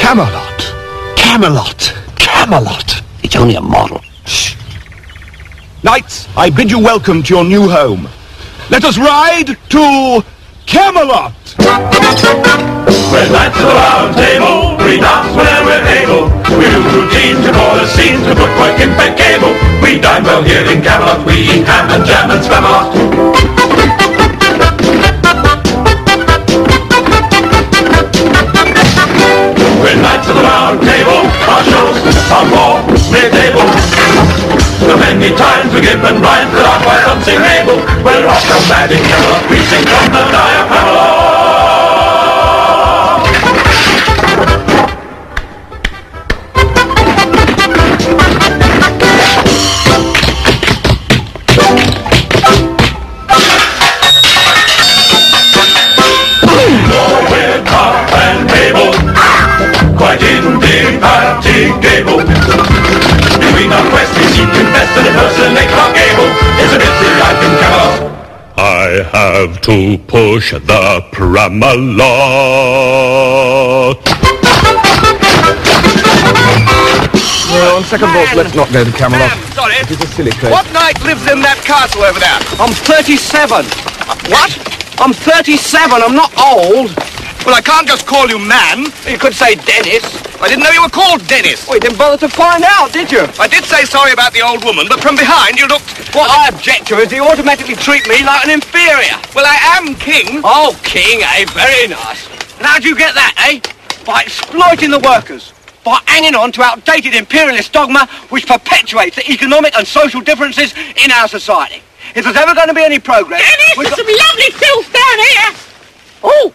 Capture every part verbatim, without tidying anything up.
Camelot. Camelot. Camelot. It's only a model. Shh. Knights, I bid you welcome to your new home. Let us ride to Camelot. We're knights of the round table, we dance whenever we're able. We do routines to call the scenes to put work impeccable. We dine well here in Camelot, we eat ham and jam and Spamalot. We're knights of the round table, our shows are more mid-table. So many times we give and rhymes that are quite unsingable. We're rock and mad in Camelot, we sing from the diaphragm. Quite indefatigable. Doing our quest, we seek to best and impersonate Clark Gable. It's a busy life in Camelot. I have to push the Pramalot. Well, on second thoughts, let's not go to Camelot. Man, sorry. It is a silly place. What knight lives in that castle over there? I'm thirty-seven. Uh, what? I'm thirty-seven. I'm not old. Well, I can't just call you man. You could say Dennis. I didn't know you were called Dennis. Well, you didn't bother to find out, did you? I did say sorry about the old woman, but from behind you looked... What I object to is you automatically treat me like an inferior. Well, I am king. Oh, king, eh? Very nice. And how'd you get that, eh? By exploiting the workers. By hanging on to outdated imperialist dogma which perpetuates the economic and social differences in our society. If there's ever going to be any progress... Dennis, there's got... some lovely filth down here. Oh,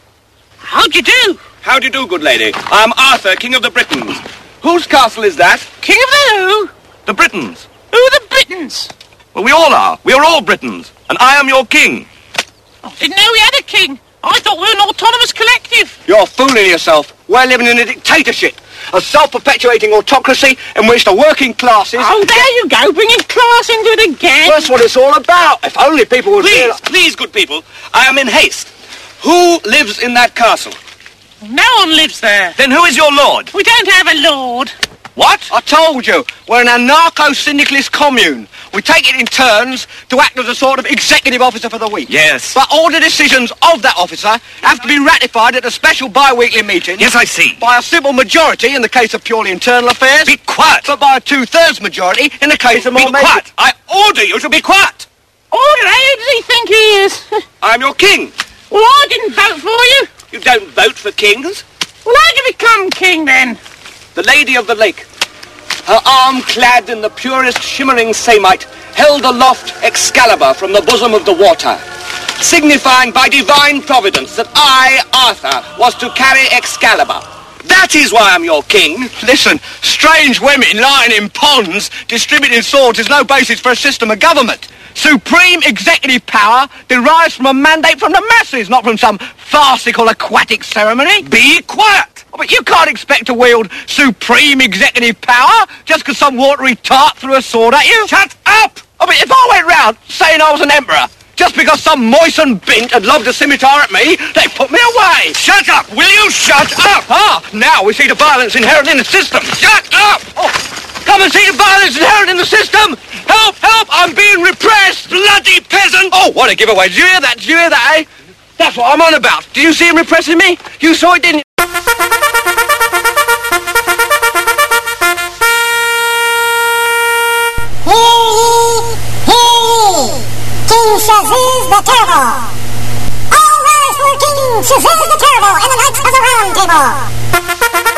how'd you do? How do you do, good lady? I'm Arthur, King of the Britons. Whose castle is that? King of the who? The Britons. Who are the Britons? Well, we all are. We are all Britons. And I am your king. I didn't know we had a king. I thought we were an autonomous collective. You're fooling yourself. We're living in a dictatorship. A self-perpetuating autocracy in which the working classes... Oh, there you go, bringing class into it again. That's what it's all about. If only people would... Please, realize... please, good people. I am in haste. Who lives in that castle? No one lives there. Then who is your lord? We don't have a lord. What? I told you, we're an anarcho-syndicalist commune. We take it in turns to act as a sort of executive officer for the week. Yes. But all the decisions of that officer have to be ratified at a special bi-weekly meeting. Yes, I see. By a simple majority in the case of purely internal affairs. Be quiet. But by a two-thirds majority in the case of more... Be quiet. I order you to be quiet. Order, who does he think he is? I am your king. Well, I didn't vote for you. You don't vote for kings. Well, how'd you become king, then? The Lady of the Lake, her arm clad in the purest shimmering samite, held aloft Excalibur from the bosom of the water, signifying by divine providence that I, Arthur, was to carry Excalibur. That is why I'm your king. Listen, strange women lying in ponds distributing swords is no basis for a system of government. Supreme executive power derives from a mandate from the masses, not from some farcical aquatic ceremony. Be quiet. Oh, but you can't expect to wield supreme executive power just because some watery tart threw a sword at you. Shut up! Oh, but if I went round saying I was an emperor, just because some moistened bint had lobbed a scimitar at me, they put me away. Shut up! Will you shut up? Ah, now we see the violence inherent in the system. Shut up! Oh, come and see the violence inherent in the system. Help, help, I'm being repressed. Bloody peasant! Oh, what a giveaway. Did you hear that? Did you hear that, eh? That's what I'm on about. Did you see him repressing me? You saw it, didn't you? King Shazuz the Terrible! All rise for King Shazuz the Terrible and the Knights of the Round Table!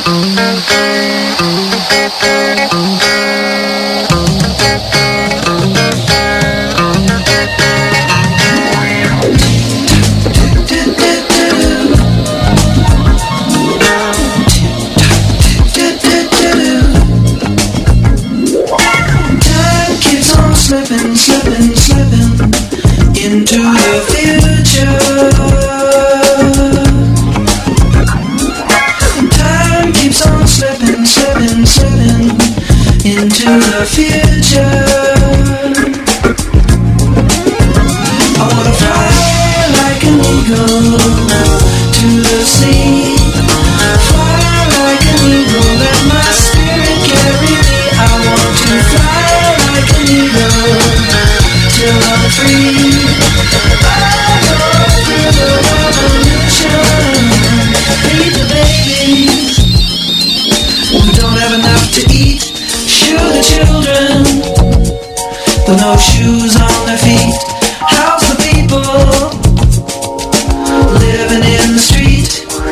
Slipping, slipping, slipping into the future. Time keeps on slipping, slipping, slipping into the future. I wanna fly like an eagle to the sea. Fly like an eagle, let my spirit carry me. I want to fly like an eagle till I'm free. I go through the revolution. Feed the babies who don't have enough to eat. Shoe the children with no shoes on their feet. House the people living in the street.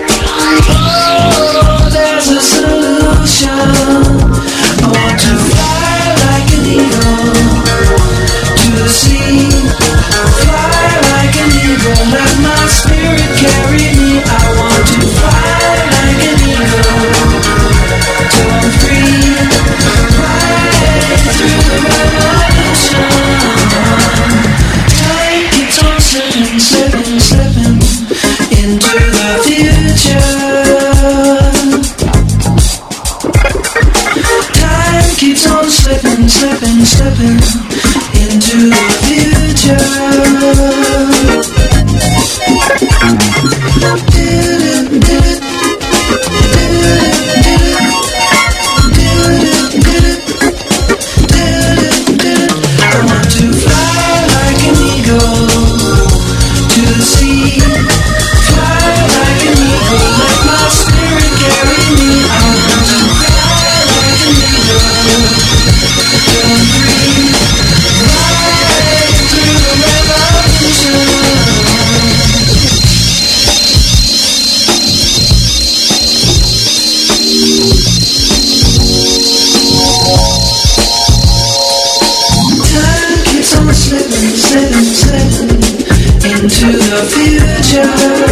Oh, there's a solution. I want to fly like an eagle to the sea. Fly like an eagle, let my spirit carry me. I want to fly like an eagle till I'm free. Right through the revolution. Time keeps on slipping, slipping, slipping into the future. Time keeps on slipping, slipping, slipping into the future. I want to fly like an eagle to the sea. Fly like an eagle, let my spirit carry me. I want to fly like an eagle till I'm free. Right through the revolution. Time keeps on slipping, slipping, slipping into the future.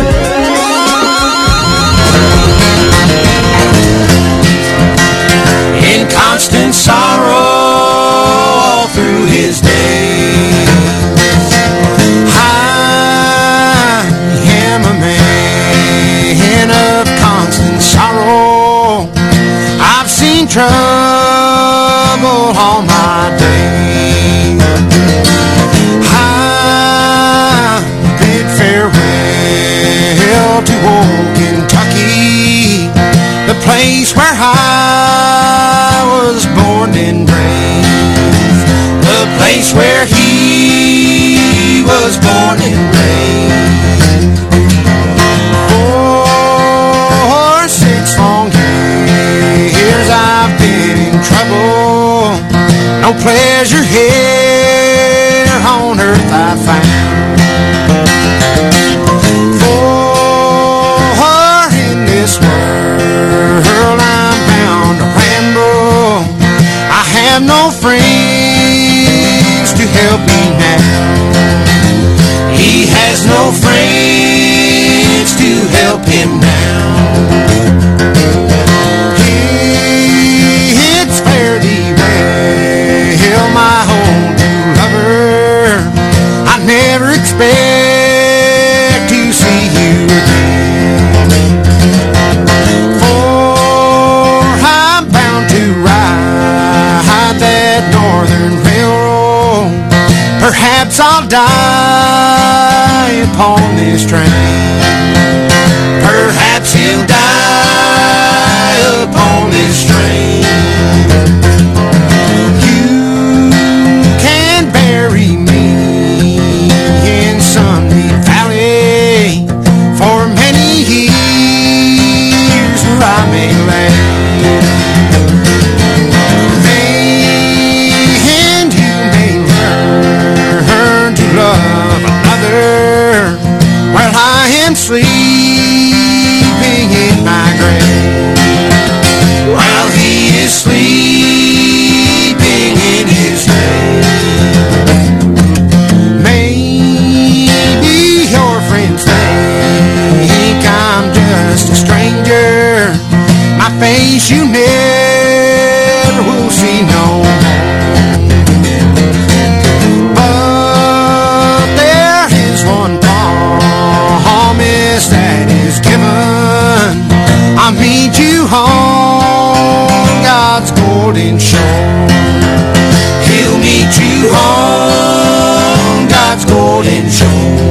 In constant sorrow all through his days, I am a man of constant sorrow. I've seen trouble all my days. I bid farewell to old Kentucky, the place where I was born and raised, the place where he was born and raised. For six long years I've been in trouble, no pleasure here on earth I found. For in this world I'm bound to ramble, I have no friends to help me now. He has no friends to help him now. It's fare thee well, my old true lover. I never expect to see you again, for I'm bound to ride that northern railroad. Perhaps I'll die upon this train. Perhaps he'll die upon this train. You can bury me in Sunbeam Valley for many years where I may lay. And you may learn to love another. Well, I face you never will see no more. But there is one promise that is given. I'll meet you on God's golden shore. He'll meet you on God's golden shore.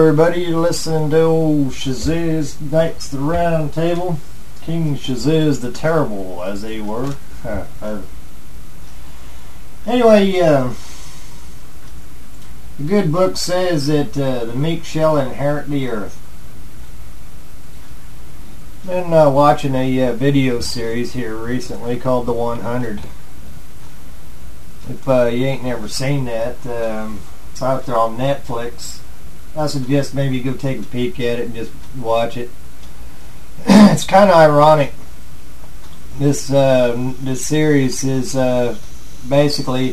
everybody, you're listening to old Shazizz Knights of the Round Table. King Shazizz the Terrible, as they were. Uh, uh. Anyway, uh, the good book says that uh, the meek shall inherit the earth. Been uh, watching a uh, video series here recently called The one hundred. If uh, you ain't never seen that, um, it's out there on Netflix. I suggest maybe you go take a peek at it and just watch it. It's kind of ironic. This uh, this series is uh, basically,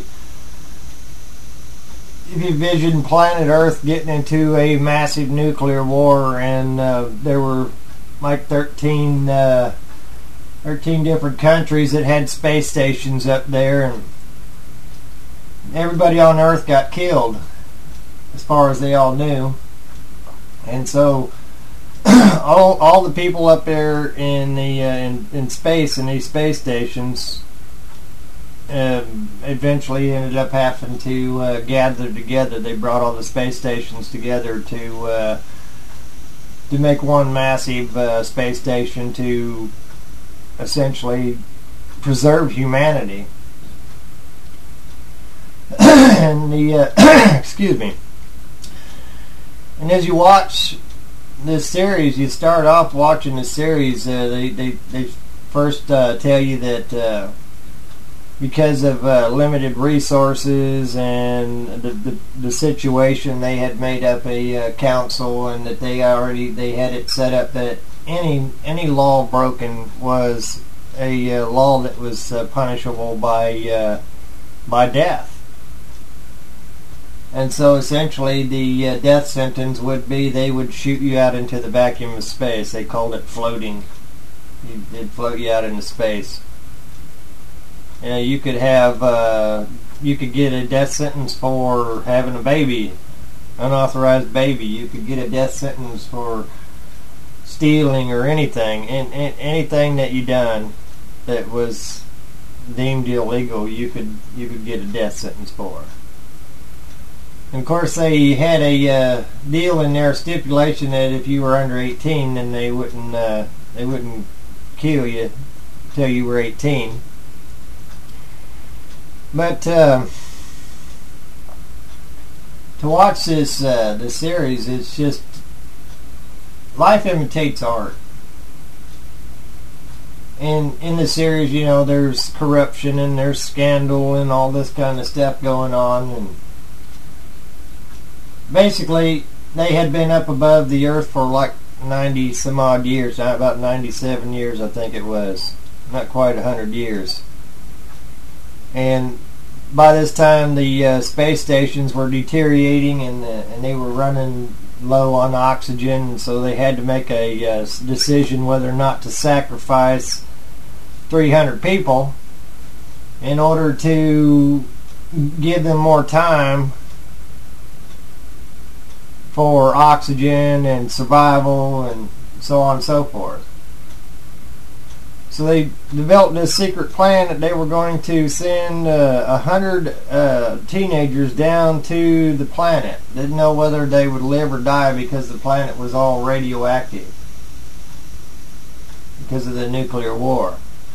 if you envision planet Earth getting into a massive nuclear war, and uh, there were like thirteen, uh, thirteen different countries that had space stations up there, and everybody on Earth got killed, as far as they all knew. And so all all the people up there in the uh, in, in space, in these space stations, uh, eventually ended up having to uh, gather together. They brought all the space stations together to uh, to make one massive uh, space station to essentially preserve humanity. And the uh, excuse me. And as you watch this series, you start off watching the series. Uh, they they they first uh, tell you that uh, because of uh, limited resources and the, the the situation, they had made up a uh, council, and that they already they had it set up that any any law broken was a uh, law that was uh, punishable by uh, by death. And so essentially the uh, death sentence would be they would shoot you out into the vacuum of space. They called it floating. They'd float you out into space. You know, you could have, uh, you could get a death sentence for having a baby, unauthorized baby. You could get a death sentence for stealing or anything. And, and anything that you done that was deemed illegal, you could you could get a death sentence for. And of course, they had a uh, deal in their stipulation that if you were under eighteen, then they wouldn't uh, they wouldn't kill you until you were eighteen. But uh, to watch this uh, this series, it's just life imitates art. And in the series, you know, there's corruption and there's scandal and all this kind of stuff going on, and basically, they had been up above the earth for like ninety some odd years, about ninety-seven years, I think it was. Not quite one hundred years. And by this time, the uh, space stations were deteriorating, and, uh, and they were running low on oxygen, and so they had to make a uh, decision whether or not to sacrifice three hundred people in order to give them more time for oxygen and survival and so on and so forth. So they developed this secret plan that they were going to send uh, a hundred uh, teenagers down to the planet. Didn't know whether they would live or die because the planet was all radioactive because of the nuclear war.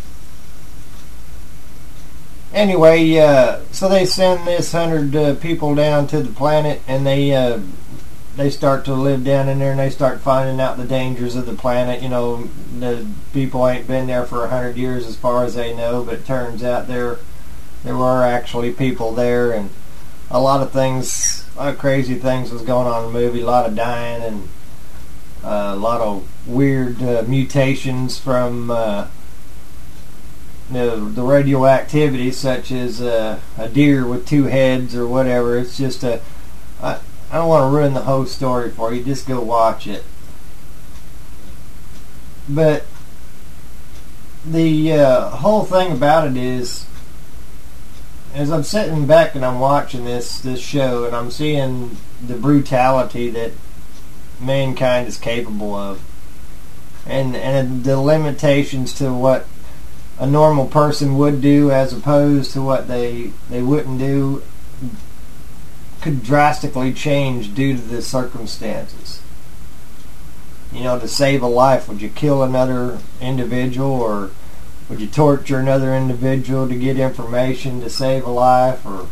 Anyway, uh, so they send this hundred uh, people down to the planet, and they uh, they start to live down in there, and they start finding out the dangers of the planet. You know, the people ain't been there for a hundred years as far as they know, but it turns out there there were actually people there, and a lot of things, a lot of crazy things was going on in the movie, a lot of dying, and uh, a lot of weird uh, mutations from uh, the, the radioactivity, such as uh, a deer with two heads or whatever. It's just a... I, I don't want to ruin the whole story for you. Just go watch it. But the uh, whole thing about it is, as I'm sitting back and I'm watching this this show, and I'm seeing the brutality that mankind is capable of, and and the limitations to what a normal person would do as opposed to what they they wouldn't do, could drastically change due to the circumstances. You know, to save a life, would you kill another individual, or would you torture another individual to get information to save a life? Or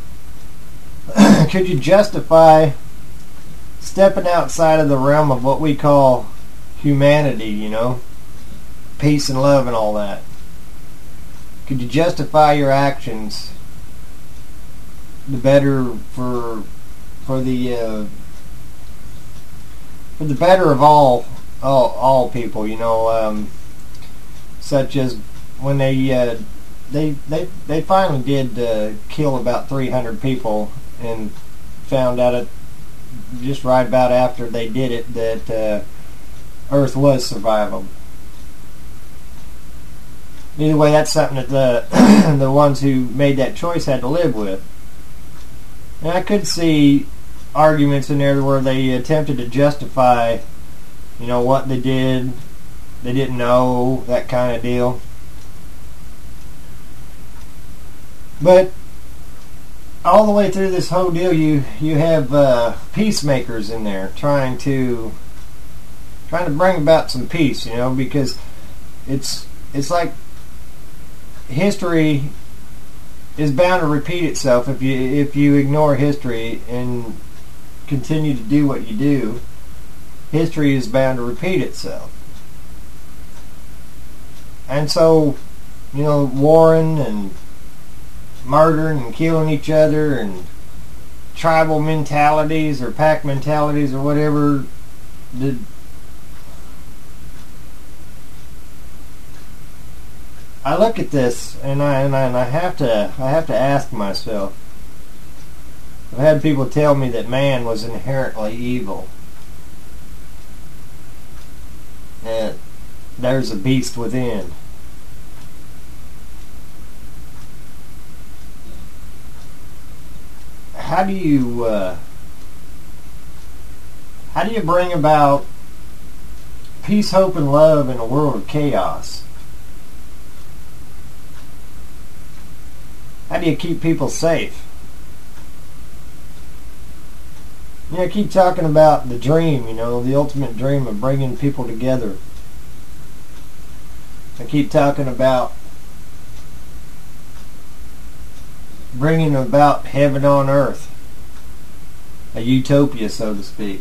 could you justify stepping outside of the realm of what we call humanity, you know, peace and love and all that? Could you justify your actions the better for for the uh, for the better of all all, all people, you know, um, such as when they uh, they they they finally did uh, kill about three hundred people, and found out it just right about after they did it that uh, Earth was survivable. Either way, that's something that the the ones who made that choice had to live with. And I could see arguments in there where they attempted to justify, you know, what they did, they didn't know, that kind of deal. But all the way through this whole deal, you you have uh, peacemakers in there trying to trying to bring about some peace, you know, because it's it's like history is bound to repeat itself if you if you ignore history and continue to do what you do. History is bound to repeat itself. And so, you know, warring and murdering and killing each other and tribal mentalities or pack mentalities or whatever, the I look at this and I and I, and I have to I have to ask myself. I've had people tell me that man was inherently evil, and there's a beast within. How do you uh, how do you bring about peace, hope, and love in a world of chaos? How do you keep people safe? You know, I keep talking about the dream, you know, the ultimate dream of bringing people together. I keep talking about bringing about heaven on earth, a utopia, so to speak.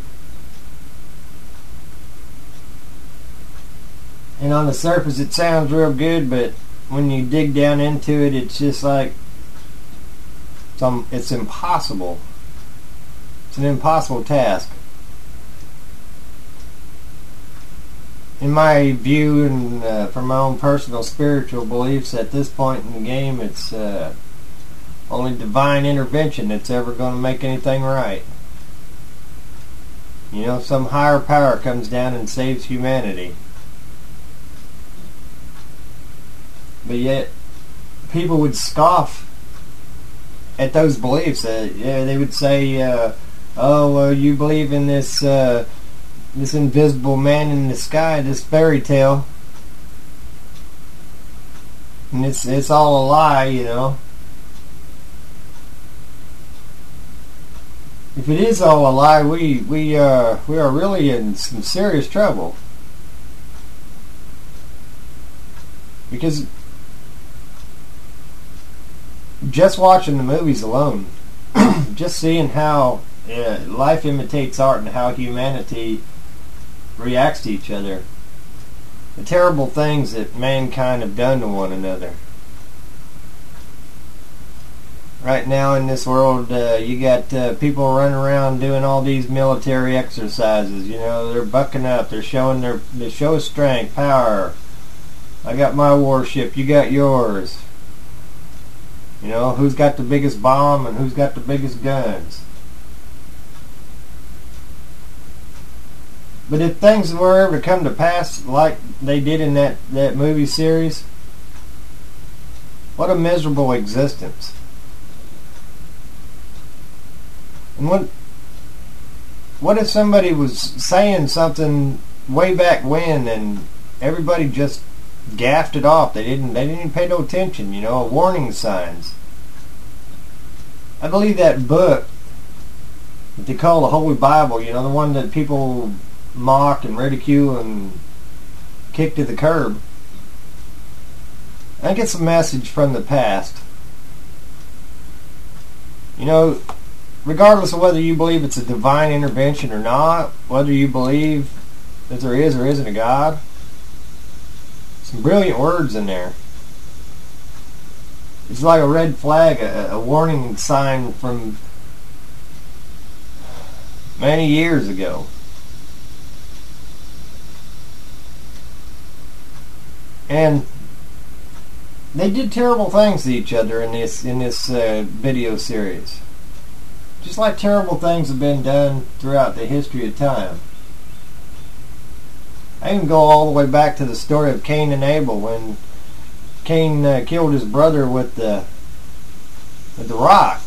And on the surface it sounds real good, but when you dig down into it, it's just like Some, it's impossible. It's an impossible task. In my view, and uh, from my own personal spiritual beliefs, at this point in the game, it's uh, only divine intervention that's ever going to make anything right. You know, some higher power comes down and saves humanity. But yet, people would scoff at those beliefs. Uh, yeah, they would say, uh, "Oh, well, you believe in this uh, this invisible man in the sky, this fairy tale, and it's it's all a lie, you know." If it is all a lie, we we uh, we are really in some serious trouble, because just watching the movies alone, just seeing how uh, life imitates art and how humanity reacts to each other, the terrible things that mankind have done to one another. Right now in this world, uh, you got uh, people running around doing all these military exercises. You know, they're bucking up, they're showing their they show strength, power. I got my warship, you got yours. You know, who's got the biggest bomb and who's got the biggest guns. But if things were ever to come to pass like they did in that, that movie series, what a miserable existence. And what what if somebody was saying something way back when and everybody just gaffed it off? They didn't they didn't even pay no attention, you know, warning signs. I believe that book that they call the Holy Bible, you know, the one that people mock and ridicule and kick to the curb. I think it's a message from the past. You know, regardless of whether you believe it's a divine intervention or not, whether you believe that there is or isn't a God, some brilliant words in there. It's like a red flag, a, a warning sign from many years ago. And they did terrible things to each other in this in this uh, video series. Just like terrible things have been done throughout the history of time. I can go all the way back to the story of Cain and Abel, when Cain uh, killed his brother with the with the rock.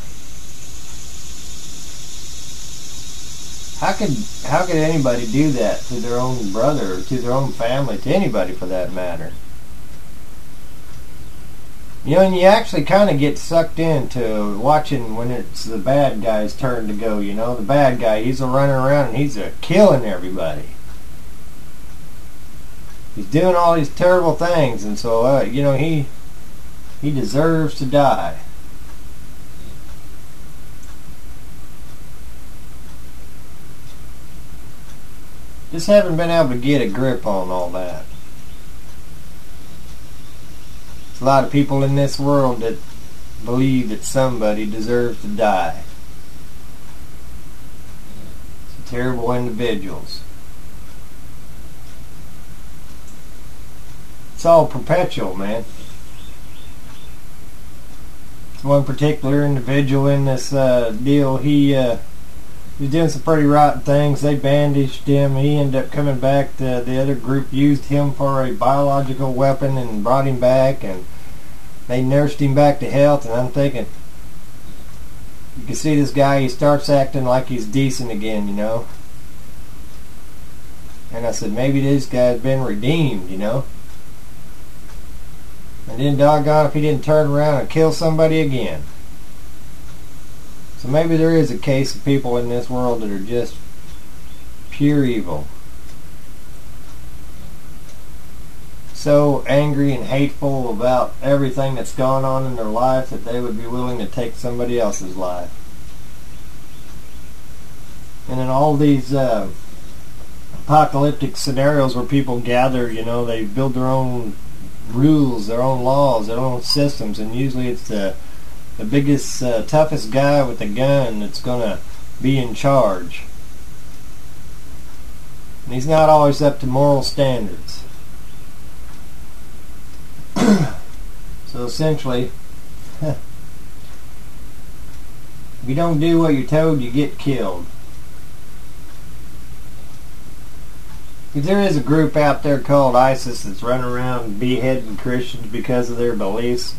How could how could anybody do that to their own brother, or to their own family, to anybody for that matter? You know, and you actually kind of get sucked into watching when it's the bad guy's turn to go, you know. The bad guy, he's a running around and he's a killing everybody. He's doing all these terrible things, and so, uh, you know, he he deserves to die. Just haven't been able to get a grip on all that. There's a lot of people in this world that believe that somebody deserves to die. Some terrible individuals. It's all perpetual, man. One particular individual in this uh, deal, he uh, he was doing some pretty rotten things. They bandaged him. He ended up coming back. To, the other group used him for a biological weapon and brought him back, and they nursed him back to health. And I'm thinking, you can see this guy, he starts acting like he's decent again, you know. And I said, maybe this guy's been redeemed, you know. And then doggone if he didn't turn around and kill somebody again. So maybe there is a case of people in this world that are just pure evil. So angry and hateful about everything that's gone on in their life that they would be willing to take somebody else's life. And in all these uh, apocalyptic scenarios where people gather, you know, they build their own rules, their own laws, their own systems, and usually it's the the biggest, uh, toughest guy with a gun that's going to be in charge. And he's not always up to moral standards. So essentially, if you don't do what you're told, you get killed. If there is a group out there called ISIS that's running around beheading Christians because of their beliefs,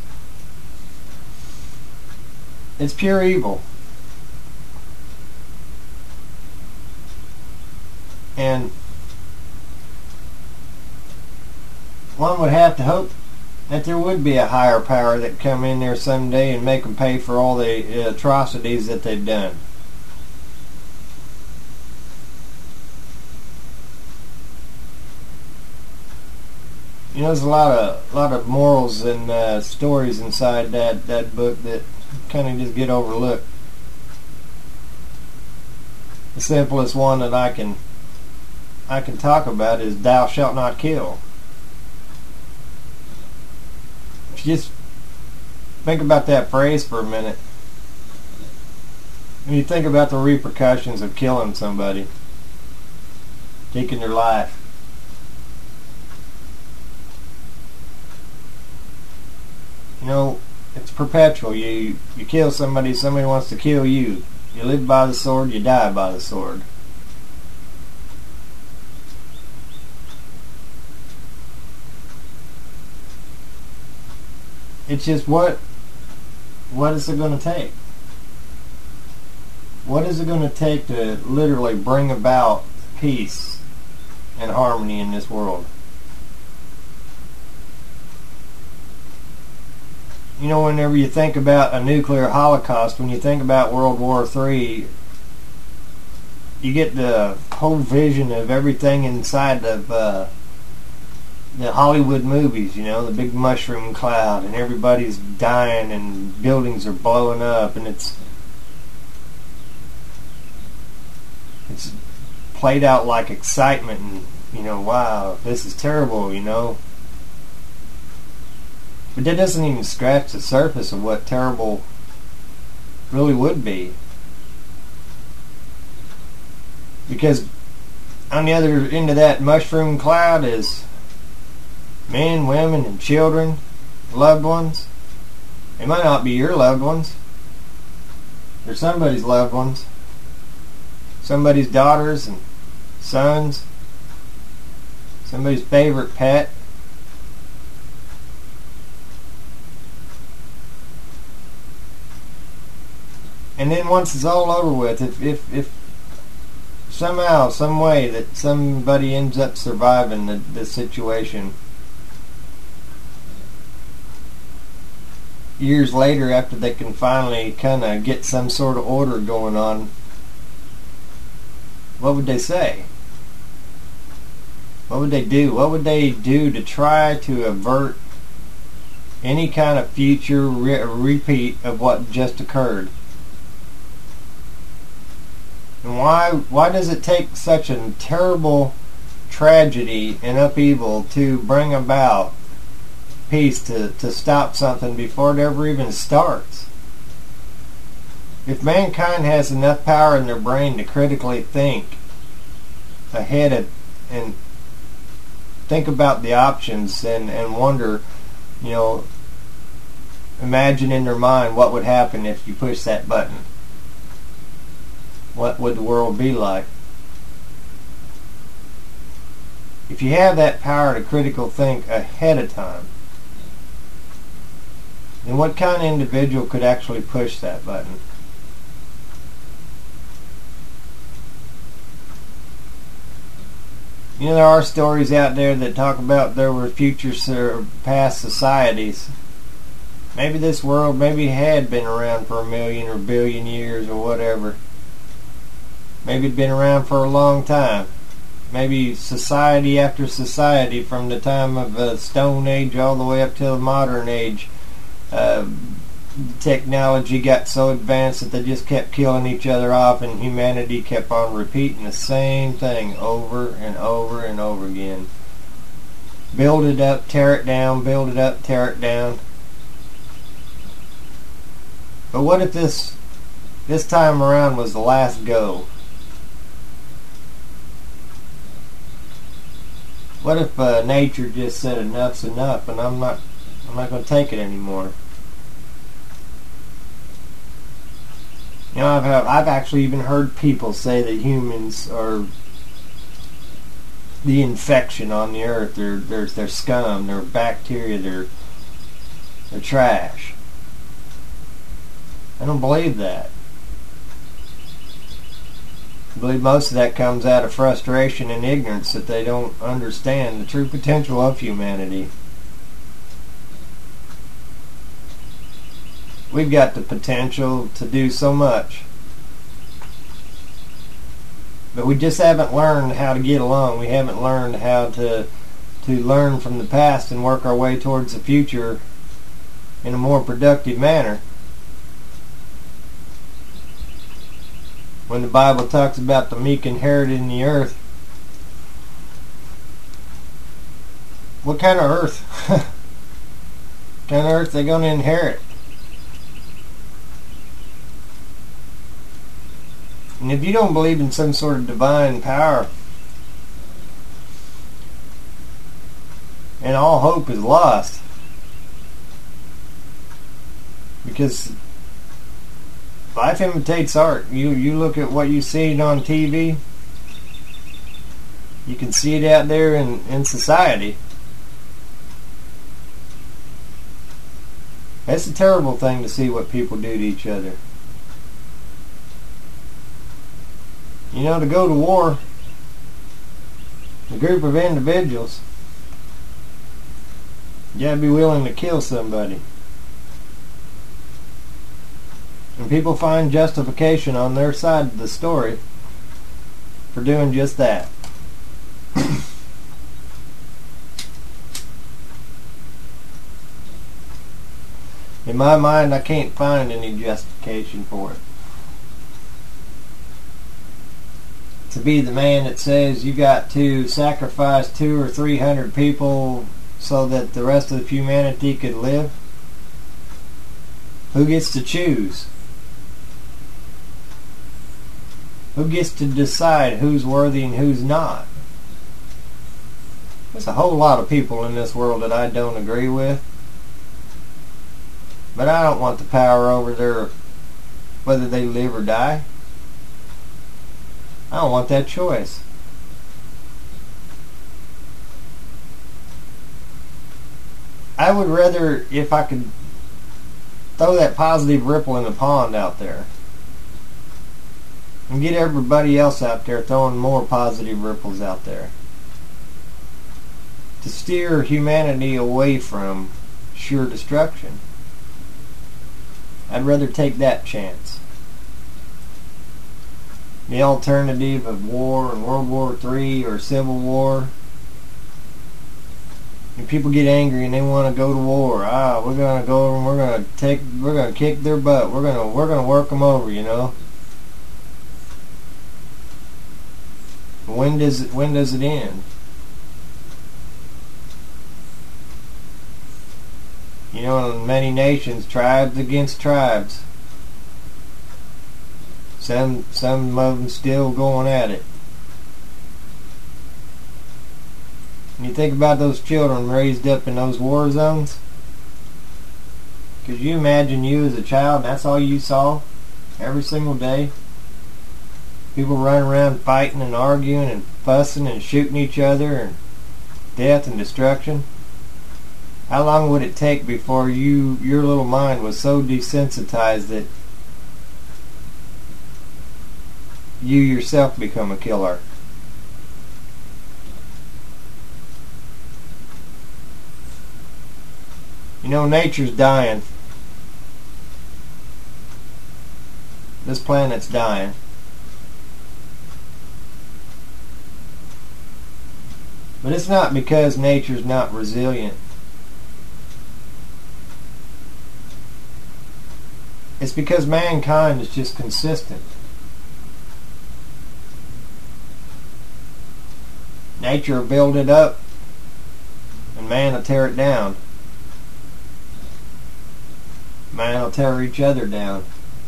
it's pure evil. And one would have to hope that there would be a higher power that come in there someday and make them pay for all the atrocities that they've done. You know, there's a lot of lot of morals and uh, stories inside that, that book that kind of just get overlooked. The simplest one that I can I can talk about is "Thou shalt not kill." If you just think about that phrase for a minute, when you think about the repercussions of killing somebody, taking their life. You know, it's perpetual. You you kill somebody, somebody wants to kill you. You live by the sword, you die by the sword. It's just what what is it going to take? What is it going to take to literally bring about peace and harmony in this world? You know, whenever you think about a nuclear holocaust, when you think about World War Three, you get the whole vision of everything inside of uh, the Hollywood movies, you know, the big mushroom cloud, and everybody's dying, and buildings are blowing up, and it's it's played out like excitement, and, you know, wow, this is terrible, you know. But that doesn't even scratch the surface of what terrible really would be. Because on the other end of that mushroom cloud is men, women, and children, loved ones. They might not be your loved ones. They're somebody's loved ones. Somebody's daughters and sons. Somebody's favorite pet. And then once it's all over with, if, if, if somehow, some way that somebody ends up surviving the, the situation, years later, after they can finally kind of get some sort of order going on, what would they say? What would they do? What would they do to try to avert any kind of future re- repeat of what just occurred? And why why does it take such a terrible tragedy and upheaval to bring about peace, to, to stop something before it ever even starts? If mankind has enough power in their brain to critically think ahead of, and think about the options, and, and wonder, you know, imagine in their mind what would happen if you push that button. What would the world be like? If you have that power to critical think ahead of time, then what kind of individual could actually push that button? You know, there are stories out there that talk about there were future or past societies. Maybe this world maybe had been around for a million or billion years or whatever. Maybe it'd been around for a long time. Maybe society after society, from the time of the Stone Age all the way up to the modern age, uh, technology got so advanced that they just kept killing each other off, and humanity kept on repeating the same thing over and over and over again. Build it up, tear it down, build it up, tear it down. But what if this this time around was the last go? What if uh, nature just said enough's enough, and I'm not, I'm not going to take it anymore? You know, I've I've actually even heard people say that humans are the infection on the earth. They're they're they're scum. They're bacteria. They're they're trash. I don't believe that. I believe most of that comes out of frustration and ignorance, that they don't understand the true potential of humanity. We've got the potential to do so much, but we just haven't learned how to get along. We haven't learned how to to learn from the past and work our way towards the future in a more productive manner. When the Bible talks about the meek inheriting the earth, what kind of earth? What kind of earth are they going to inherit? And if you don't believe in some sort of divine power, and all hope is lost, because life imitates art. You you look at what you see on T V, you can see it out there in, in society. That's a terrible thing to see, what people do to each other. You know, to go to war, a group of individuals, you gotta be willing to kill somebody. And people find justification on their side of the story for doing just that. In my mind, I can't find any justification for it. To be the man that says you got to sacrifice two or three hundred people so that the rest of humanity could live? Who gets to choose? Who gets to decide who's worthy and who's not? There's a whole lot of people in this world that I don't agree with. But I don't want the power over their, whether they live or die. I don't want that choice. I would rather, if I could throw that positive ripple in the pond out there and get everybody else out there throwing more positive ripples out there to steer humanity away from sure destruction. I'd rather take that chance. The alternative of war and World War Three or Civil War. And people get angry and they want to go to war. Ah, we're gonna go and we're gonna take, we're gonna kick their butt. We're gonna, we're gonna work them over. You know. When does it, when does it end? You know, in many nations, tribes against tribes. Some, some of them still going at it. And you think about those children raised up in those war zones. Could you imagine you as a child, and that's all you saw every single day? People running around fighting and arguing and fussing and shooting each other and death and destruction. How long would it take before you, your little mind was so desensitized that you yourself become a killer? You know, nature's dying. This planet's dying. But it's not because nature's not resilient. It's because mankind is just consistent. Nature will build it up, and man will tear it down. Man will tear each other down.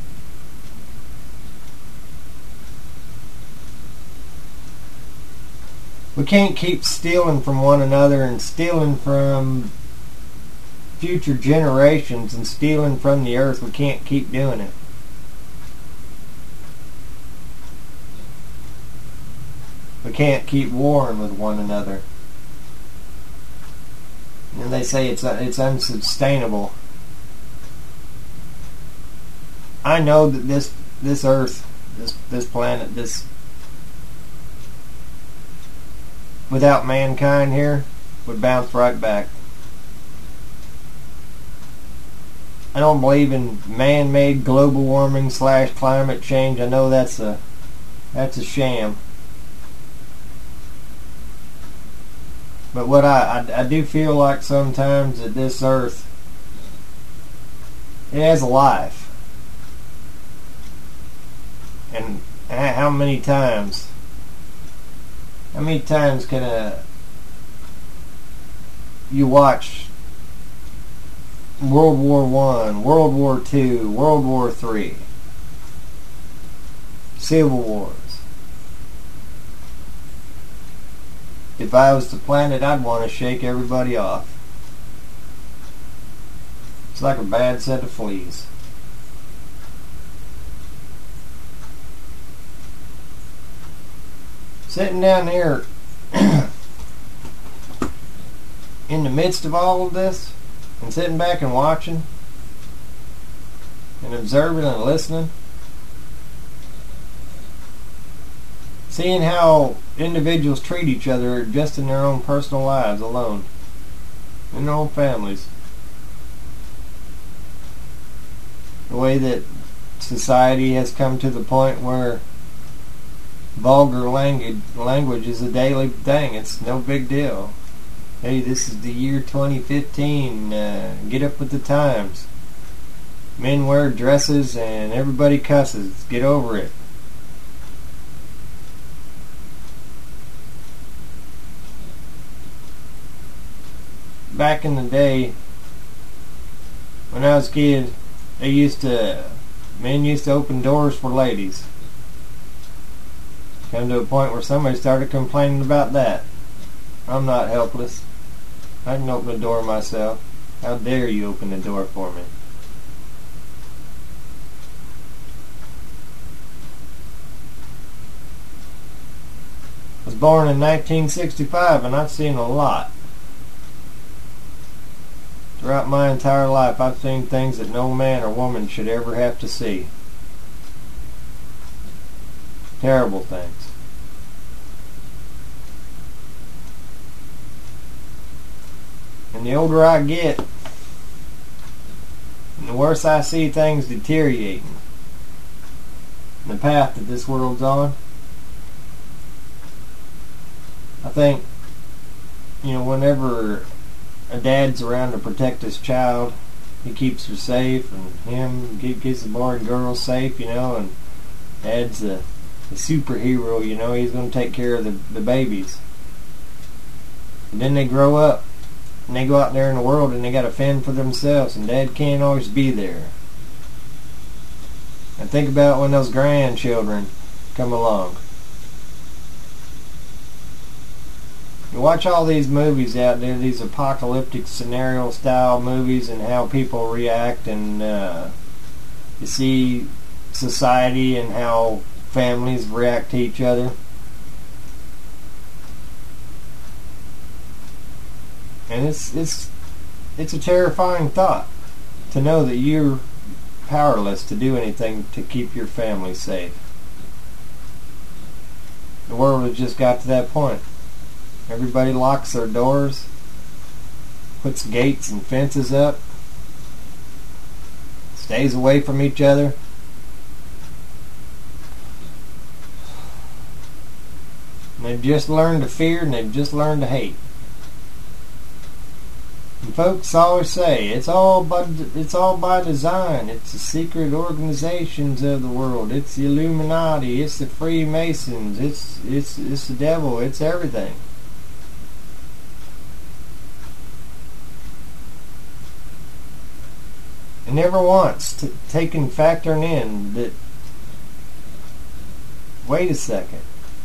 We can't keep stealing from one another and stealing from future generations and stealing from the earth. We can't keep doing it. We can't keep warring with one another. And they say it's it's unsustainable. I know that this this earth, this this planet, this without mankind here would bounce right back. I don't believe in man-made global warming slash climate change. I know that's a that's a sham. But what I, I I do feel like sometimes that this earth, it has a life. And how many times, how many times can a, you watch World War One, World War Two, World War Three, Civil Wars? If I was the planet, I'd want to shake everybody off. It's like a bad set of fleas. Sitting down there in the midst of all of this and sitting back and watching and observing and listening, seeing how individuals treat each other just in their own personal lives alone, in their own families. The way that society has come to the point where vulgar language language is a daily thing. It's no big deal. Hey, this is the year twenty fifteen. Uh, get up with the times. Men wear dresses and everybody cusses. Get over it. Back in the day, when I was a kid, they used to, men used to open doors for ladies. Come to a point where somebody started complaining about that. I'm not helpless. I can open the door myself. How dare you open the door for me? I was born in nineteen sixty-five and I've seen a lot. Throughout my entire life, I've seen things that no man or woman should ever have to see. Terrible things. And the older I get, and the worse I see things deteriorating, the path that this world's on, I think, you know, whenever a dad's around to protect his child, he keeps her safe, and him gets the boy and girl safe, you know, and dad's a, a superhero, you know, he's going to take care of the, the babies. And then they grow up, and they go out there in the world, and they got to fend for themselves, and dad can't always be there. And think about when those grandchildren come along. You watch all these movies out there, these apocalyptic scenario style movies, and how people react, and uh, you see society and how families react to each other. And it's it's it's a terrifying thought to know that you're powerless to do anything to keep your family safe. The world has just got to that point. Everybody locks their doors, puts gates and fences up, stays away from each other. And they've just learned to fear, and they've just learned to hate. And folks always say it's all by it's all by design. It's the secret organizations of the world. It's the Illuminati. It's the Freemasons. It's it's it's the devil. It's everything. And never once t- taken factoring in that, wait a second,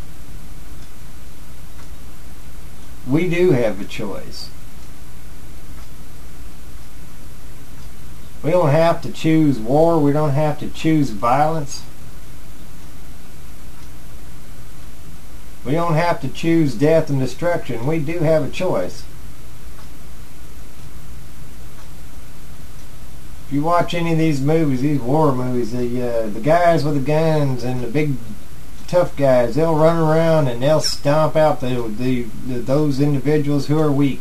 we do have a choice. We don't have to choose war. We don't have to choose violence. We don't have to choose death and destruction. We do have a choice. If you watch any of these movies, these war movies, the uh, the guys with the guns and the big tough guys, they'll run around and they'll stomp out the, the, the those individuals who are weak.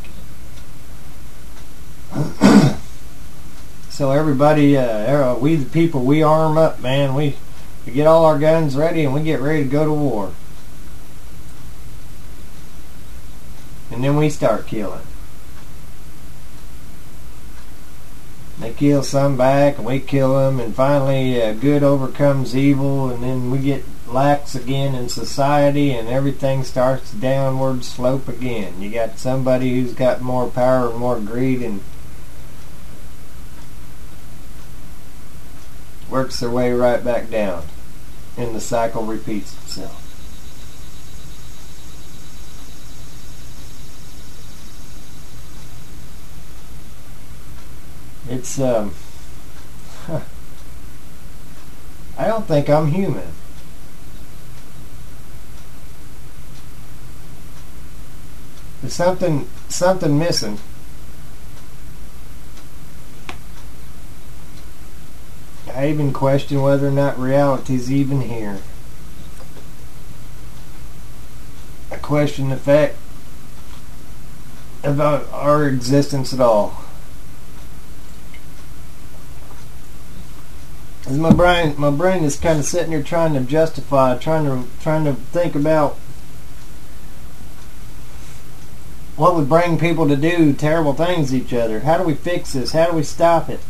So everybody, uh, we the people, we arm up, man. We, we get all our guns ready and we get ready to go to war. And then we start killing. They kill some back, and we kill them, and finally uh, good overcomes evil, and then we get lax again in society, and everything starts downward slope again. You got somebody who's got more power and more greed, and works their way right back down, and the cycle repeats itself. It's, um, huh. I don't think I'm human. There's something, something missing. I even question whether or not reality's even here. I question the fact about our existence at all. As my brain, my brain is kind of sitting here trying to justify, trying to, trying to think about what would bring people to do terrible things to each other. How do we fix this? How do we stop it?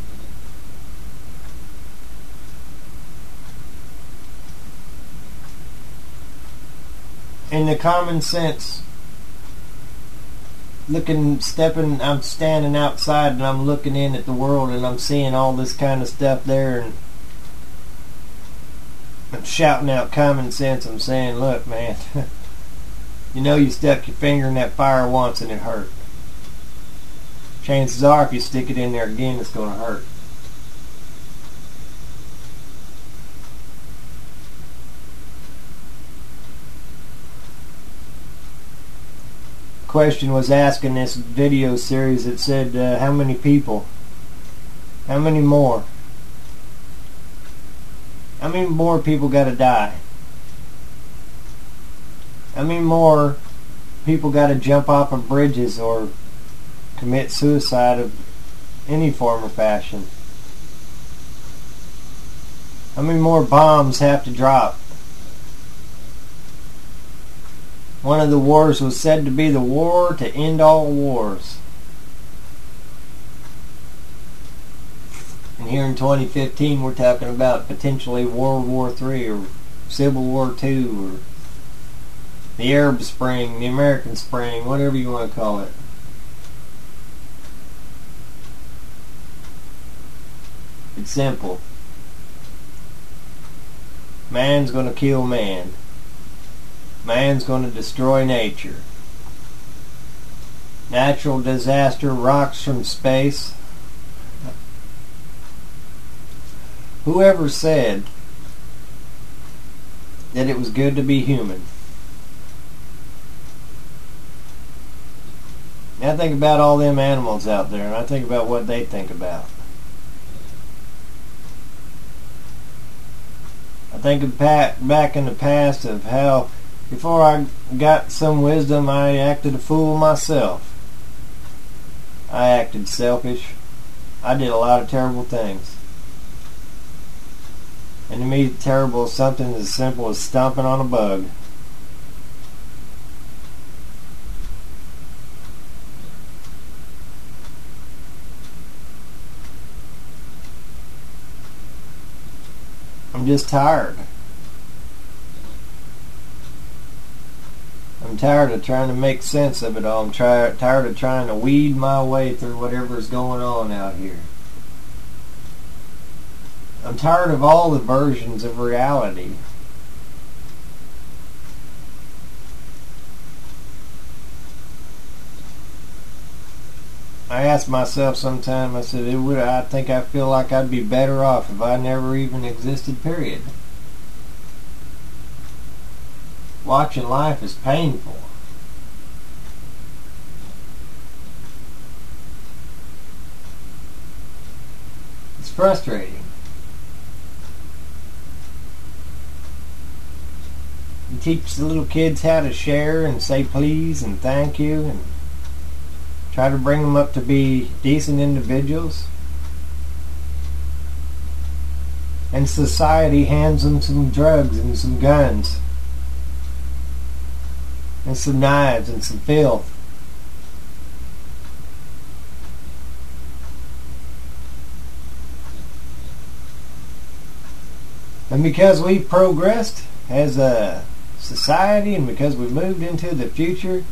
In the common sense, looking, stepping, I'm standing outside and I'm looking in at the world and I'm seeing all this kind of stuff there, and I'm shouting out common sense. I'm saying, look, man, you know you stuck your finger in that fire once and it hurt. Chances are if you stick it in there again, it's going to hurt. Question was asked in this video series that said, uh, how many people? How many more? How many more people got to die? How many more people got to jump off of bridges or commit suicide of any form or fashion? How many more bombs have to drop? One of the wars was said to be the war to end all wars. And here in twenty fifteen we're talking about potentially World War Three or Civil War Two or the Arab Spring, the American Spring, whatever you want to call it. It's simple. Man's going to kill man. Man's going to destroy nature. Natural disaster, rocks from space. Whoever said that it was good to be human? Now I think about all them animals out there, and I think about what they think about. I think of back, back in the past of how before I got some wisdom, I acted a fool myself. I acted selfish. I did a lot of terrible things. And to me, terrible is something as simple as stomping on a bug. I'm just tired. I'm tired of trying to make sense of it all. I'm try, tired of trying to weed my way through whatever's going on out here. I'm tired of all the versions of reality. I ask myself sometimes, I said, it would, I think I feel like I'd be better off if I never even existed, period. Watching life is painful. It's frustrating. You teach the little kids how to share and say please and thank you and try to bring them up to be decent individuals. And society hands them some drugs and some guns. And some knives and some filth. And because we've progressed as a society and because we've moved into the future,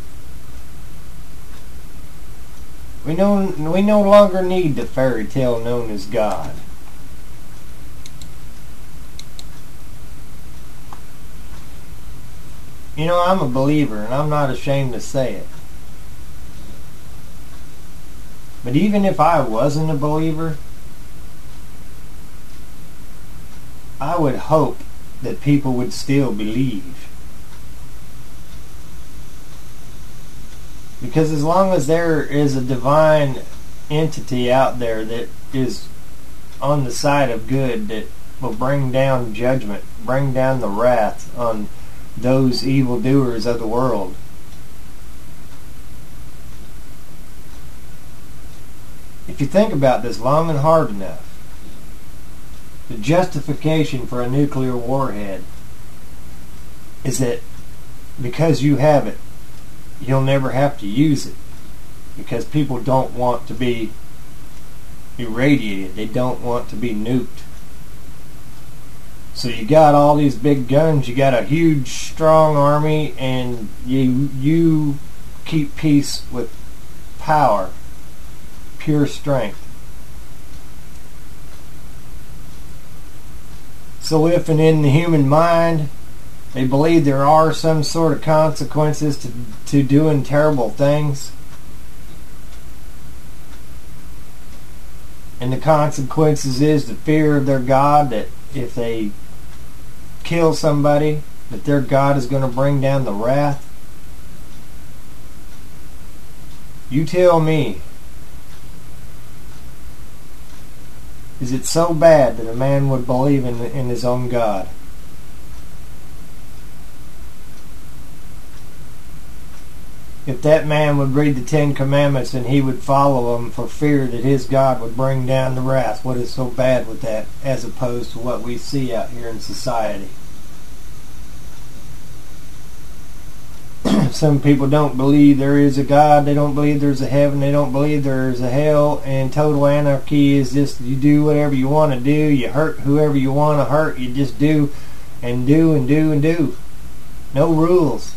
we no, we no longer need the fairy tale known as God. You know, I'm a believer, and I'm not ashamed to say it. But even if I wasn't a believer, I would hope that people would still believe. Because as long as there is a divine entity out there that is on the side of good, that will bring down judgment, bring down the wrath on those evildoers of the world. If you think about this long and hard enough, the justification for a nuclear warhead is that because you have it, you'll never have to use it. Because people don't want to be irradiated. They don't want to be nuked. So you got all these big guns, you got a huge, strong army, and you you keep peace with power, pure strength. So if and in the human mind they believe there are some sort of consequences to, to doing terrible things, and the consequences is the fear of their God, that if they kill somebody, that their God is going to bring down the wrath. You tell me, is it so bad that a man would believe in, in his own God? If that man would read the Ten Commandments and he would follow them for fear that his God would bring down the wrath, what is so bad with that as opposed to what we see out here in society? Some people don't believe there is a God, they don't believe there's a heaven, they don't believe there's a hell, and total anarchy is just you do whatever you want to do, you hurt whoever you want to hurt, you just do and do and do and do. No rules.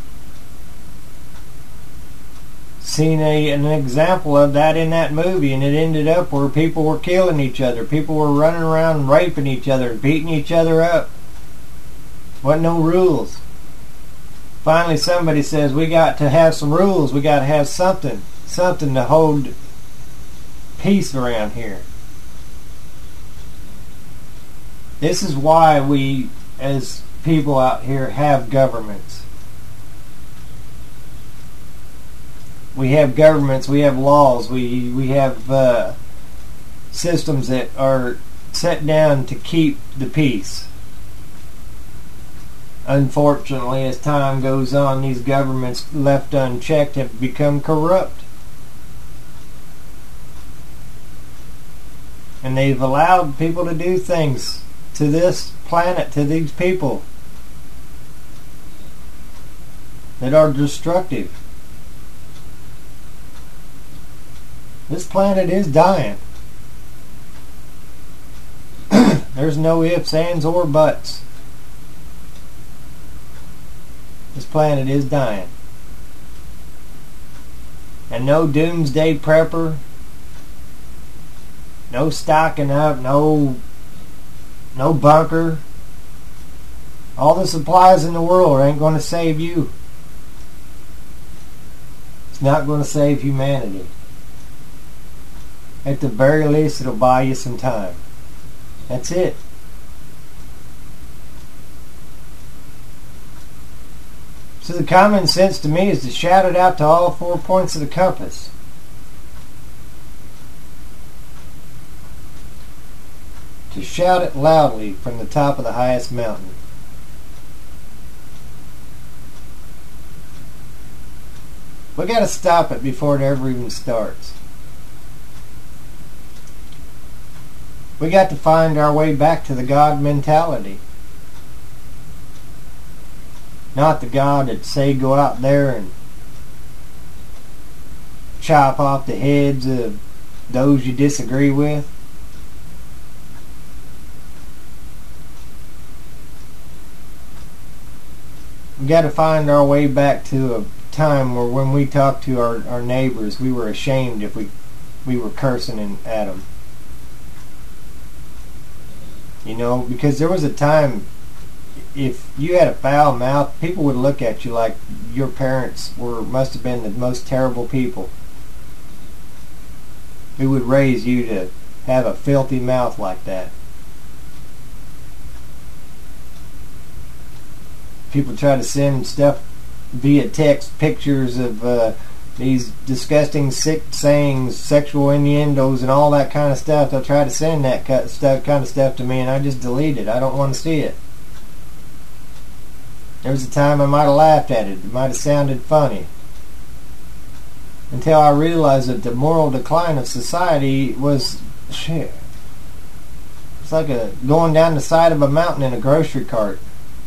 Seen a, an example of that in that movie, and it ended up where people were killing each other. People were running around and raping each other and beating each other up. Wasn't no rules. Finally somebody says, we got to have some rules. We got to have something. Something to hold peace around here. This is why we, as people out here, have governments. We have governments, we have laws, we we have uh, systems that are set down to keep the peace. Unfortunately, as time goes on, these governments left unchecked have become corrupt. And they've allowed people to do things to this planet, to these people, that are destructive. This planet is dying. There's no ifs, ands, or buts. This planet is dying. And no doomsday prepper, no stocking up, no no bunker. All the supplies in the world ain't going to save you. It's not going to save humanity. At the very least, it'll buy you some time. That's it. So the common sense to me is to shout it out to all four points of the compass. To shout it loudly from the top of the highest mountain. We got to stop it before it ever even starts. We got to find our way back to the God mentality. Not the God that say go out there and chop off the heads of those you disagree with. We got to find our way back to a time where when we talked to our, our neighbors, we were ashamed if we, we were cursing in, at them. You know, because there was a time, if you had a foul mouth, people would look at you like your parents were must have been the most terrible people who would raise you to have a filthy mouth like that. People try to send stuff via text, pictures of uh, these disgusting, sick sayings, sexual innuendos, and all that kind of stuff. They'll try to send that kind of stuff to me, and I just delete it. I don't want to see it. There was a time I might have laughed at it. It might have sounded funny. Until I realized that the moral decline of society was... shit. It's like a going down the side of a mountain in a grocery cart.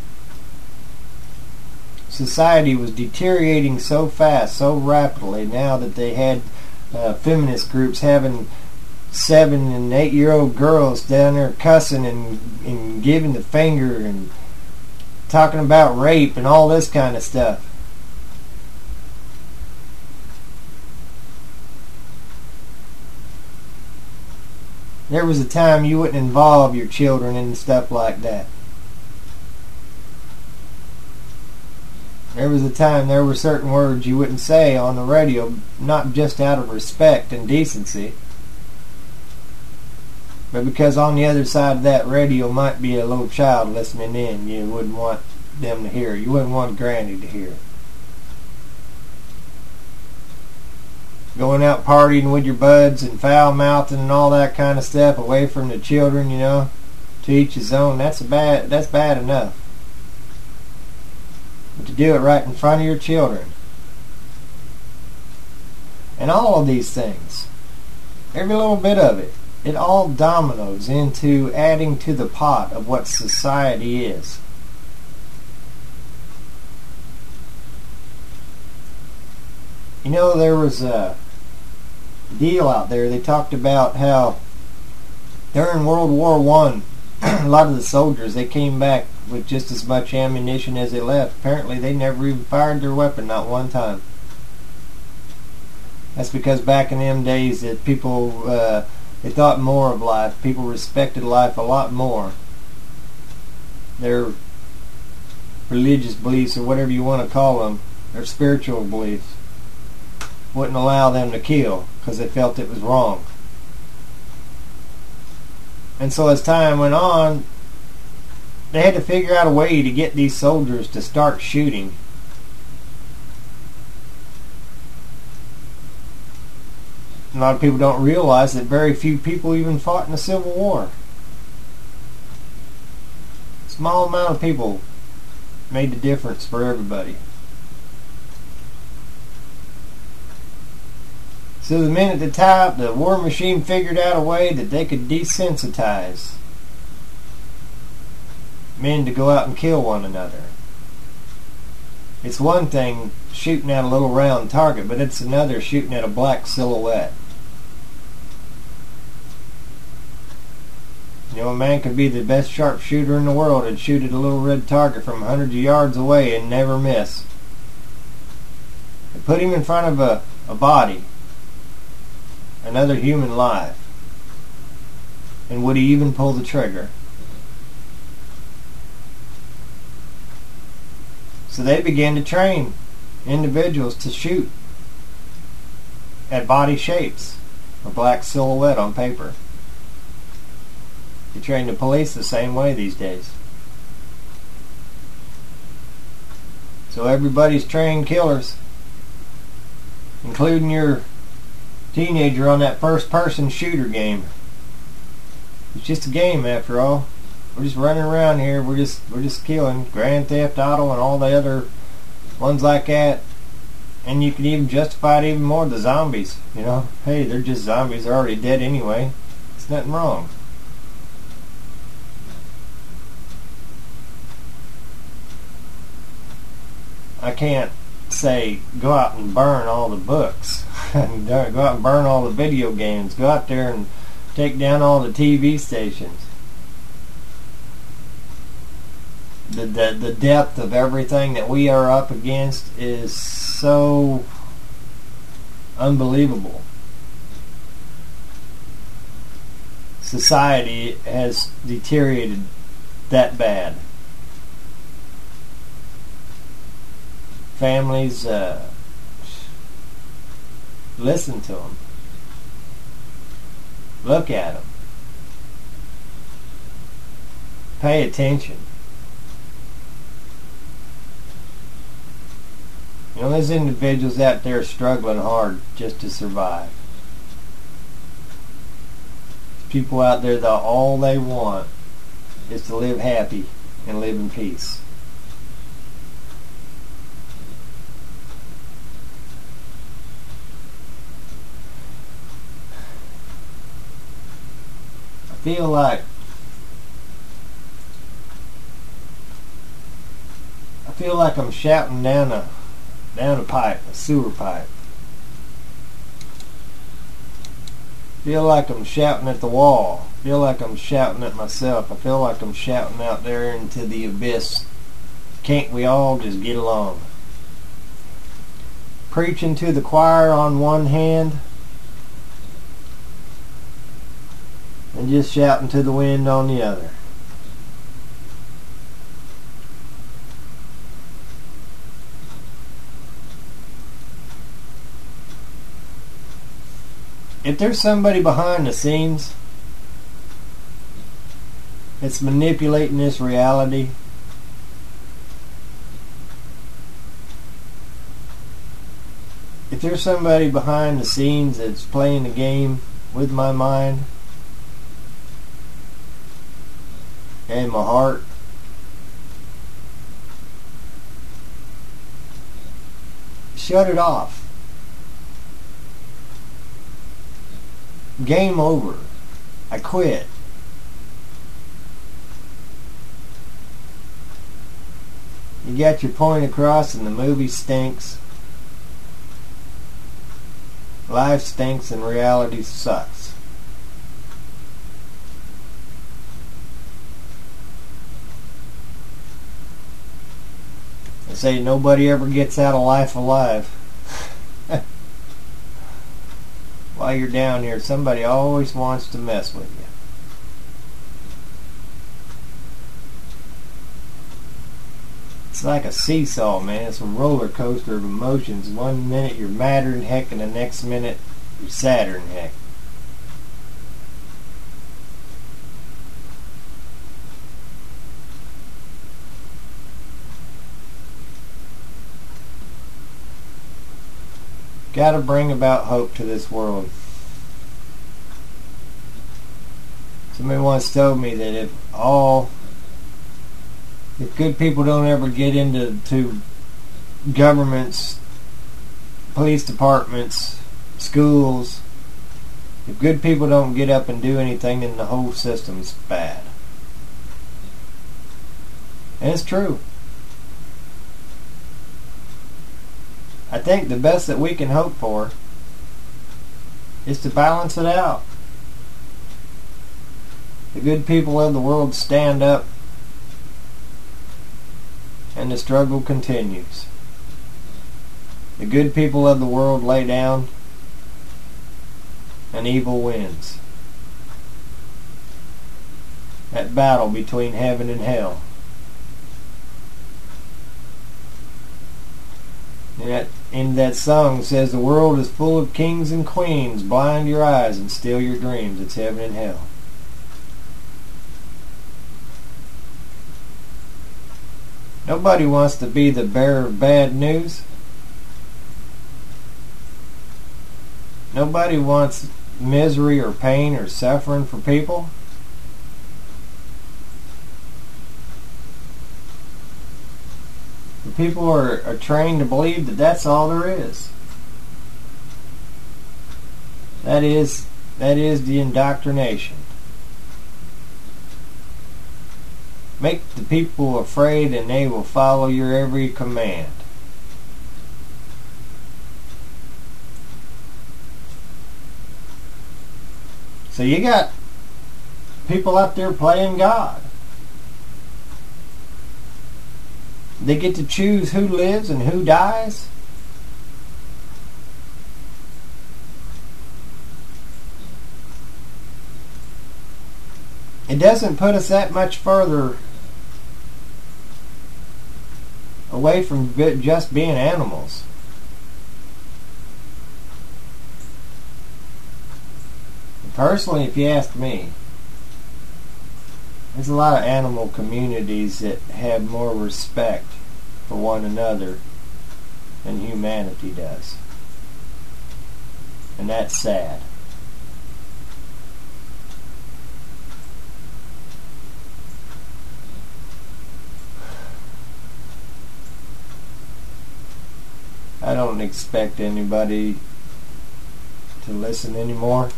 Society was deteriorating so fast, so rapidly, now that they had uh, feminist groups having seven and eight year old girls down there cussing and, and giving the finger and talking about rape and all this kind of stuff. There was a time you wouldn't involve your children in stuff like that. There was a time there were certain words you wouldn't say on the radio, not just out of respect and decency, but because on the other side of that radio might be a little child listening in. You wouldn't want them to hear. You wouldn't want Granny to hear. Going out partying with your buds and foul-mouthing and all that kind of stuff away from the children, you know, to each his own, that's a bad, that's bad enough. But to do it right in front of your children. And all of these things, every little bit of it, it all dominoes into adding to the pot of what society is. You know, there was a deal out there. They talked about how during World War One, a lot of the soldiers, they came back with just as much ammunition as they left. Apparently, they never even fired their weapon, not one time. That's because back in them days, that people uh, they thought more of life. People respected life a lot more. Their religious beliefs, or whatever you want to call them, their spiritual beliefs, wouldn't allow them to kill because they felt it was wrong. And so as time went on, they had to figure out a way to get these soldiers to start shooting. A lot of people don't realize that very few people even fought in the Civil War. A small amount of people made the difference for everybody. So the men at the top, the war machine figured out a way that they could desensitize men to go out and kill one another. It's one thing shooting at a little round target, but it's another shooting at a black silhouette. You know, a man could be the best sharpshooter in the world and shoot at a little red target from hundreds of yards away and never miss. And put him in front of a, a body, another human life, and would he even pull the trigger? So they began to train individuals to shoot at body shapes, a black silhouette on paper. You train the police the same way these days. So everybody's trained killers, including your teenager on that first-person shooter game. It's just a game after all. We're just running around here. We're just we're just killing. Grand Theft Auto and all the other ones like that. And you can even justify it even more. The zombies, you know. Hey, they're just zombies. They're already dead anyway. It's nothing wrong. I can't say go out and burn all the books. Go out and burn all the video games. Go out there and take down all the T V stations. The, the the depth of everything that we are up against is so unbelievable. Society has deteriorated that bad. Families, uh, listen to them. Look at them. Pay attention. You know, there's individuals out there struggling hard just to survive. There's people out there that all they want is to live happy and live in peace. I feel like feel like I'm shouting down a down a pipe, a sewer pipe. Feel like I'm shouting at the wall. Feel like I'm shouting at myself. I feel like I'm shouting out there into the abyss. Can't we all just get along? Preaching to the choir on one hand and just shouting to the wind on the other. If there's somebody behind the scenes that's manipulating this reality, if there's somebody behind the scenes that's playing the game with my mind and my heart, shut it off. Game over. I quit. You got your point across and the movie stinks. Life stinks and reality sucks. They say nobody ever gets out of life alive. While you're down here, somebody always wants to mess with you. It's like a seesaw, man. It's a roller coaster of emotions. One minute you're madder than heck, and the next minute you're sadder than heck. Got to bring about hope to this world. Somebody once told me that if all, if good people don't ever get into to governments, police departments, schools, if good people don't get up and do anything, then the whole system's bad. And it's true. I think the best that we can hope for is to balance it out. The good people of the world stand up and the struggle continues. The good people of the world lay down and evil wins. That battle between heaven and hell. And that, in that song says the world is full of kings and queens. Blind your eyes and steal your dreams. It's heaven and hell. Nobody wants to be the bearer of bad news. Nobody wants misery or pain or suffering for people. People are, are trained to believe that that's all there is. That is, that is the indoctrination. Make the people afraid and they will follow your every command. So you got people out there playing God. They get to choose who lives and who dies. It doesn't put us that much further away from just being animals. Personally, if you ask me, there's a lot of animal communities that have more respect for one another than humanity does. And that's sad. I don't expect anybody to listen anymore.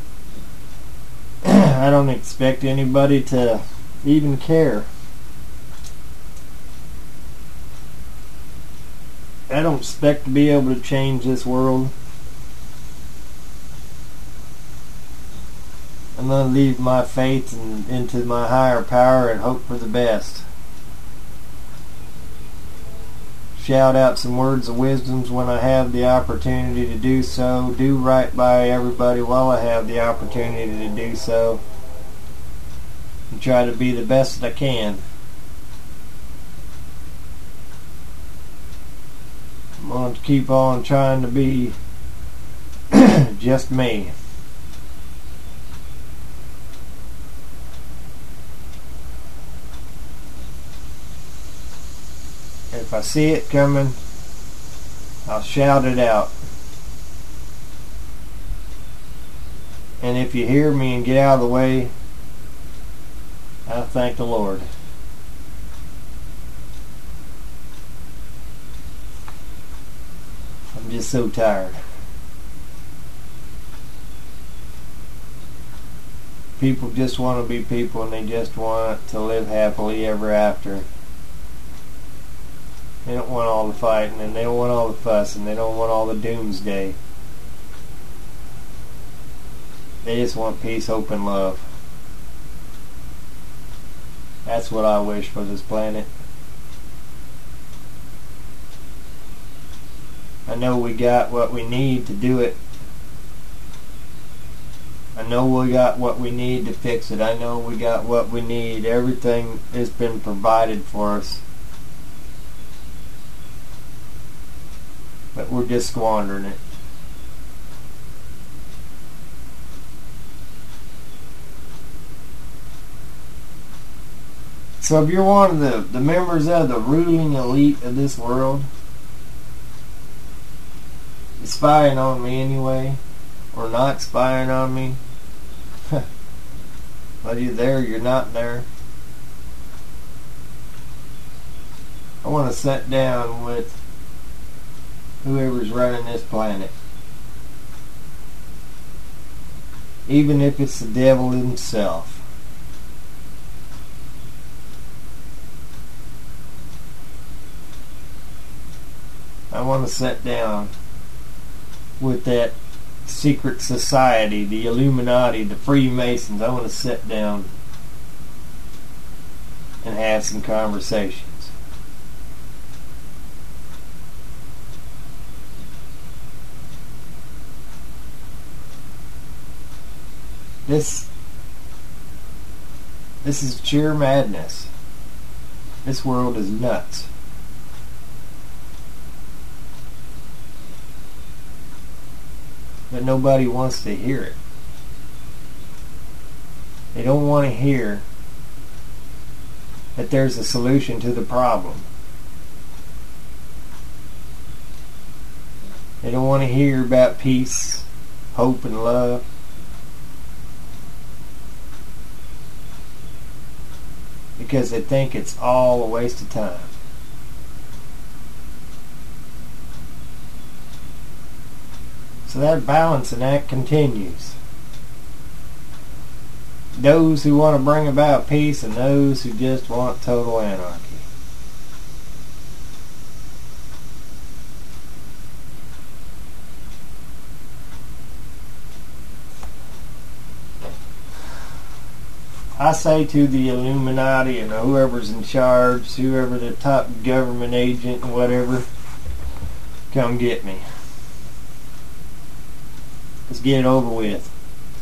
I don't expect anybody to even care. I don't expect to be able to change this world. I'm going to leave my faith in, into my higher power and hope for the best. Shout out some words of wisdoms when I have the opportunity to do so. Do right by everybody while I have the opportunity to do so. And try to be the best that I can. I'm going to keep on trying to be just me. If I see it coming, I'll shout it out. And if you hear me and get out of the way, I thank the Lord. I'm just so tired. People just want to be people and they just want to live happily ever after. They don't want all the fighting and they don't want all the fussing. They don't want all the doomsday. They just want peace, hope, and love. That's what I wish for this planet. I know we got what we need to do it. I know we got what we need to fix it. I know we got what we need. Everything has been provided for us. But we're just squandering it. So if you're one of the, the members of the ruling elite of this world, you're spying on me anyway, or not spying on me, whether you're there or you're not there, I want to sit down with whoever's running this planet. Even if it's the devil himself. I want to sit down with that secret society, the Illuminati, the Freemasons. I want to sit down and have some conversations. This, this is sheer madness. This world is nuts. But nobody wants to hear it. They don't want to hear that there's a solution to the problem. They don't want to hear about peace, hope, and love. Because they think it's all a waste of time. So that balancing act continues. Those who want to bring about peace and those who just want total anarchy. I say to the Illuminati and whoever's in charge, whoever the top government agent and whatever, come get me. Let's get it over with.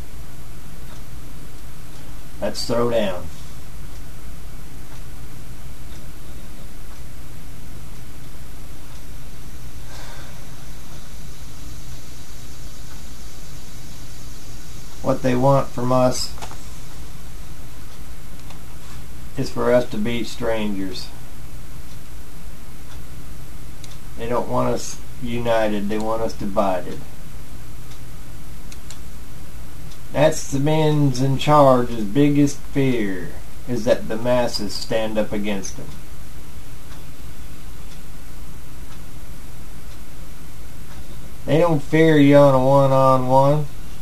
Let's throw down. What they want from us is for us to be strangers. They don't want us united. They want us divided. That's the men's in charge's biggest fear, is that the masses stand up against them. They don't fear you on a one-on-one.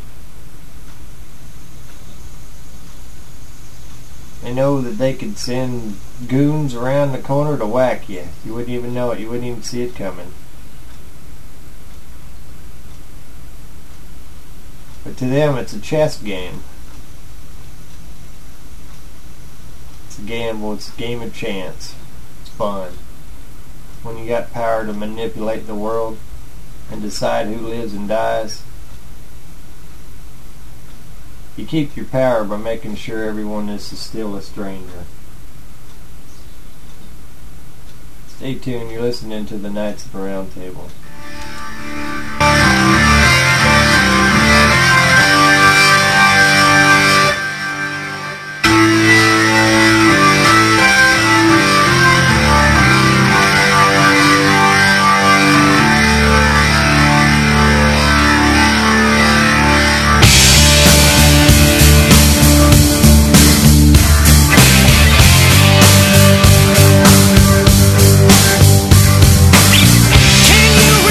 They know that they could send goons around the corner to whack you. You wouldn't even know it. You wouldn't even see it coming. But to them, it's a chess game. It's a gamble. It's a game of chance. It's fun. When you got power to manipulate the world and decide who lives and dies, you keep your power by making sure everyone is still a stranger. Stay tuned, you're listening to the Knights of the Round Table. Can you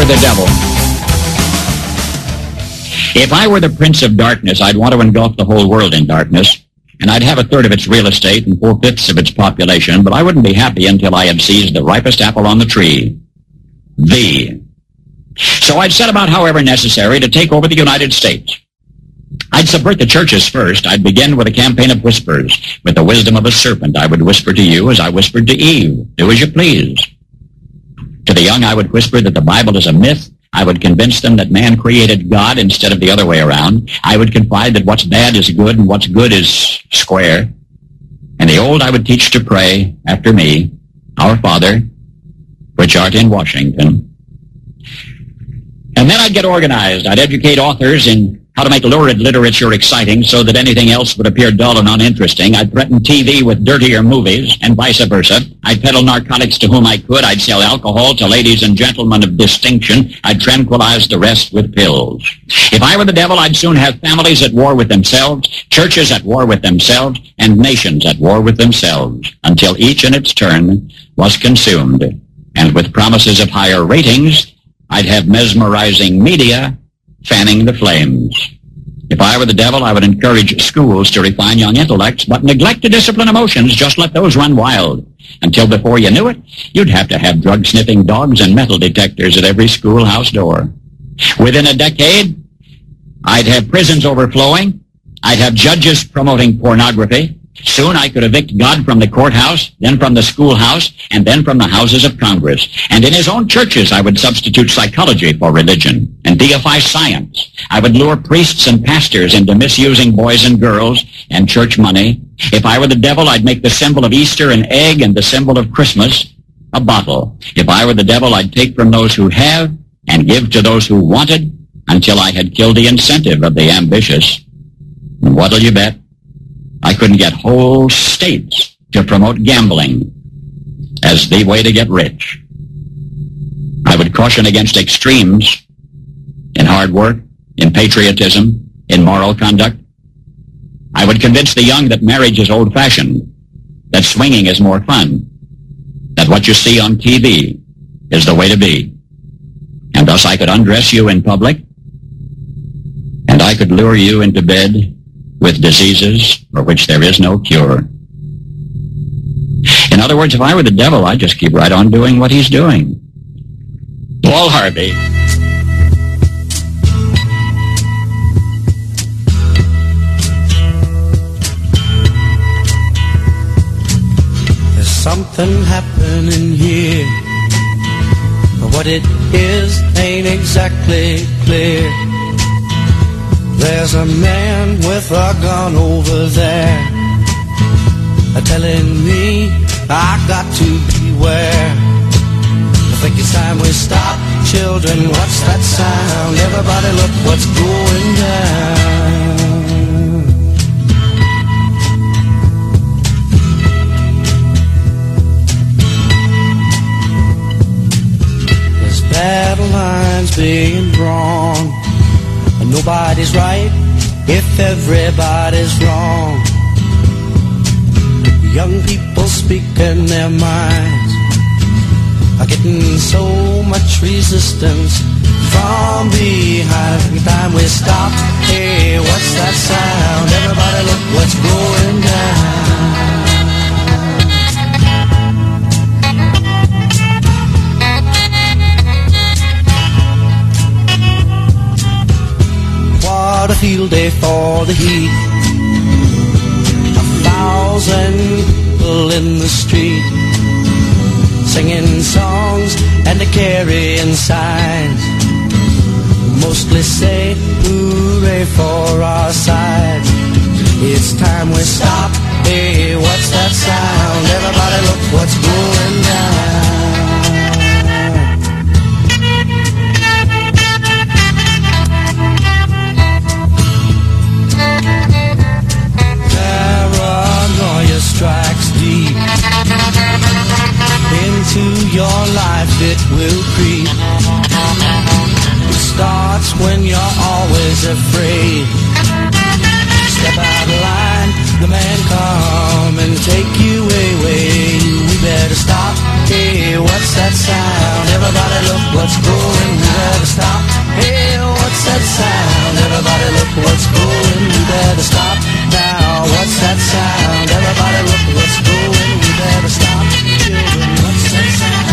the devil, if I were the prince of darkness, I'd want to engulf the whole world in darkness, and I'd have a third of its real estate and four-fifths of its population, but I wouldn't be happy until I had seized the ripest apple on the tree. Thee. So I'd set about, however necessary, to take over the United States. I'd subvert the churches first. I'd begin with a campaign of whispers. With the wisdom of a serpent, I would whisper to you as I whispered to Eve, do as you please. To the young, I would whisper that the Bible is a myth. I would convince them that man created God instead of the other way around. I would confide that what's bad is good and what's good is square. And the old I would teach to pray after me, Our Father, which art in Washington. And then I'd get organized. I'd educate authors in how to make lurid literature exciting so that anything else would appear dull and uninteresting. I'd threaten T V with dirtier movies and vice versa. I'd peddle narcotics to whom I could. I'd sell alcohol to ladies and gentlemen of distinction. I'd tranquilize the rest with pills. If I were the devil, I'd soon have families at war with themselves, churches at war with themselves, and nations at war with themselves, until each in its turn was consumed. And with promises of higher ratings, I'd have mesmerizing media fanning the flames. If I were the devil, I would encourage schools to refine young intellects, but neglect to discipline emotions. Just let those run wild. Until before you knew it, you'd have to have drug-sniffing dogs and metal detectors at every schoolhouse door. Within a decade, I'd have prisons overflowing. I'd have judges promoting pornography. Soon I could evict God from the courthouse, then from the schoolhouse, and then from the houses of Congress. And in his own churches I would substitute psychology for religion and deify science. I would lure priests and pastors into misusing boys and girls and church money. If I were the devil, I'd make the symbol of Easter an egg and the symbol of Christmas a bottle. If I were the devil, I'd take from those who have and give to those who wanted until I had killed the incentive of the ambitious. And what'll you bet? I couldn't get whole states to promote gambling as the way to get rich. I would caution against extremes in hard work, in patriotism, in moral conduct. I would convince the young that marriage is old-fashioned, that swinging is more fun, that what you see on T V is the way to be. And thus I could undress you in public, and I could lure you into bed with diseases for which there is no cure. In other words, if I were the devil, I'd just keep right on doing what he's doing. Paul Harvey. There's something happening here, but what it is ain't exactly clear. There's a man with a gun over there, telling me I got to beware. I think it's time we stop. Children, what's that sound? Everybody look what's going down. There's battle lines being drawn, and nobody's right if everybody's wrong. Young people speaking their minds are getting so much resistance from behind. Every time we stop, hey, what's that sound? Everybody look what's going down. What a field day for the heat. Thousand people in the street, singing songs and carrying signs, mostly say hooray for our side. It's time we stop. Hey, what's that sound? Everybody look what's going down. Strikes deep into your life, it will creep. It starts when you're always afraid. Step out of line, the man come and take you away. We better stop. Hey, what's that sound? Everybody look what's going, we better stop. Hey, what's that sound? Everybody look what's going, we better stop. Now, what's that sound? Everybody look what's going, we better stop. Children, what's that sound?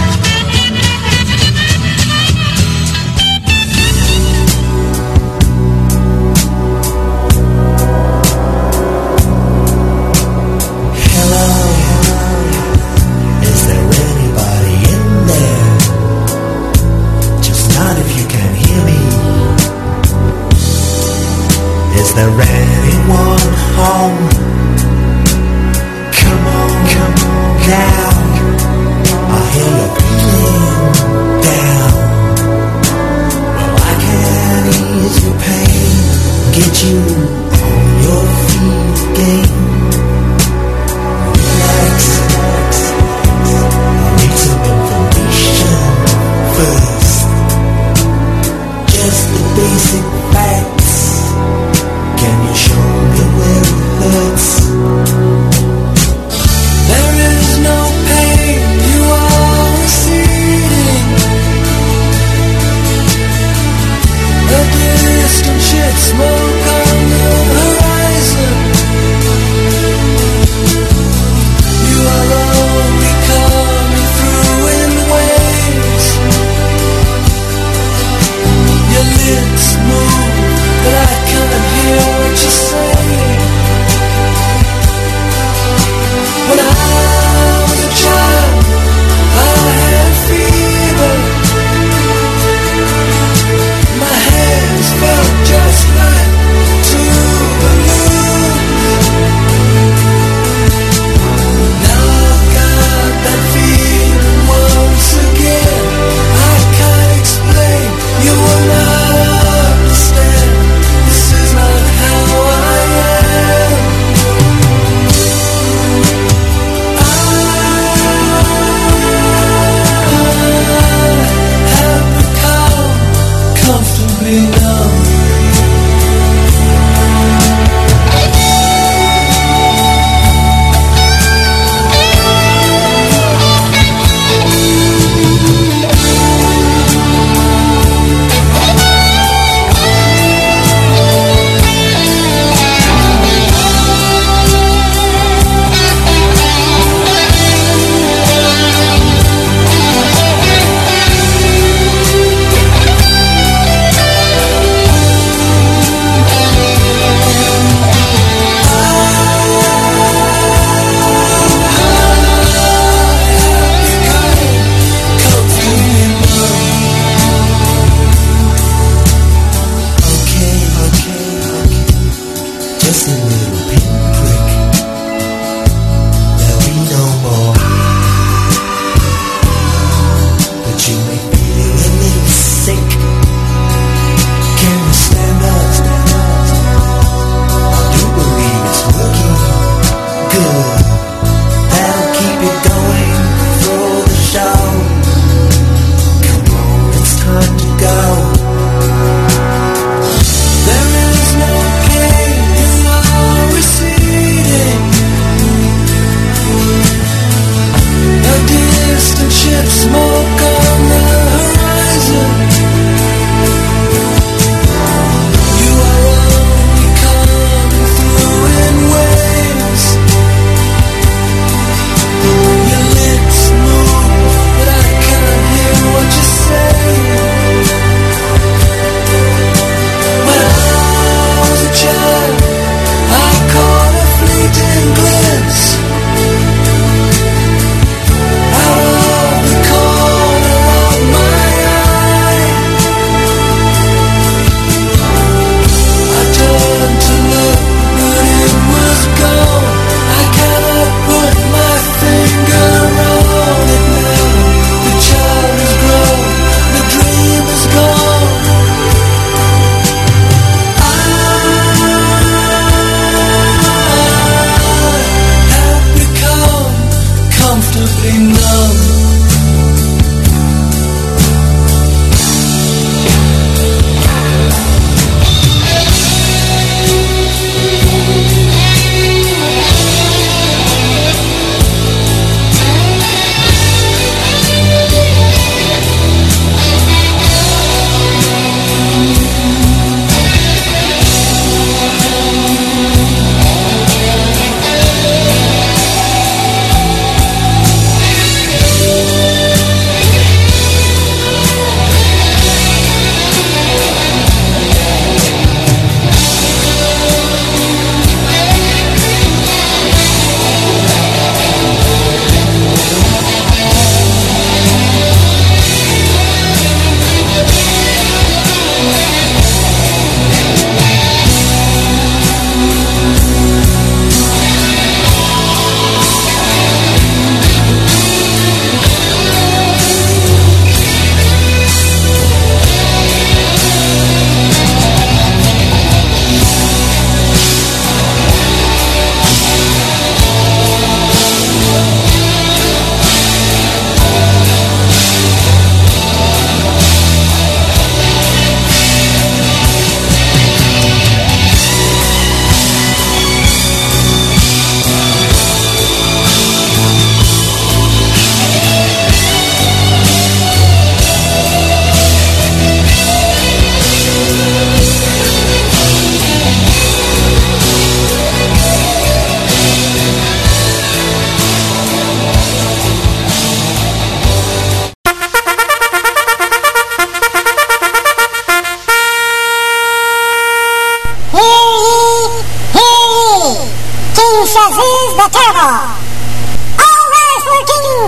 Is there anyone home? Come on, come on now. I hear you feeling down. Well, I can ease your pain, get you on your feet again. Relax, I need some information first. Just the basic facts. Can you show me where it hurts? There is no pain, you are receding. A distant shit smoke on the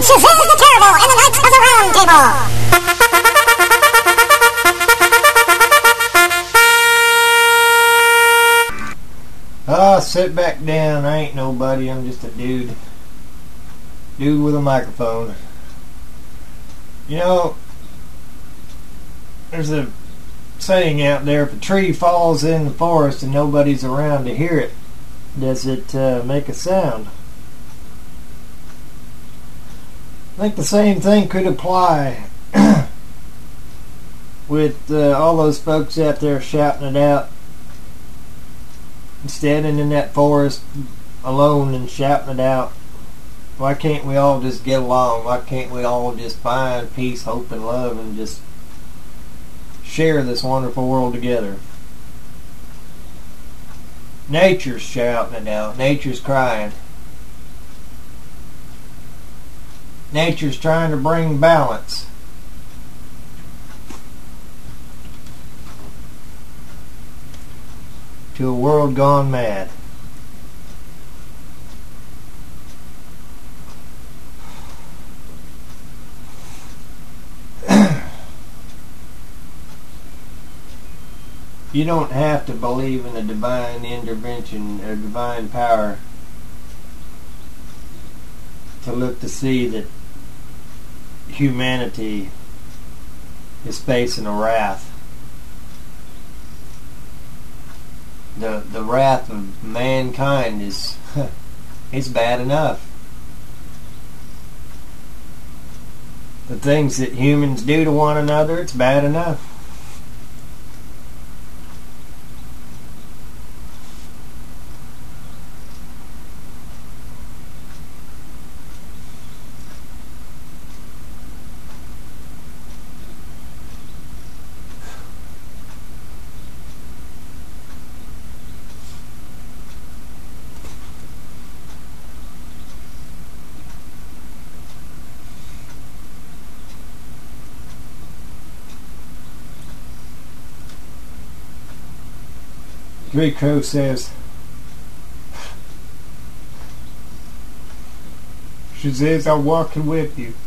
Shazam the Terrible and the Knights of the Round Table. Ah, sit back down. I ain't nobody. I'm just a dude. Dude with a microphone. You know, there's a saying out there, if a tree falls in the forest and nobody's around to hear it, does it uh, make a sound? I think the same thing could apply with uh, all those folks out there shouting it out, standing in that forest alone and shouting it out. Why can't we all just get along? Why can't we all just find peace, hope, and love and just share this wonderful world together? Nature's shouting it out. Nature's crying. Nature's trying to bring balance. To a world gone mad. You don't have to believe in a divine intervention or divine power to look to see that humanity is facing a wrath. The the wrath of mankind is it's bad enough. The things that humans do to one another, it's bad enough. Three Crow says, she says, I'm walking with you.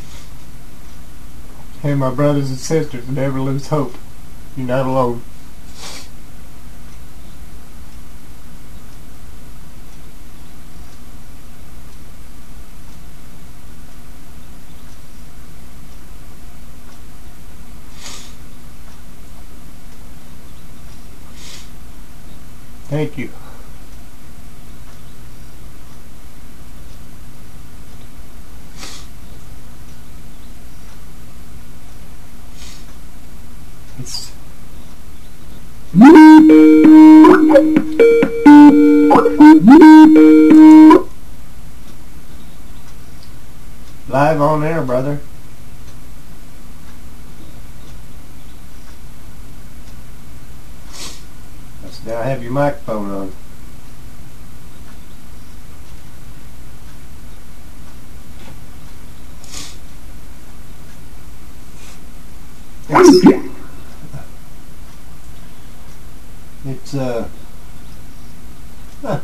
Hey, my brothers and sisters, never lose hope. You're not alone. Thank you. It's live on air, brother. Now have your microphone on. It's, it's uh huh.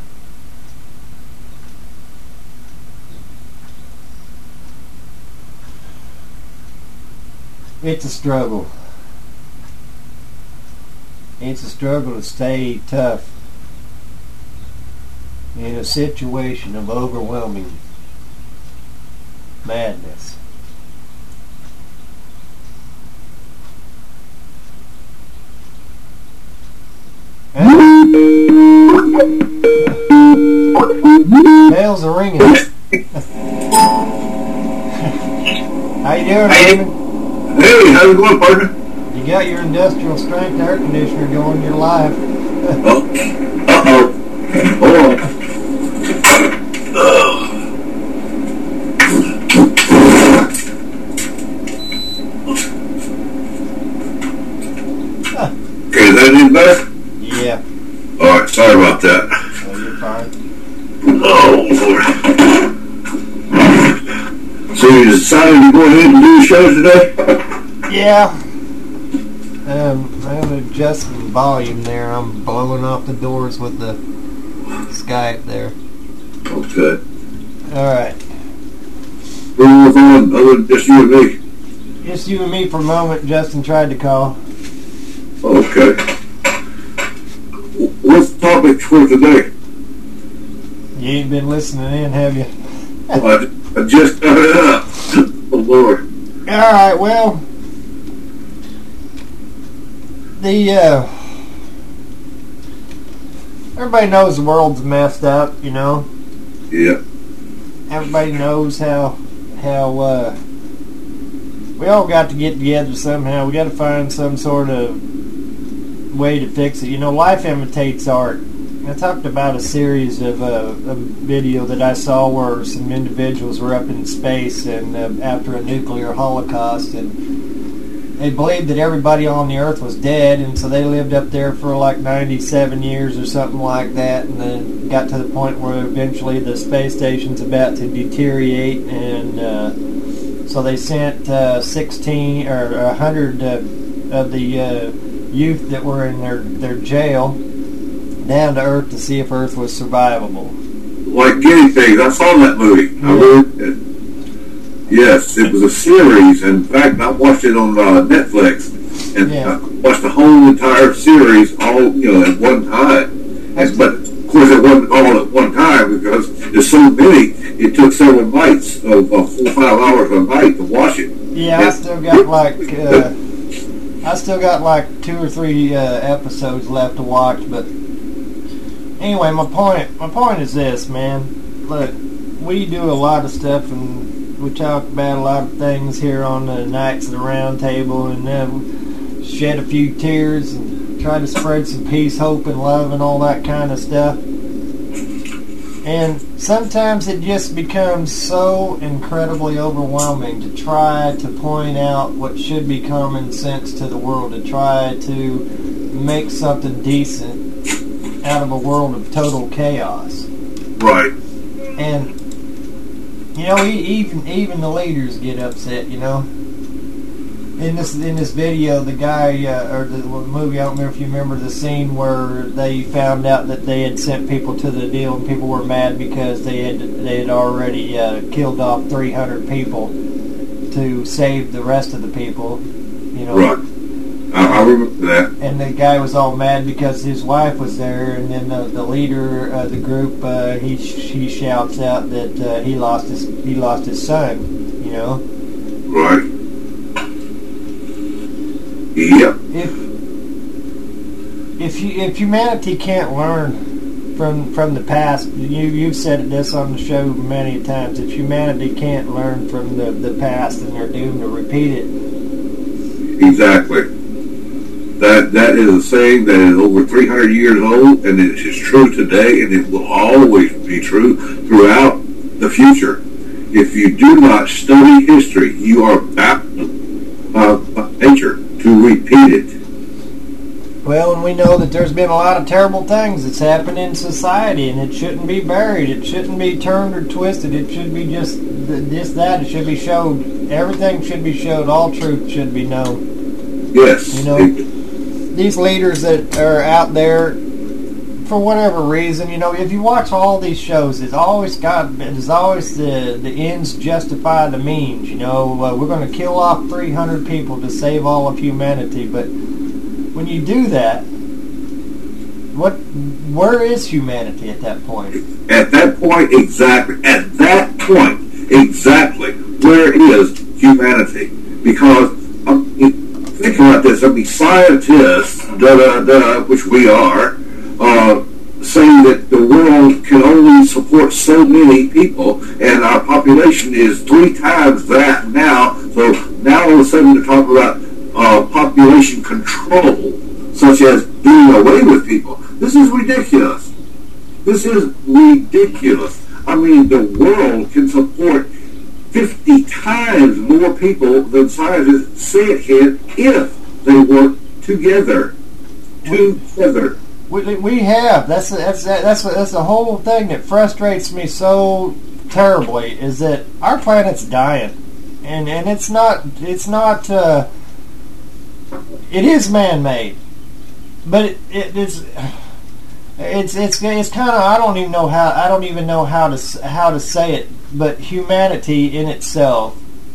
It's a struggle. It's a struggle to stay tough in a situation of overwhelming madness. Bells are ringing. How you doing, Raymond? Hey, how's it going, partner? You got your industrial strength air conditioner going, you're live. Oh, uh-oh. Hold on. Oh. Huh. Okay, is that any better? Yeah. Alright, sorry about that. Oh, you're fine. Oh, Lord. So you decided to go ahead and do the show today? Yeah. Um, I'm adjusting volume there. I'm blowing off the doors with the Skype there. Okay. Alright. Who was on other than just you and me? Just you and me for a moment. Justin tried to call. Okay. What's the topic for today? You ain't been listening in, have you? I, I just got it up. Oh, Lord. All right, well, the, uh, everybody knows the world's messed up, you know? Yeah. Everybody knows how, how, uh, we all got to get together somehow. We got to find some sort of way to fix it. You know, life imitates art. I talked about a series of uh, a video that I saw where some individuals were up in space and uh, after a nuclear holocaust, and they believed that everybody on the Earth was dead, and so they lived up there for like ninety-seven years or something like that, and then got to the point where eventually the space station's about to deteriorate, and uh, so they sent uh, sixteen or one hundred uh, of the uh, youth that were in their, their jail down to Earth to see if Earth was survivable. Like guinea pigs. I saw that movie. Yeah. I read it. Yes, it was a series. In fact, I watched it on uh, Netflix, and Yeah. I watched the whole entire series all you know at one time. And, but of course, it wasn't all at one time because there's so many. It took several nights of uh, four or five hours a night to watch it. Yeah, I still got like uh, I still got like two or three uh, episodes left to watch, but anyway, my point my point is this, man. Look, we do a lot of stuff, and we talk about a lot of things here on the Knights of the Round Table, and then shed a few tears and try to spread some peace, hope, and love, and all that kind of stuff. And sometimes it just becomes so incredibly overwhelming to try to point out what should be common sense to the world, to try to make something decent out of a world of total chaos. Right. And, you know, e- even even the leaders get upset, you know. In this in this video, the guy, uh, or the movie, I don't remember if you remember the scene where they found out that they had sent people to the deal, and people were mad because they had they had already uh, killed off three hundred people to save the rest of the people, you know. Right. I, I remember that. And the guy was all mad because his wife was there, and then the, the leader of the group, uh, he he shouts out that uh, he lost his he lost his son, you know. Right. Yep. If if you if humanity can't learn from from the past, you you've said this on the show many times. If humanity can't learn from the, the past, then they're doomed to repeat it. Exactly. That that is a saying that is over three hundred years old, and it is true today, and it will always be true throughout the future. If you do not study history, you are bound uh, by nature to repeat it. Well, and we know that there's been a lot of terrible things that's happened in society, and it shouldn't be buried. It shouldn't be turned or twisted. It should be just just that. It should be showed. Everything should be showed. All truth should be known. Yes. You know, these leaders that are out there, for whatever reason, you know, if you watch all these shows, it's always got, it's always the the ends justify the means. You know, uh, we're going to kill off three hundred people to save all of humanity, but when you do that, what, where is humanity at that point? At that point, exactly. At that point, exactly. Where is humanity? Because um, think about this. I mean, scientists, da da da, which we are, uh, saying that the world can only support so many people, and our population is three times that now. So now all of a sudden they're talking about uh, population control, such as doing away with people. This is ridiculous. This is ridiculous. I mean, the world can support fifty times more people than scientists say it can if they work together. Together. We, we have. That's that's that's that's the whole thing that frustrates me so terribly, is that our planet's dying, and and it's not it's not uh, it is man-made, but it, it is it's it's it's kind of I don't even know how I don't even know how to how to say it but humanity in itself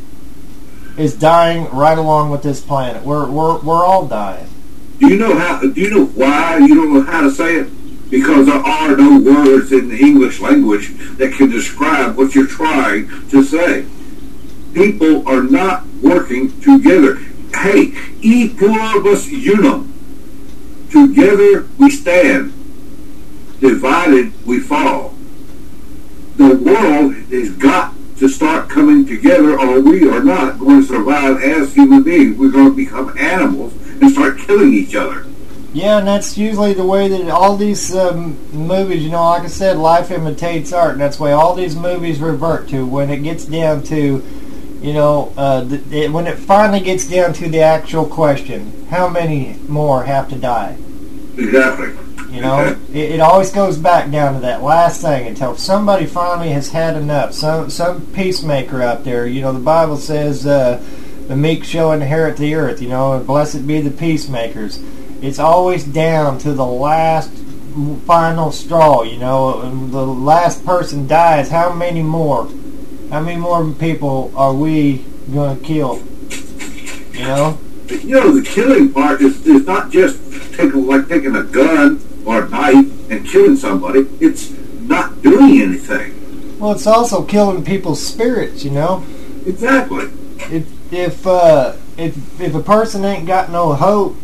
is dying right along with this planet. We're we're we're all dying. Do you know how? Do you know why you don't know how to say it? Because there are no words in the English language that can describe what you're trying to say. People are not working together. Hey, e pluribus unum. Together we stand. Divided we fall. The world has got to start coming together, or we are not going to survive as human beings. We're going to become animals and start killing each other. Yeah, and that's usually the way that all these um, movies, you know, like I said, life imitates art, and that's the way all these movies revert to when it gets down to, you know, uh, the, it, when it finally gets down to the actual question, how many more have to die? Exactly. You know, it, it always goes back down to that last thing until somebody finally has had enough. Some some peacemaker out there, you know, the Bible says uh, the meek shall inherit the earth, you know, and blessed be the peacemakers. It's always down to the last final straw, you know. And the last person dies. How many more? How many more people are we going to kill? You know? You know, the killing part is, is not just taking, like taking a gun or a knife and killing somebody. It's not doing anything. Well, it's also killing people's spirits, you know? Exactly. If if uh, if if a person ain't got no hope,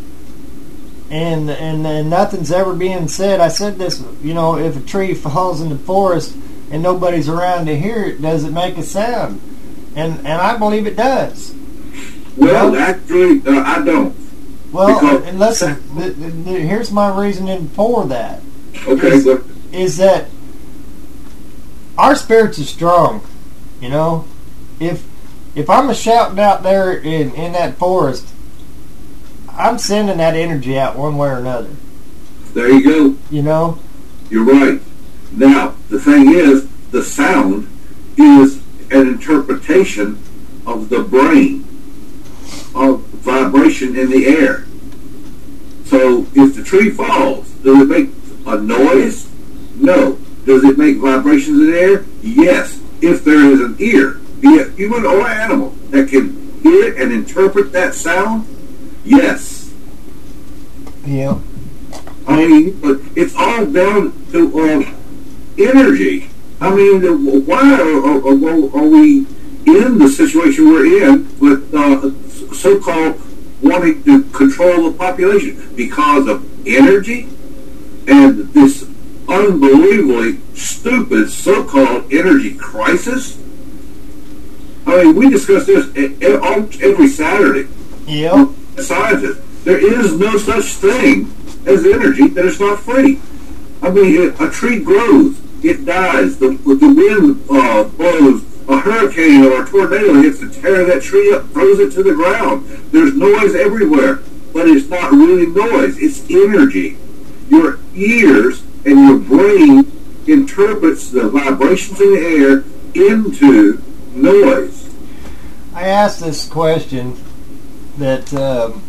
and and and nothing's ever being said, I said this, you know, if a tree falls in the forest and nobody's around to hear it, does it make a sound? And and I believe it does. Well, you know? actually, uh, I don't. Well, Because and listen, th- th- th- here's my reasoning for that. Okay, is, but is that our spirits are strong, you know? If if I'm a shouting out there in, in that forest, I'm sending that energy out one way or another. There you go. You know? You're right. Now, the thing is, the sound is an interpretation of the brain, of vibration in the air. So, if the tree falls, does it make a noise? No. Does it make vibrations in the air? Yes. If there is an ear, be it human or animal, that can hear it and interpret that sound, yes. Yeah. I mean, but it's all down to uh, energy. I mean, the, why are, are, are we in the situation we're in with uh, so-called wanting to control the population? Because of energy and this unbelievably stupid so-called energy crisis? I mean, we discuss this every Saturday. Yeah. Scientists, there is no such thing as energy that is not free. I mean, a tree grows, it dies, the, the wind uh, blows, a hurricane or a tornado hits to tear that tree up, throws it to the ground. There's noise everywhere, but it's not really noise, it's energy. Your ears and your brain interprets the vibrations in the air into noise. I asked this question that um,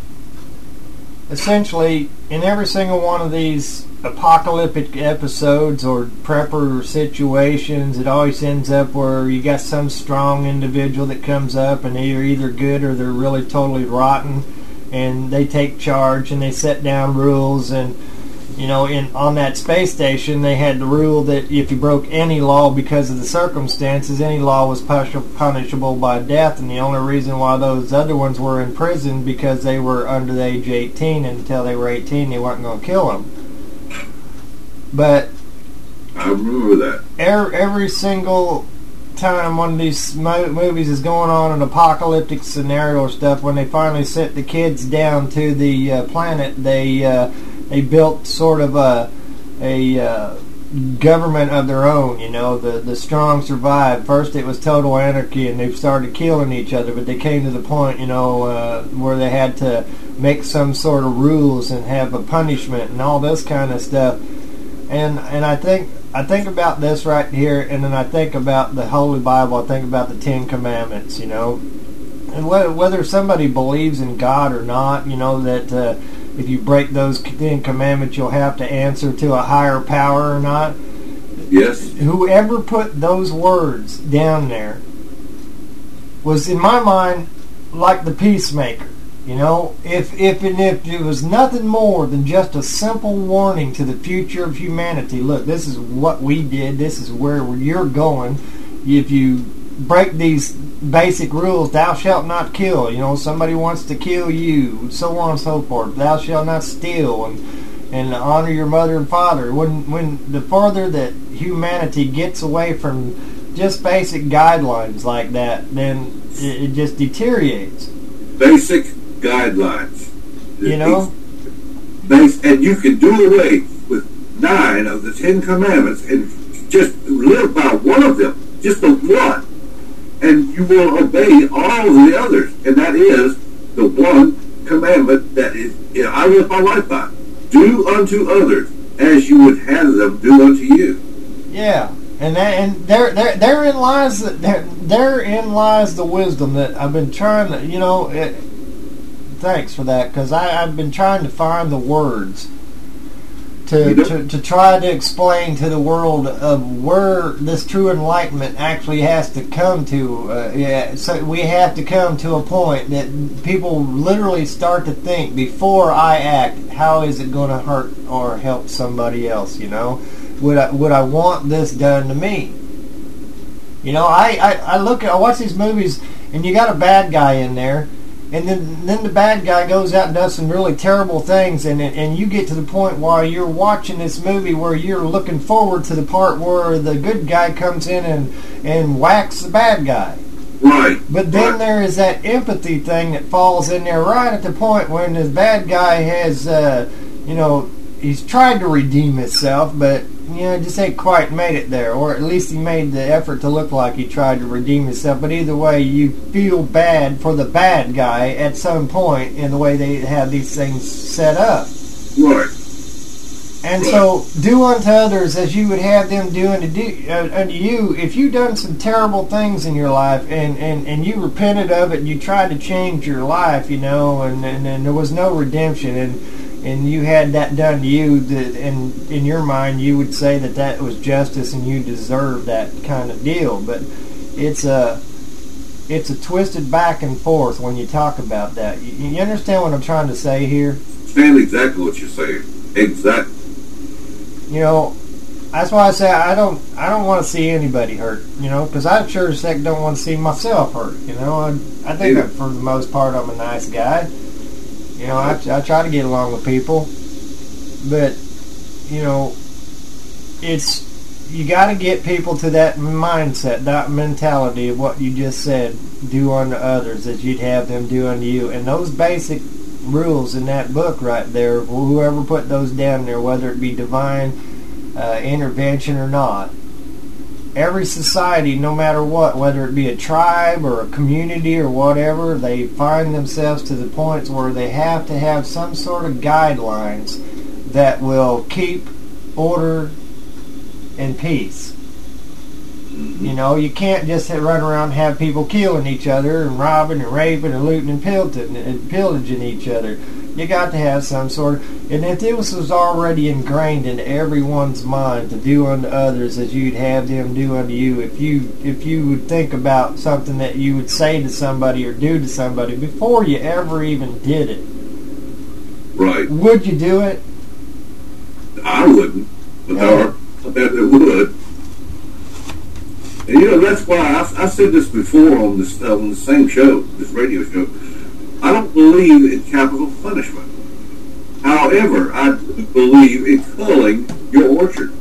essentially in every single one of these apocalyptic episodes or prepper situations, it always ends up where you got some strong individual that comes up and they're either good or they're really totally rotten, and they take charge and they set down rules. And you know, in on that space station, they had the rule that if you broke any law because of the circumstances, any law was punish- punishable by death. And the only reason why those other ones were in prison because they were under the age of eighteen, and until they were eighteen, they weren't going to kill them. But I remember that. Every, every single time one of these mo- movies is going on an apocalyptic scenario or stuff, when they finally set the kids down to the uh, planet, they uh, they built sort of a a uh, government of their own. You know, the the strong survived. First, it was total anarchy, and they started killing each other. But they came to the point, you know, uh, where they had to make some sort of rules and have a punishment and all this kind of stuff. And and I think I think about this right here, and then I think about the Holy Bible. I think about the Ten Commandments, you know, and whether, whether somebody believes in God or not, you know, that uh, if you break those Ten Commandments, you'll have to answer to a higher power or not. Yes. Whoever put those words down there was, in my mind, like the peacemaker. You know, if if and if it was nothing more than just a simple warning to the future of humanity. Look, this is what we did. This is where you're going. If you break these basic rules, thou shalt not kill. You know, somebody wants to kill you, so on and so forth. Thou shalt not steal, and and honor your mother and father. When when the farther that humanity gets away from just basic guidelines like that, then it, it just deteriorates. Basic guidelines. You know? Base, and you can do away with nine of the Ten Commandments and just live by one of them, just the one, and you will obey all of the others. And that is the one commandment that is, you know, I live my life by. Do unto others as you would have them do unto you. Yeah. And that, and there, there, therein lies the, there, therein lies the wisdom that I've been trying to, you know. It, thanks for that, because I've been trying to find the words to, to to try to explain to the world of where this true enlightenment actually has to come to. Uh, yeah, so we have to come to a point that people literally start to think, before I act, how is it going to hurt or help somebody else? You know. Would I, would I want this done to me? You know, I, I, I look at, I watch these movies, and you got a bad guy in there, and then then the bad guy goes out and does some really terrible things, and and you get to the point while you're watching this movie where you're looking forward to the part where the good guy comes in and, and whacks the bad guy. Right. But then right. there is that empathy thing that falls in there right at the point when the bad guy has, uh, you know, he's tried to redeem himself, but, you know, just ain't quite made it there. Or at least he made the effort to look like he tried to redeem himself. But either way, you feel bad for the bad guy at some point in the way they have these things set up. Right. And so, do unto others as you would have them do unto, do, uh, unto you. If you've done some terrible things in your life, and, and, and you repented of it, and you tried to change your life, you know, and, and, and there was no redemption, and and you had that done to you, that, and in your mind you would say that that was justice and you deserved that kind of deal. But it's a it's a twisted back and forth when you talk about that. You, you understand what I'm trying to say here? Understand exactly what you're saying. Exactly. You know, that's why I say I don't I don't want to see anybody hurt. You know, because I sure as heck don't want to see myself hurt. You know, I, I think that for the most part I'm a nice guy. You know, I, I try to get along with people, but, you know, it's, you got to get people to that mindset, that mentality of what you just said, do unto others as you'd have them do unto you. And those basic rules in that book right there, whoever put those down there, whether it be divine uh, intervention or not, every society, no matter what, whether it be a tribe or a community or whatever, they find themselves to the points where they have to have some sort of guidelines that will keep order and peace. You know, you can't just run around and have people killing each other and robbing and raping and looting and pillaging, and pillaging each other. You got to have some sort of, and if this was already ingrained in everyone's mind to do unto others as you'd have them do unto you, if you if you would think about something that you would say to somebody or do to somebody before you ever even did it, right? Would you do it? I wouldn't, but there are that it would. And you know, that's why I, I said this before on this uh, on the same show, this radio show. I don't believe in capital punishment. However, I do believe in culling your orchard.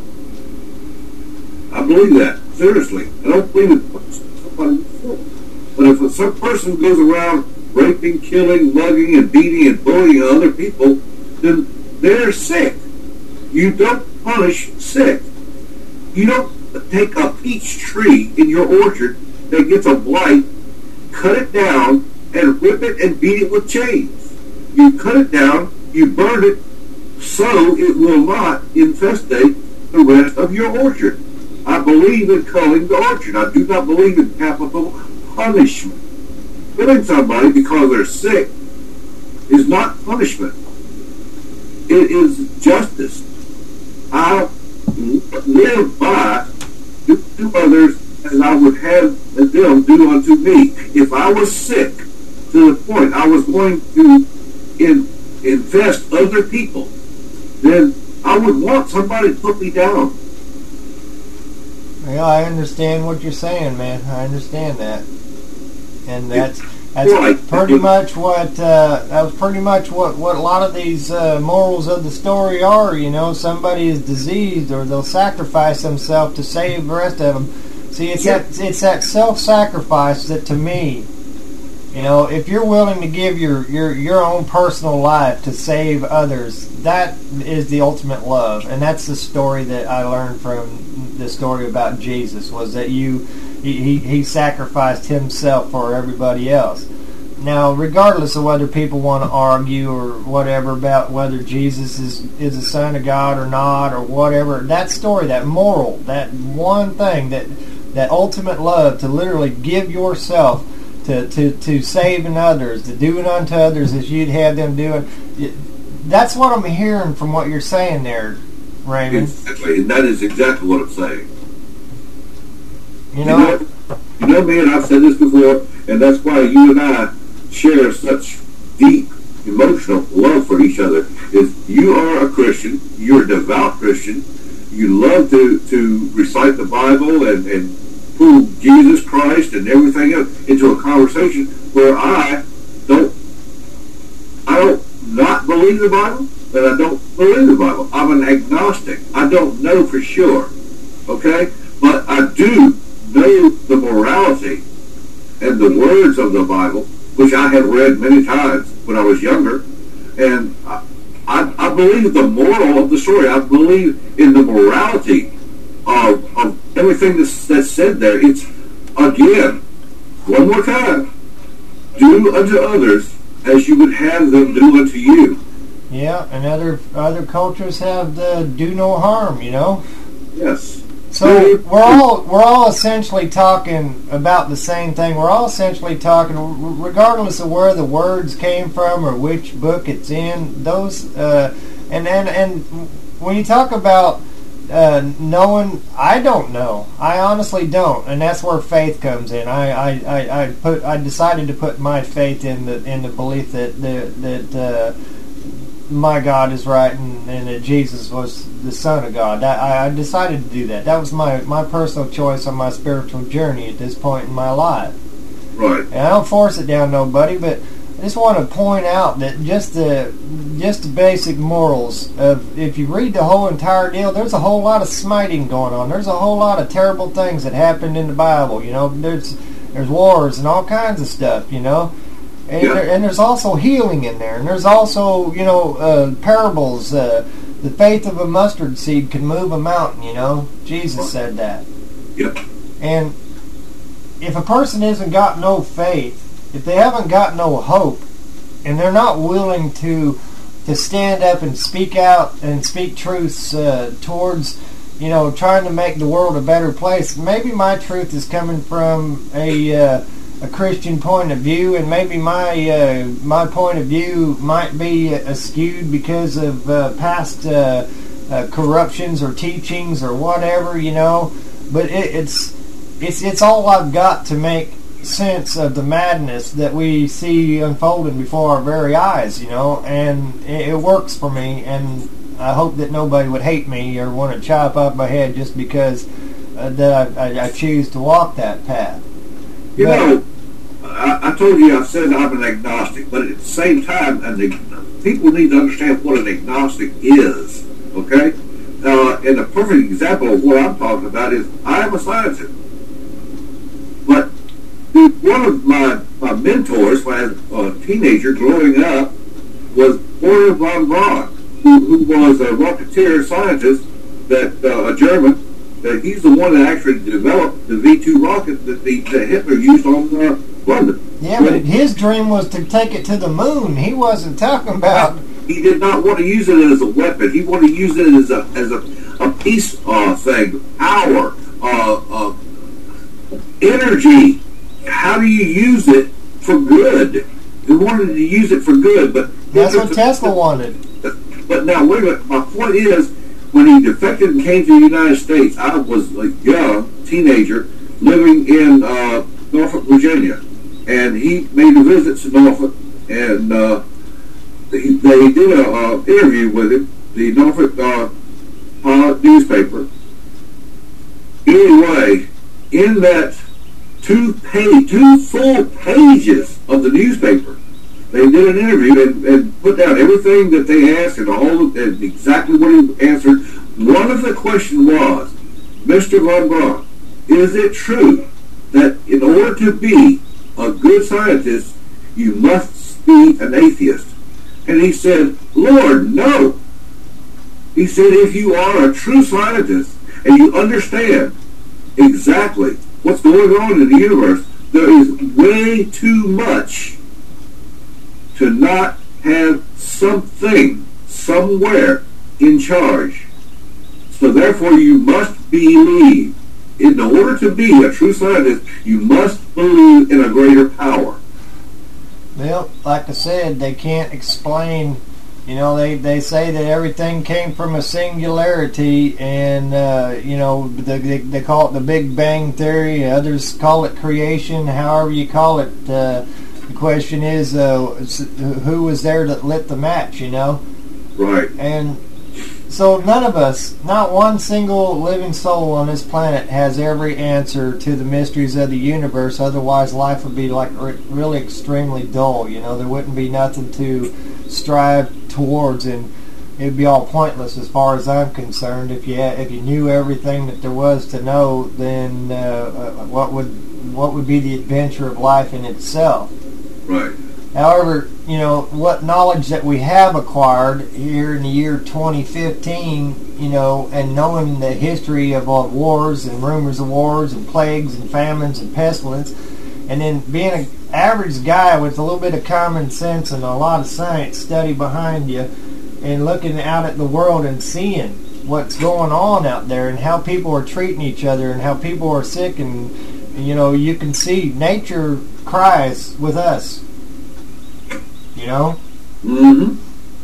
I believe that, seriously. I don't believe in punishing somebody before. But if some person goes around raping, killing, mugging, and beating and bullying other people, then they're sick. You don't punish sick. You don't take a peach tree in your orchard that gets a blight, cut it down, and whip it and beat it with chains. You cut it down, you burn it, so it will not infestate the rest of your orchard. I believe in culling the orchard. I do not believe in capital punishment. Killing somebody because they're sick is not punishment. It is justice. I live by others as I would have them do unto me. If I was sick to the point I was going to in, invest other people, then I would want somebody to put me down. Yeah, I understand what you're saying, man. I understand that, and that's that's Right. pretty much what uh, that was pretty much what, what a lot of these uh, morals of the story are. You know, somebody is diseased, or they'll sacrifice themselves to save the rest of them. See, it's Yeah. that it's that self-sacrifice that, to me, you know, if you're willing to give your, your, your own personal life to save others, that is the ultimate love. And that's the story that I learned from the story about Jesus, was that you he, he, he sacrificed himself for everybody else. Now, regardless of whether people want to argue or whatever about whether Jesus is, is the Son of God or not or whatever, that story, that moral, that one thing, that that ultimate love, to literally give yourself to, to, to saving others, to doing unto others as you'd have them doing. That's what I'm hearing from what you're saying there, Raymond. Exactly, and that is exactly what I'm saying. You know, you know, you know, man, I've said this before, and that's why you and I share such deep emotional love for each other. Is you are a Christian, you're a devout Christian, you love to, to recite the Bible and, and pull Jesus Christ and everything else into a conversation where I don't, I don't not believe the Bible, and I don't believe the Bible. I'm an agnostic. I don't know for sure, okay? But I do know the morality and the words of the Bible, which I had read many times when I was younger, and I, I, I believe the moral of the story. I believe in the morality of, of everything that's, that's said there. It's, again, one more time, do unto others as you would have them do unto you. yeah, and other other cultures have the do no harm, you know. Yes. So we're all we're all essentially talking about the same thing. We're all essentially talking, regardless of where the words came from or which book it's in. Those uh, and and and when you talk about uh, knowing, I don't know. I honestly don't, and that's where faith comes in. I, I, I, I put I decided to put my faith in the in the belief that the, that. Uh, my God is right, and, and that Jesus was the Son of God. That, I, I decided to do that. That was my, my personal choice on my spiritual journey at this point in my life. Right. And I don't force it down nobody, but I just want to point out that just the just the basic morals of, if you read the whole entire deal, there's a whole lot of smiting going on. There's a whole lot of terrible things that happened in the Bible. You know, there's there's wars and all kinds of stuff. You know. And, Yeah. there, and there's also healing in there, and there's also, you know, uh, parables. Uh, the faith of a mustard seed can move a mountain. You know, Jesus said that. Yep. And if a person hasn't got no faith, if they haven't got no hope, and they're not willing to to stand up and speak out and speak truths uh, towards, you know, trying to make the world a better place, maybe my truth is coming from a uh, a Christian point of view, and maybe my uh, my point of view might be skewed because of uh, past uh, uh, corruptions or teachings or whatever, you know. But it, it's it's it's all I've got to make sense of the madness that we see unfolding before our very eyes, you know. And it, it works for me, and I hope that nobody would hate me or want to chop up my head just because uh, that I, I, I choose to walk that path. You But- know, I, I told you, I said I'm an agnostic, but at the same time, and the, people need to understand what an agnostic is, okay? Uh, and a perfect example of what I'm talking about is I am a scientist. But the, one of my, my mentors when I was a teenager growing up was Werner von Braun, who, who was a rocketeer scientist, that uh, a German, that he's the one that actually developed the V two rocket that, the, that Hitler used on uh, London. Yeah, but his dream was to take it to the moon. He wasn't talking about... He did not want to use it as a weapon. He wanted to use it as a as a, a peace uh, thing, power, uh, uh, energy. How do you use it for good? He wanted to use it for good, but That's what Tesla wanted. But now, wait a minute. My point is, when he defected and came to the United States, I was a young teenager living in uh, Norfolk, Virginia, and he made a visit to Norfolk, and uh, they, they did an uh, interview with him, the Norfolk uh, uh, newspaper. Anyway, in that two page, two full pages of the newspaper, they did an interview and, and put down everything that they asked and all of, and exactly what he answered. One of the questions was, Mister Von Braun, is it true that in order to be a good scientist, you must be an atheist? And he said, Lord, no. He said, if you are a true scientist and you understand exactly what's going on in the universe, there is way too much to not have something somewhere in charge. So therefore you must believe. In order to be a true scientist, you must believe in a greater power. Well, like I said, they can't explain. You know, they, they say that everything came from a singularity, and, uh, you know, the, they, they call it the Big Bang Theory. Others call it creation, however you call it. Uh, the question is, uh, who was there that lit the match, you know? Right. And so none of us, not one single living soul on this planet has every answer to the mysteries of the universe. Otherwise, life would be like re- really extremely dull. You know, there wouldn't be nothing to strive towards, and it'd be all pointless as far as I'm concerned. If you had, if you knew everything that there was to know, then uh, uh, what would what would be the adventure of life in itself? Right. However, you know, what knowledge that we have acquired here in the year twenty fifteen, you know, and knowing the history of all wars and rumors of wars and plagues and famines and pestilence, and then being an average guy with a little bit of common sense and a lot of science study behind you, and looking out at the world and seeing what's going on out there and how people are treating each other and how people are sick, and, you know, you can see nature cries with us. You know? Mm-hmm.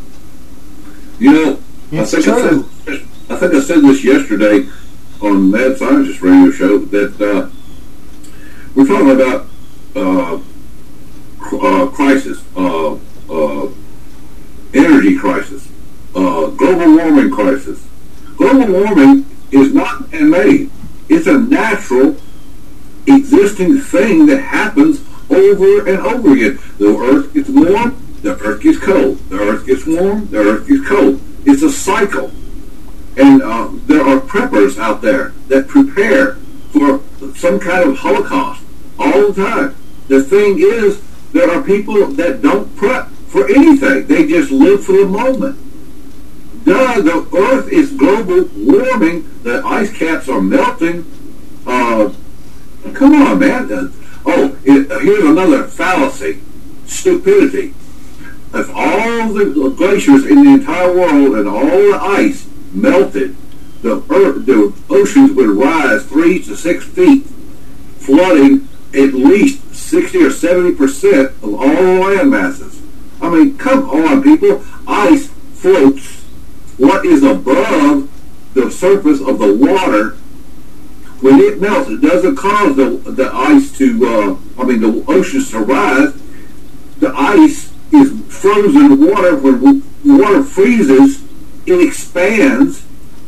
You know, it's I think true. I said, I think I said this yesterday on Mad Scientist radio show that uh, we're talking about uh, uh, crisis, uh, uh, energy crisis, uh, global warming crisis. Global warming is not man-made. It's a natural, existing thing that happens over and over again. The earth gets warm, the earth gets cold. The earth gets warm, the earth gets cold. It's a cycle. And uh, there are preppers out there that prepare for some kind of holocaust all the time. The thing is, there are people that don't prep for anything. They just live for the moment. Duh, the earth is global warming. The ice caps are melting. Uh, come on, man. Uh, Oh, it, uh, here's another fallacy. Stupidity. If all the glaciers in the entire world and all the ice melted, the earth, the oceans would rise three to six feet, flooding at least sixty or seventy percent of all the land masses. I mean, come on, people. Ice floats what is above the surface of the water. When it melts, it doesn't cause the the ice to, uh, I mean, the oceans to rise. The ice is frozen water. When water freezes, it expands,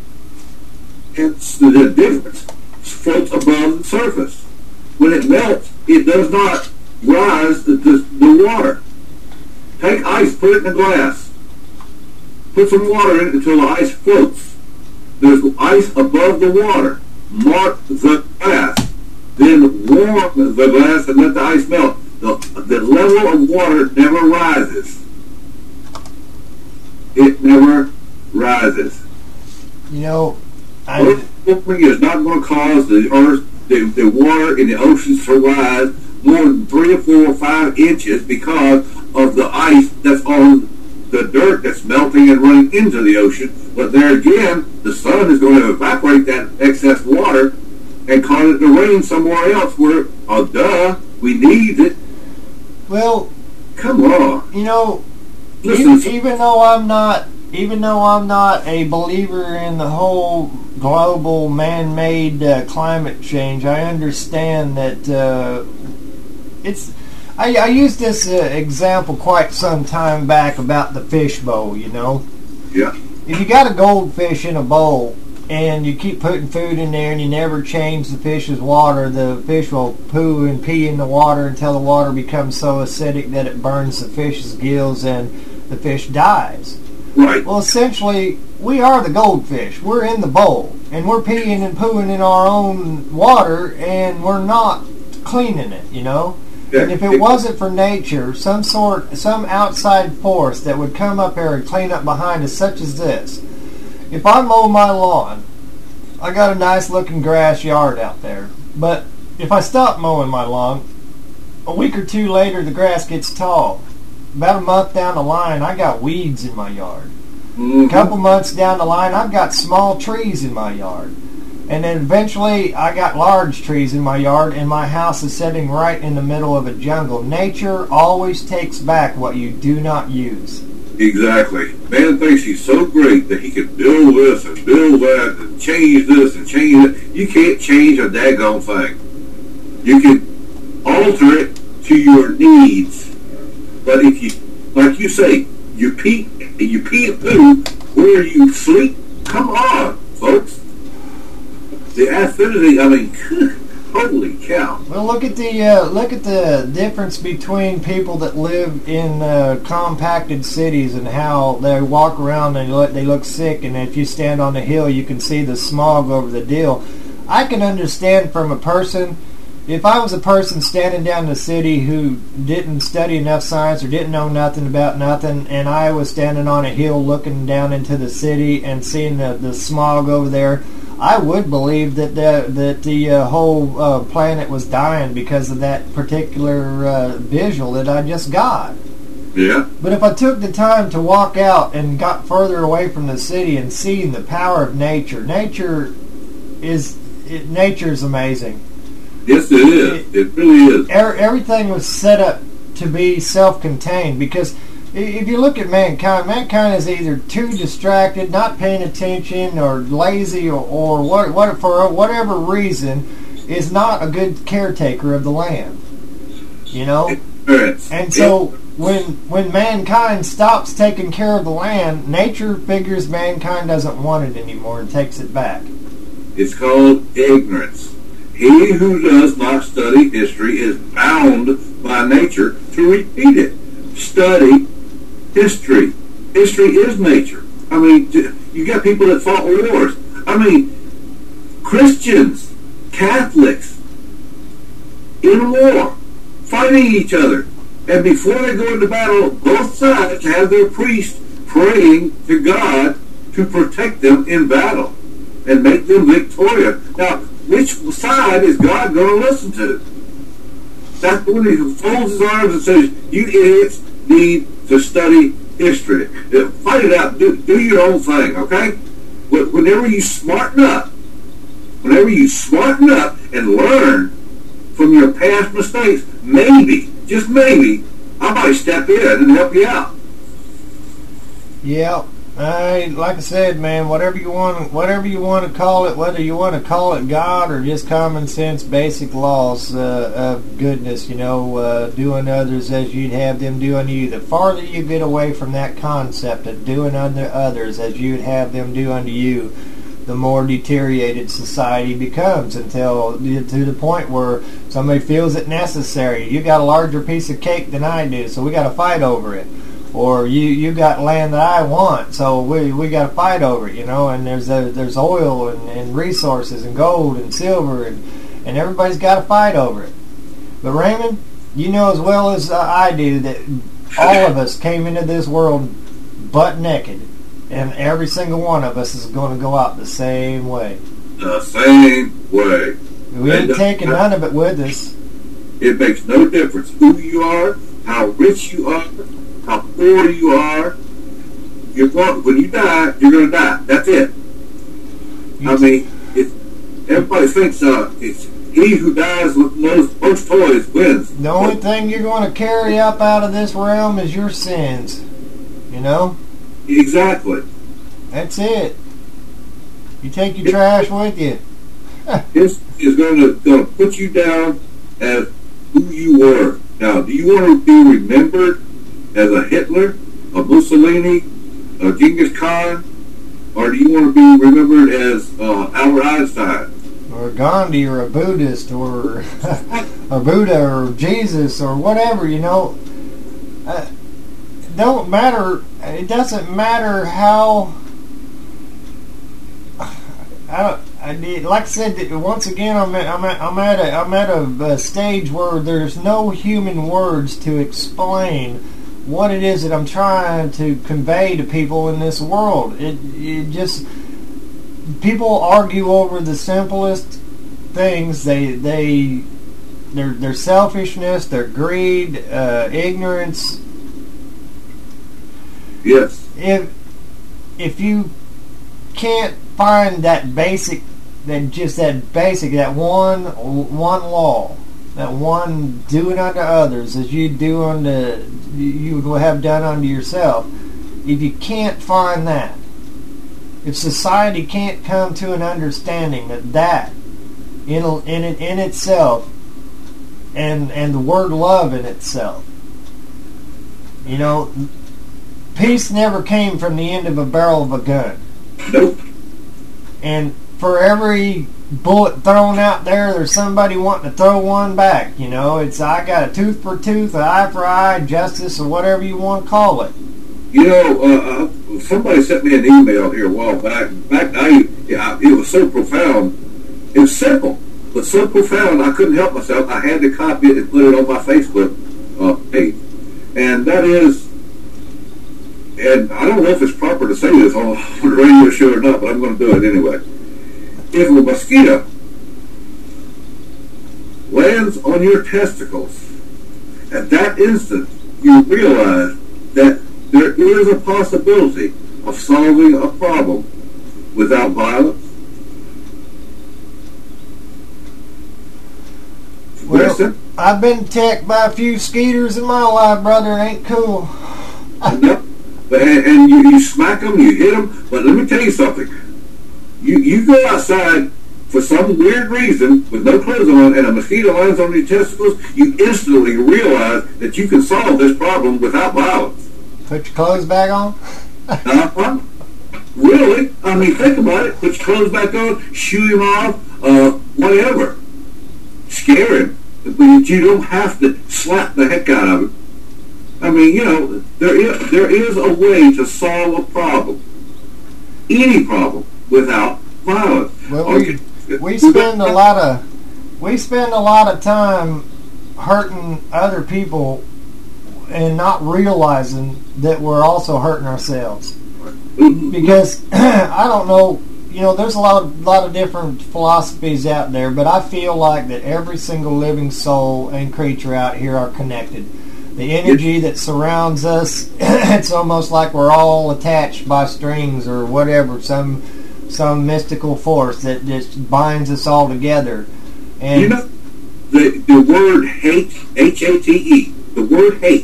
and the difference floats above the surface. When it melts, it does not rise the, the, the water. Take ice, put it in a glass. Put some water in it until the ice floats. There's ice above the water. Mark the glass, then warm the glass and let the ice melt. The, the level of water never rises. It never rises. You know, I... Earth warming is not going to cause the earth, the, the water in the oceans to rise more than three or four or five inches because of the ice that's on the dirt that's melting and running into the ocean. But there again, the sun is going to evaporate that excess water and cause it to rain somewhere else where, oh duh, we need it. Well, come on. You know, Listen, even, even though I'm not even though I'm not a believer in the whole global man-made uh, climate change, I understand that uh, it's. I, I used this uh, example quite some time back about the fish bowl. You know, Yeah. if you got a goldfish in a bowl and you keep putting food in there and you never change the fish's water, the fish will poo and pee in the water until the water becomes so acidic that it burns the fish's gills and the fish dies. Right. Well, essentially, we are the goldfish. We're in the bowl, and we're peeing and pooing in our own water, and we're not cleaning it, you know? Yeah. And if it wasn't for nature, some sort, some outside force that would come up there and clean up behind us, such as this. If I mow my lawn, I got a nice looking grass yard out there. But if I stop mowing my lawn, a week or two later the grass gets tall. About a month down the line, I got weeds in my yard. Mm-hmm. A couple months down the line, I've got small trees in my yard. And then eventually, I got large trees in my yard, and my house is sitting right in the middle of a jungle. Nature always takes back what you do not use. Exactly. Man thinks he's so great that he can build this and build that and change this and change it. You can't change a daggone thing. You can alter it to your needs. But if you, like you say, you pee, you pee and poo where you sleep, come on, folks. The affinity, I mean, holy cow. Well, look at the uh, look at the difference between people that live in uh, compacted cities and how they walk around and they look, they look sick. And if you stand on the hill, you can see the smog over the deal. I can understand from a person. If I was a person standing down in the city who didn't study enough science or didn't know nothing about nothing, and I was standing on a hill looking down into the city and seeing the, the smog over there, I would believe that the, that the uh, whole uh, planet was dying because of that particular uh, visual that I just got. Yeah. But if I took the time to walk out and got further away from the city and seeing the power of nature, nature is it, nature is amazing. Yes, it is. It, it really is. Er, everything was set up to be self-contained because if you look at mankind, mankind is either too distracted, not paying attention, or lazy, or, or what, what, for whatever reason, is not a good caretaker of the land. You know? And so when when mankind stops taking care of the land, nature figures mankind doesn't want it anymore and takes it back. It's called ignorance. He who does not study history is bound by nature to repeat it. Study history. History is nature. I mean, you got people that fought wars. I mean, Christians, Catholics, in war, fighting each other. And before they go into battle, both sides have their priest praying to God to protect them in battle and make them victorious. Now, which side is God going to listen to? That's when he folds his arms and says, you idiots need to study history. Fight it out. Do, do your own thing, okay? Whenever you smarten up, whenever you smarten up and learn from your past mistakes, maybe, just maybe, I might step in and help you out. Yeah. I, like I said, man, whatever you want, whatever you want to call it, whether you want to call it God or just common sense, basic laws uh, of goodness, you know, uh, doing others as you'd have them do unto you. The farther you get away from that concept of doing unto others as you'd have them do unto you, the more deteriorated society becomes until to the point where somebody feels it necessary. You got a larger piece of cake than I do, so we got to fight over it. Or you, you got land that I want, so we we got to fight over it, you know. And there's a, there's oil and, and resources and gold and silver, and, and everybody's got to fight over it. But Raymond, you know as well as uh, I do that all of us came into this world butt naked, and every single one of us is going to go out the same way. The same way. We ain't taking none of it with us. It makes no difference who you are, how rich you are, how poor you are. You're going, when you die, you're going to die. That's it. I mean, it, everybody thinks uh, it's he who dies with most, most toys wins. The only thing you're going to carry up out of this realm is your sins. You know? Exactly. That's it. You take your trash with you. This is going to going to put you down as who you were. Now, do you want to be remembered as a Hitler, a Mussolini, a Genghis Khan, or do you want to be remembered as uh, Albert Einstein? Or Gandhi, or a Buddhist, or a Buddha, or Jesus, or whatever, you know. Uh, it don't matter. It doesn't matter how. I don't. I did, like I said, once again, I'm at, I'm at, I'm at a I'm at a, a stage where there's no human words to explain what it is that I'm trying to convey to people in this world. It it just people argue over the simplest things. They they their their selfishness, their greed, uh, ignorance. Yes. If if you can't find that basic, that just that basic, that one one law, that one do it unto others as you do unto you would have done unto yourself. If you can't find that, if society can't come to an understanding that that in in it in itself, and and the word love in itself, you know, peace never came from the end of a barrel of a gun. Nope. And for every bullet thrown out there, there's somebody wanting to throw one back. You know, it's I got a tooth for tooth, an eye for eye, justice, or whatever you want to call it. You know, uh, uh, somebody sent me an email here a while back. In fact, I, yeah, it was so profound. It was simple, but so profound I couldn't help myself. I had to copy it and put it on my Facebook uh, page. And that is, and I don't know if it's proper to say this on the radio show or not, but I'm going to do it anyway. If a mosquito lands on your testicles, at that instant you realize that there is a possibility of solving a problem without violence. Well, I've been attacked by a few skeeters in my life, brother. It ain't cool. But, and and you, you smack them, you hit them, but let me tell you something. You you go outside for some weird reason with no clothes on and a mosquito lands on your testicles, you instantly realize that you can solve this problem without violence. Put your clothes back on? uh-huh. Really? I mean, think about it. Put your clothes back on, shoo him off, uh, whatever. Scare him. But you don't have to slap the heck out of him. I mean, you know, there is, there is a way to solve a problem, any problem, without violence. Well, we, we spend a lot of we spend a lot of time hurting other people and not realizing that we're also hurting ourselves. Because I don't know, you know, there's a lot of lot of different philosophies out there, but I feel like that every single living soul and creature out here are connected. The energy that surrounds us, it's almost like we're all attached by strings or whatever, some some mystical force that just binds us all together. And you know, the, the word hate, H A T E, the word hate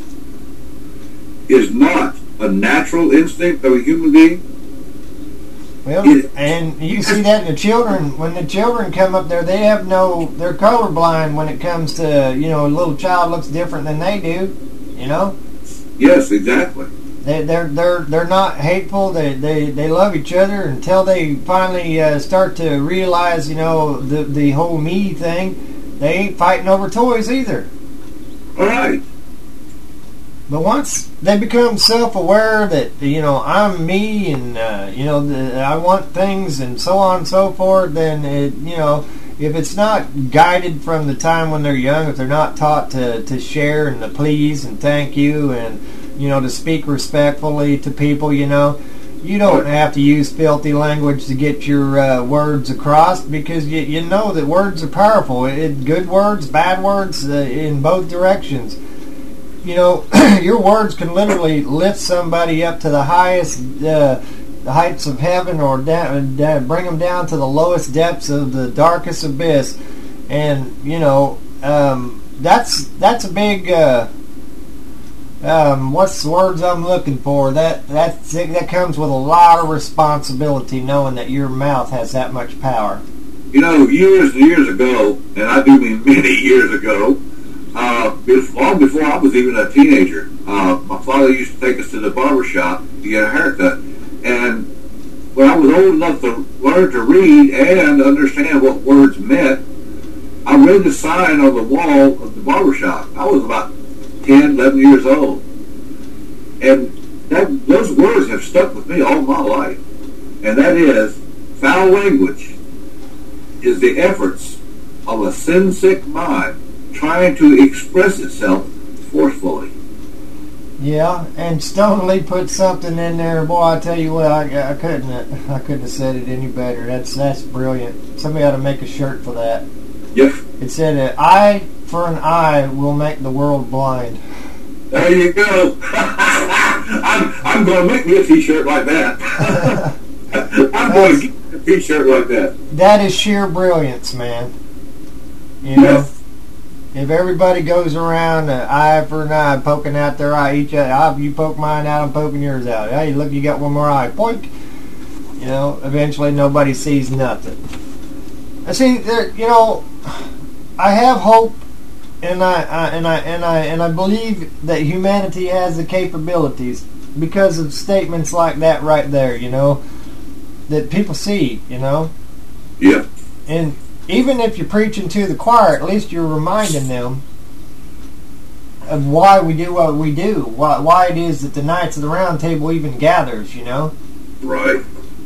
is not a natural instinct of a human being. Well, it, and you see that in the children. When the children come up there, they have no, they're colorblind when it comes to, you know, a little child looks different than they do, you know? Yes, exactly. They, they're they're they're not hateful. They they, they love each other until they finally uh, start to realize, you know, the the whole me thing. They ain't fighting over toys either. All right. But once they become self-aware that, you know, I'm me and, uh, you know, the, I want things and so on and so forth, then, it, you know, if it's not guided from the time when they're young, if they're not taught to, to share and to please and thank you and, you know, to speak respectfully to people, you know, you don't have to use filthy language to get your uh, words across, because you, you know that words are powerful. It, good words, bad words, uh, in both directions. You know, your words can literally lift somebody up to the highest uh, the heights of heaven, or down, down, bring them down to the lowest depths of the darkest abyss. And you know, um, that's that's a big uh, Um, what's the words I'm looking for? That that that comes with a lot of responsibility, knowing that your mouth has that much power. You know, years and years ago, and I do mean many years ago, uh, long before I was even a teenager, uh, my father used to take us to the barber shop to get a haircut. And when I was old enough to learn to read and understand what words meant, I read the sign on the wall of the barber shop. I was about ten, eleven years old. And that, those words have stuck with me all my life. And that is, foul language is the efforts of a sin-sick mind trying to express itself forcefully. Yeah, and Stonely put something in there. Boy, I tell you what, I, I couldn't I couldn't have said it any better. That's that's brilliant. Somebody ought to make a shirt for that. Yep. It said, "An eye for an eye will make the world blind." There you go. I'm, I'm going to make me a T-shirt like that. I'm going to get a T-shirt like that. That is sheer brilliance, man. You know, Yes. if everybody goes around uh, eye for an eye, poking out their eye, each other, you poke mine out, I'm poking yours out. Hey, look, you got one more eye. Poink. You know, eventually nobody sees nothing. I see, there. You know, I have hope, and I, I and I and I and I believe that humanity has the capabilities because of statements like that right there. You know, that people see. You know. Yeah. And even if you're preaching to the choir, at least you're reminding them of why we do what we do, why, why it is that the Knights of the Round Table even gathers, you know? Right.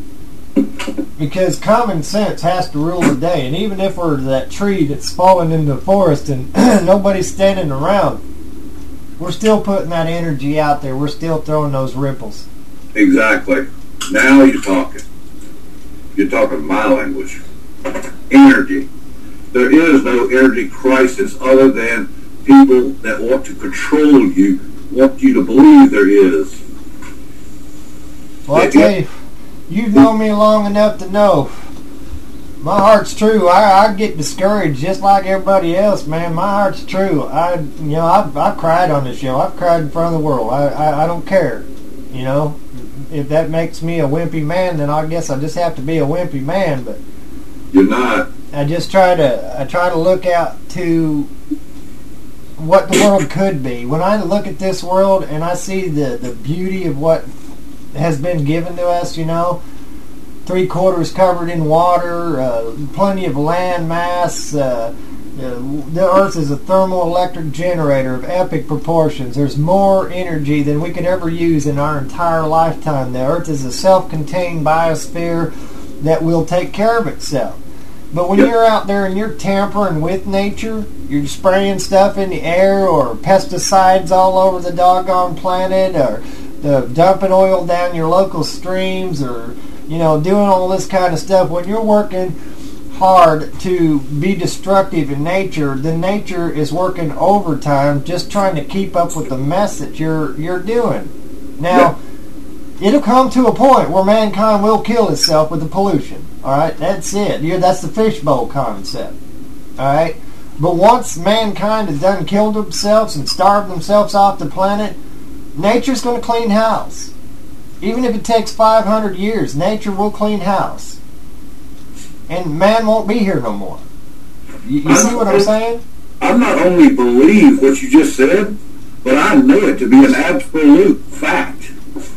Because common sense has to rule the day, and even if we're that tree that's fallen into the forest and nobody's standing around, we're still putting that energy out there. We're still throwing those ripples. Exactly. Now you're talking. You're talking my language. Energy. There is no energy crisis other than people that want to control you, want you to believe there is. Well, I tell you, you've known me long enough to know my heart's true. I, I get discouraged just like everybody else, man. My heart's true. I, you know, I've, I've cried on this show. I've cried in front of the world. I, I, I don't care. You know, if that makes me a wimpy man, then I guess I just have to be a wimpy man. But you're not. I just try to I try to look out to what the world could be. When I look at this world and I see the, the beauty of what has been given to us, you know, three quarters covered in water, uh, plenty of land mass. Uh, uh, the Earth is a thermoelectric generator of epic proportions. There's more energy than we could ever use in our entire lifetime. The Earth is a self-contained biosphere that will take care of itself. But when Yep. you're out there and you're tampering with nature, you're spraying stuff in the air or pesticides all over the doggone planet, or the dumping oil down your local streams, or, you know, doing all this kind of stuff, when you're working hard to be destructive in nature, then nature is working overtime just trying to keep up with the mess that you're you're doing. Now, it'll come to a point where mankind will kill itself with the pollution. All right, that's it. Yeah, that's the fishbowl concept. All right, but once mankind has done killed themselves and starved themselves off the planet, nature's going to clean house. Even if it takes five hundred years, nature will clean house, and man won't be here no more. You, you see what I'm saying? I not only believe what you just said, but I know it to be an absolute fact.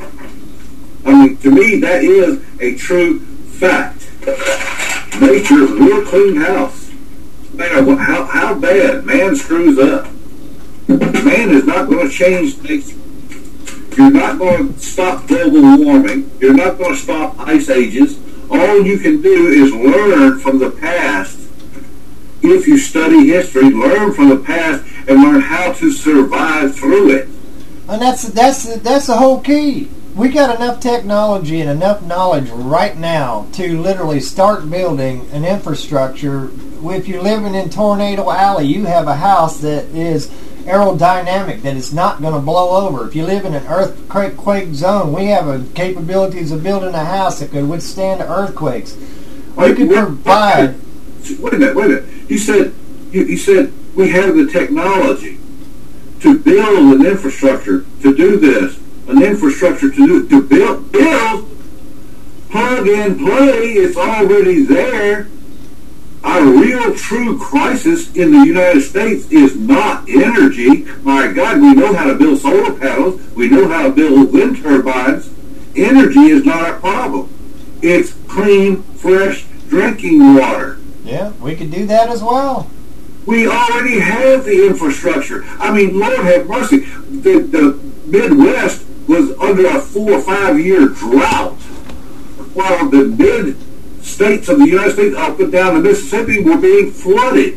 I mean, to me, that is a true fact. Nature will clean house. Man, how, how bad man screws up. Man is not going to change nature. You're not going to stop global warming. You're not going to stop ice ages. All you can do is learn from the past. If you study history, learn from the past and learn how to survive through it. And that's that's that's the whole key. We got enough technology and enough knowledge right now to literally start building an infrastructure. If you're living in Tornado Alley, you have a house that is aerodynamic, that is not going to blow over. If you live in an earthquake zone, we have a capabilities of building a house that could withstand earthquakes. We Wait, could wait, provide. Wait a minute, wait a minute. He said, he, he said we have the technology to build an infrastructure to do this, an infrastructure to do to build, build, plug and play. It's already there. Our real true crisis in the United States is not energy. My God, we know how to build solar panels. We know how to build wind turbines. Energy is not our problem. It's clean, fresh drinking water. Yeah, we could do that as well. We already have the infrastructure. I mean, Lord have mercy. The, the Midwest was under a four or five year drought while the mid states of the United States up and down the Mississippi were being flooded.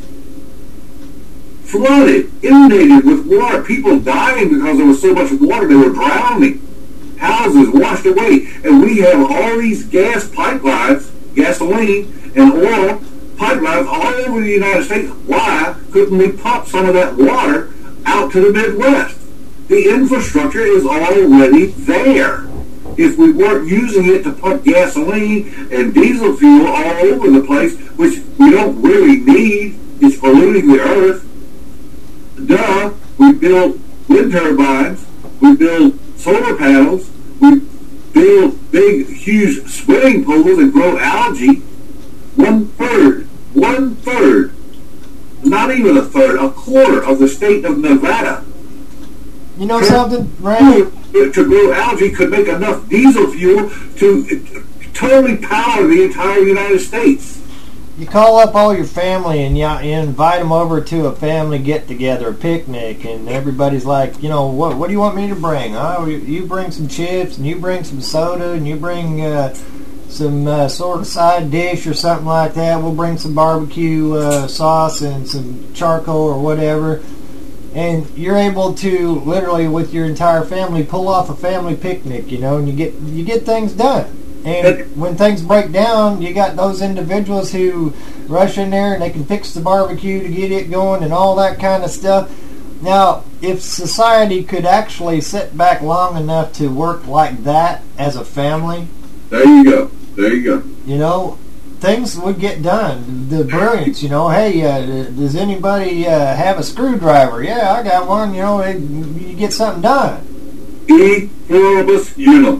Flooded, inundated with water. People dying because there was so much water they were drowning. Houses washed away. And we have all these gas pipelines, gasoline and oil pipelines all over the United States. Why couldn't we pump some of that water out to the Midwest? The infrastructure is already there. If we weren't using it to pump gasoline and diesel fuel all over the place, which we don't really need, it's polluting the earth. Duh, we build wind turbines, we build solar panels, we build big, huge swimming pools and grow algae. One third, one third, not even a third, a quarter of the state of Nevada. You know something, Randy? To grow algae could make enough diesel fuel to totally power the entire United States. You call up all your family and you, you invite them over to a family get-together, a picnic, and everybody's like, you know, what what do you want me to bring? Oh, you, you bring some chips, and you bring some soda, and you bring uh, some uh, sort of side dish or something like that. We'll bring some barbecue uh, sauce and some charcoal or whatever. And you're able to literally, with your entire family, pull off a family picnic, you know, and you get you get things done. And when things break down, you got those individuals who rush in there and they can fix the barbecue to get it going and all that kind of stuff. Now, if society could actually sit back long enough to work like that as a family, there you go. There you go. You know, things would get done. The brilliance, you know, hey, uh, does anybody uh, have a screwdriver? Yeah, I got one. You know, it, you get something done. E pluribus unum.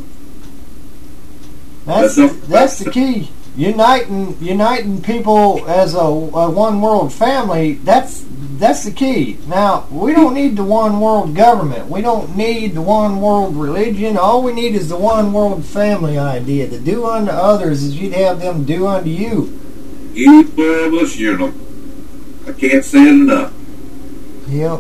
That's that's, that's the key. Uniting uniting people as a, a one world family. That's that's the key. Now, we don't need the one world government. We don't need the one world religion. All we need is the one world family idea. To do unto others as you'd have them do unto you. E pluribus unum. I can't say it enough. Yep.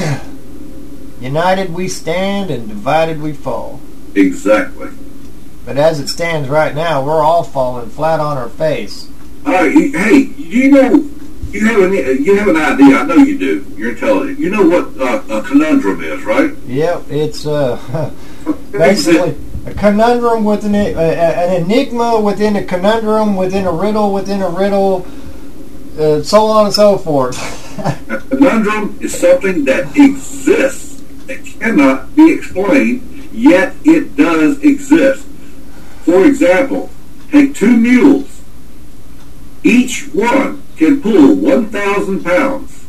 United we stand and divided we fall. Exactly. But as it stands right now, we're all falling flat on our face. Uh, hey, you know, you have an you have an idea. I know you do. You're intelligent. You know what uh, a conundrum is, right? Yep, it's uh, basically a conundrum within a, uh, an enigma within a conundrum within a riddle within a riddle, uh, so on and so forth. A conundrum is something that exists that cannot be explained, yet it does exist. For example, take two mules. Each one can pull one thousand pounds.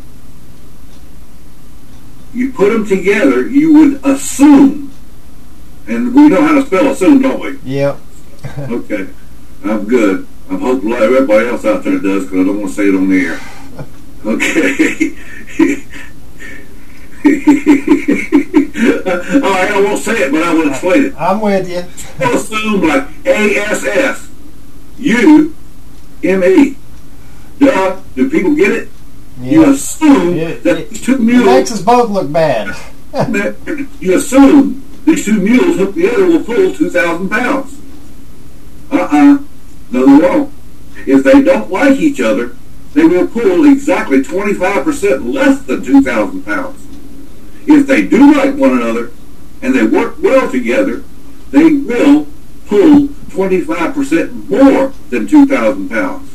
You put them together, you would assume, and we know how to spell assume, don't we? Yep. Okay, I'm good. I'm hoping everybody else out there does, because I don't want to say it on the air. Okay. All right, I won't say it, but I will explain it. I'm with you. We'll assume like A S S U M E. Duh. Do people get it? Yeah. You assume it, that it, these two mules... It makes us both look bad. You assume these two mules hooked together will pull two thousand pounds. Uh-uh. No, they won't. If they don't like each other, they will pull exactly twenty-five percent less than two thousand pounds. If they do like one another and they work well together, they will pull twenty-five percent more than two thousand pounds.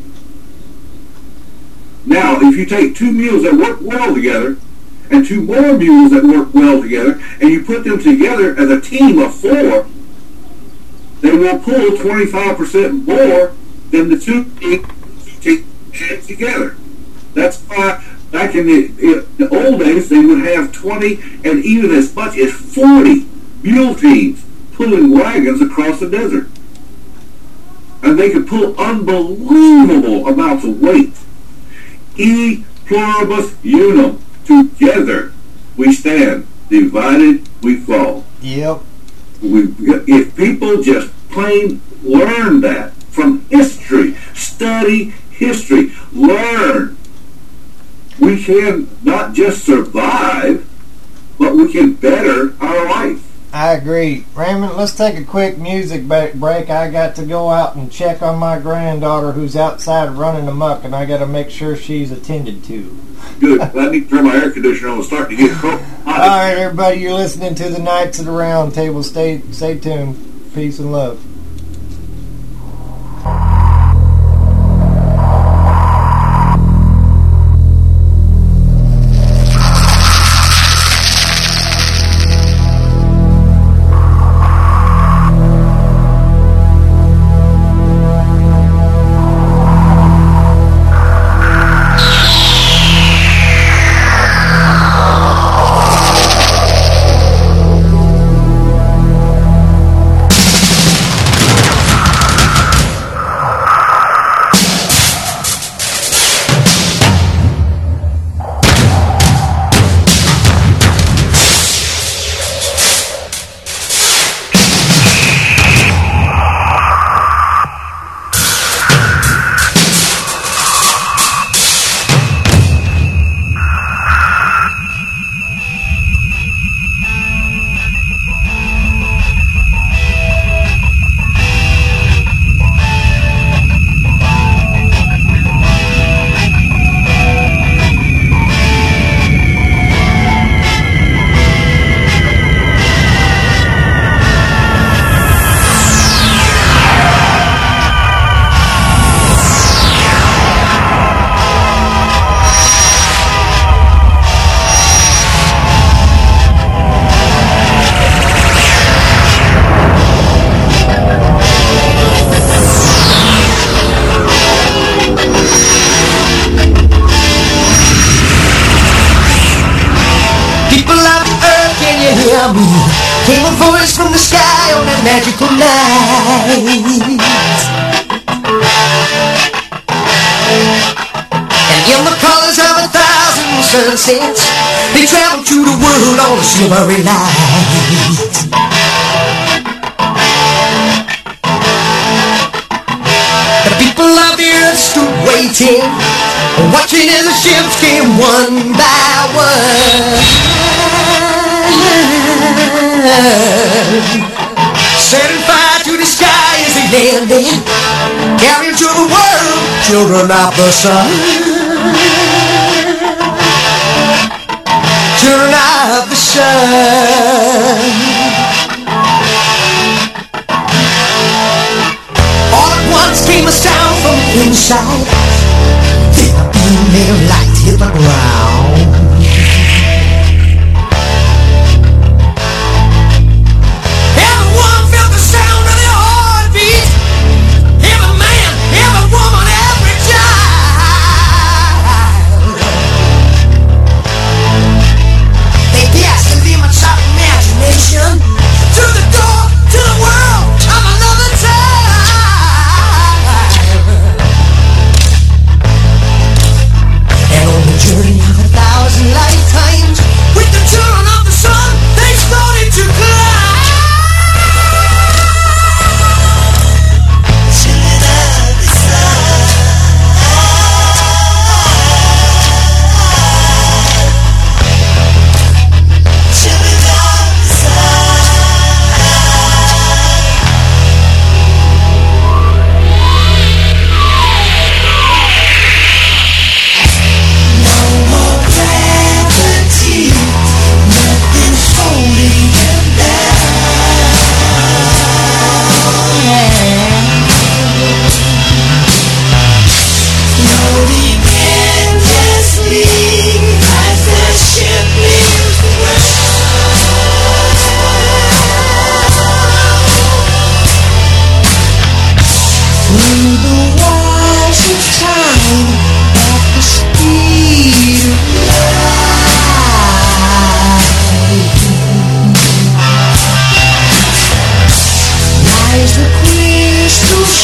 Now, if you take two mules that work well together and two more mules that work well together and you put them together as a team of four, they will pull twenty-five percent more than the two teams together. That's why Back in the, in the old days, they would have twenty and even as much as forty mule teams pulling wagons across the desert. And they could pull unbelievable amounts of weight. E pluribus unum. Together we stand. Divided we fall. Yep. We, if people just plain learn that from history, study history, learn, we can not just survive, but we can better our life. I agree. Raymond, let's take a quick music break. I got to go out and check on my granddaughter who's outside running amok, and I got to make sure she's attended to. Good. Let me turn my air conditioner on. It's starting to get cold. All right, everybody, you're listening to the Knights of the Round Table. Stay, stay tuned. Peace and love. Came a voice from the sky on that magical night. And in the colors of a thousand sunsets, they traveled through the world on a silvery light. The people of the earth stood waiting, watching as the ships came one by one. Setting fire to the sky as they landed, carrying to the world children of the sun. Children of the sun. All at once came a sound from the inside. Then a beam of light hit the ground. To the door, to the world of another time. And on the journey of a thousand lifetimes,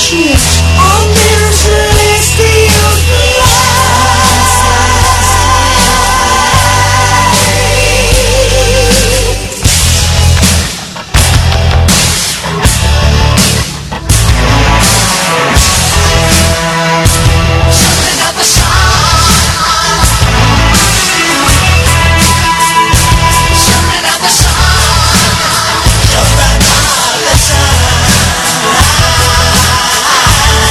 Just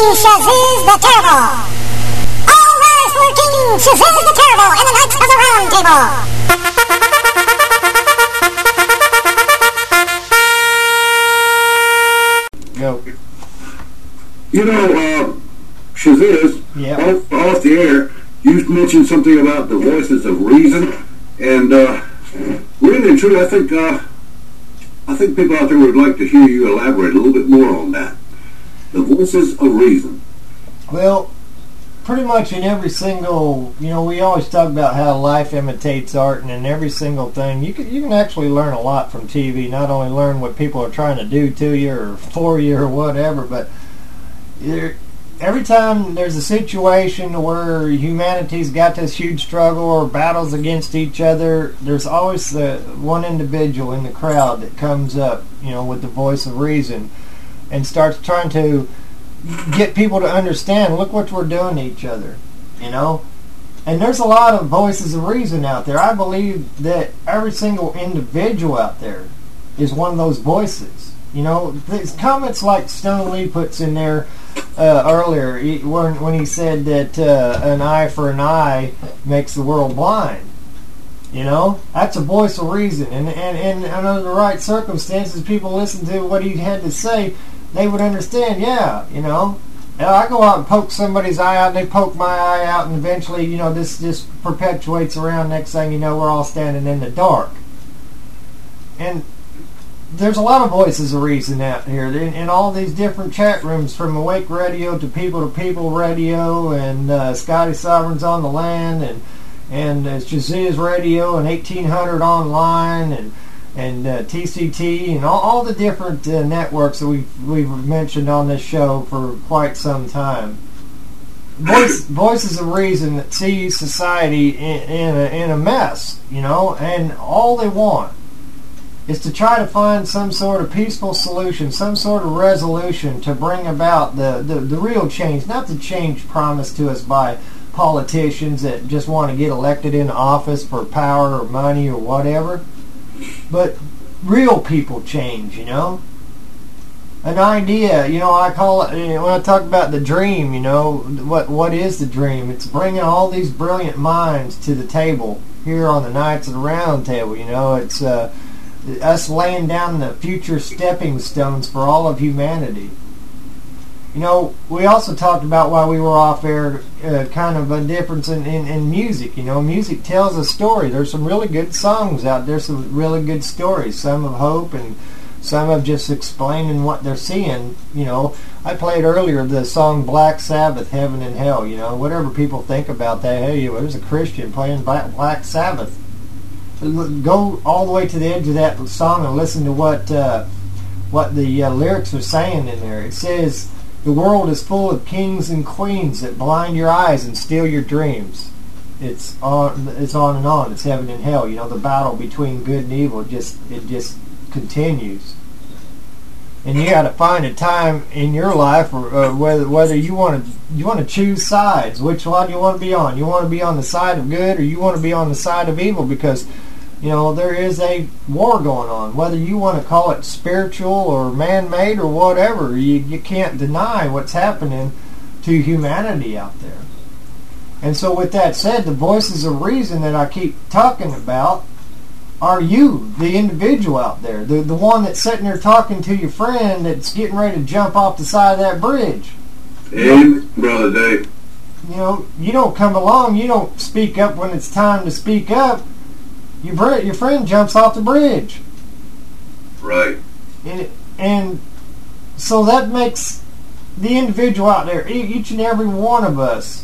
King Shazuz the Terrible. All rise for King Shazuz the Terrible and the Knights of the Round Table. Go. You know, uh, Shazuz, yeah. off, off the air, you mentioned something about the voices of reason, and uh, really and truly, I think uh, I think people out there would like to hear you elaborate a little bit more on that. The voices of reason. Well, pretty much in every single, you know, we always talk about how life imitates art, and in every single thing, you can you can actually learn a lot from T V. Not only learn what people are trying to do to you or for you or whatever, but you're, every time there's a situation where humanity's got this huge struggle or battles against each other, there's always the one individual in the crowd that comes up, you know, with the voice of reason and starts trying to get people to understand, look what we're doing to each other, you know? And there's a lot of voices of reason out there. I believe that every single individual out there is one of those voices. You know, these comments like Stone Lee puts in there uh, earlier he, when, when he said that uh, an eye for an eye makes the world blind. You know, that's a voice of reason. And, and, and under the right circumstances, people listen to what he had to say, they would understand, yeah, you know. I go out and poke somebody's eye out, and they poke my eye out, and eventually, you know, this just perpetuates around. Next thing you know, we're all standing in the dark. And there's a lot of voices of reason out here in, in all these different chat rooms, from Awake Radio to People to People Radio, and uh, Scotty Sovereign's on the Land, and and uh, Shazuz Radio, and eighteen hundred Online, and and uh, T C T, and all, all the different uh, networks that we've, we've mentioned on this show for quite some time. Voice, voices of reason that see society in, in, a, in a mess, you know, and all they want is to try to find some sort of peaceful solution, some sort of resolution to bring about the, the, the real change, not the change promised to us by politicians that just want to get elected into office for power or money or whatever. But real people change, you know. An idea, you know, I call it, you know, when I talk about the dream, you know, what what is the dream? It's bringing all these brilliant minds to the table here on the Knights of the Round Table, you know. It's uh, us laying down the future stepping stones for all of humanity. You know, we also talked about while we were off air uh, kind of a difference in, in, in music. You know, music tells a story. There's some really good songs out there, some really good stories, some of hope and some of just explaining what they're seeing. You know, I played earlier the song Black Sabbath, Heaven and Hell. You know, whatever people think about that, hey, there's a Christian playing Black Sabbath. Go all the way to the edge of that song and listen to what, uh, what the uh, lyrics are saying in there. It says, "The world is full of kings and queens that blind your eyes and steal your dreams." It's on, it's on and on. It's heaven and hell. You know, the battle between good and evil just it just continues. And you got to find a time in your life, or uh, whether whether you want to you want to choose sides. Which one you want to be on? You want to be on the side of good, or you want to be on the side of evil? Because you know, there is a war going on. Whether you want to call it spiritual or man-made or whatever, you, you can't deny what's happening to humanity out there. And so with that said, the voices of reason that I keep talking about are you, the individual out there, the, the one that's sitting there talking to your friend that's getting ready to jump off the side of that bridge. Amen, Brother Dave. You know, you don't come along, you don't speak up when it's time to speak up. Your, your friend jumps off the bridge. Right. And, and so that makes the individual out there, each and every one of us,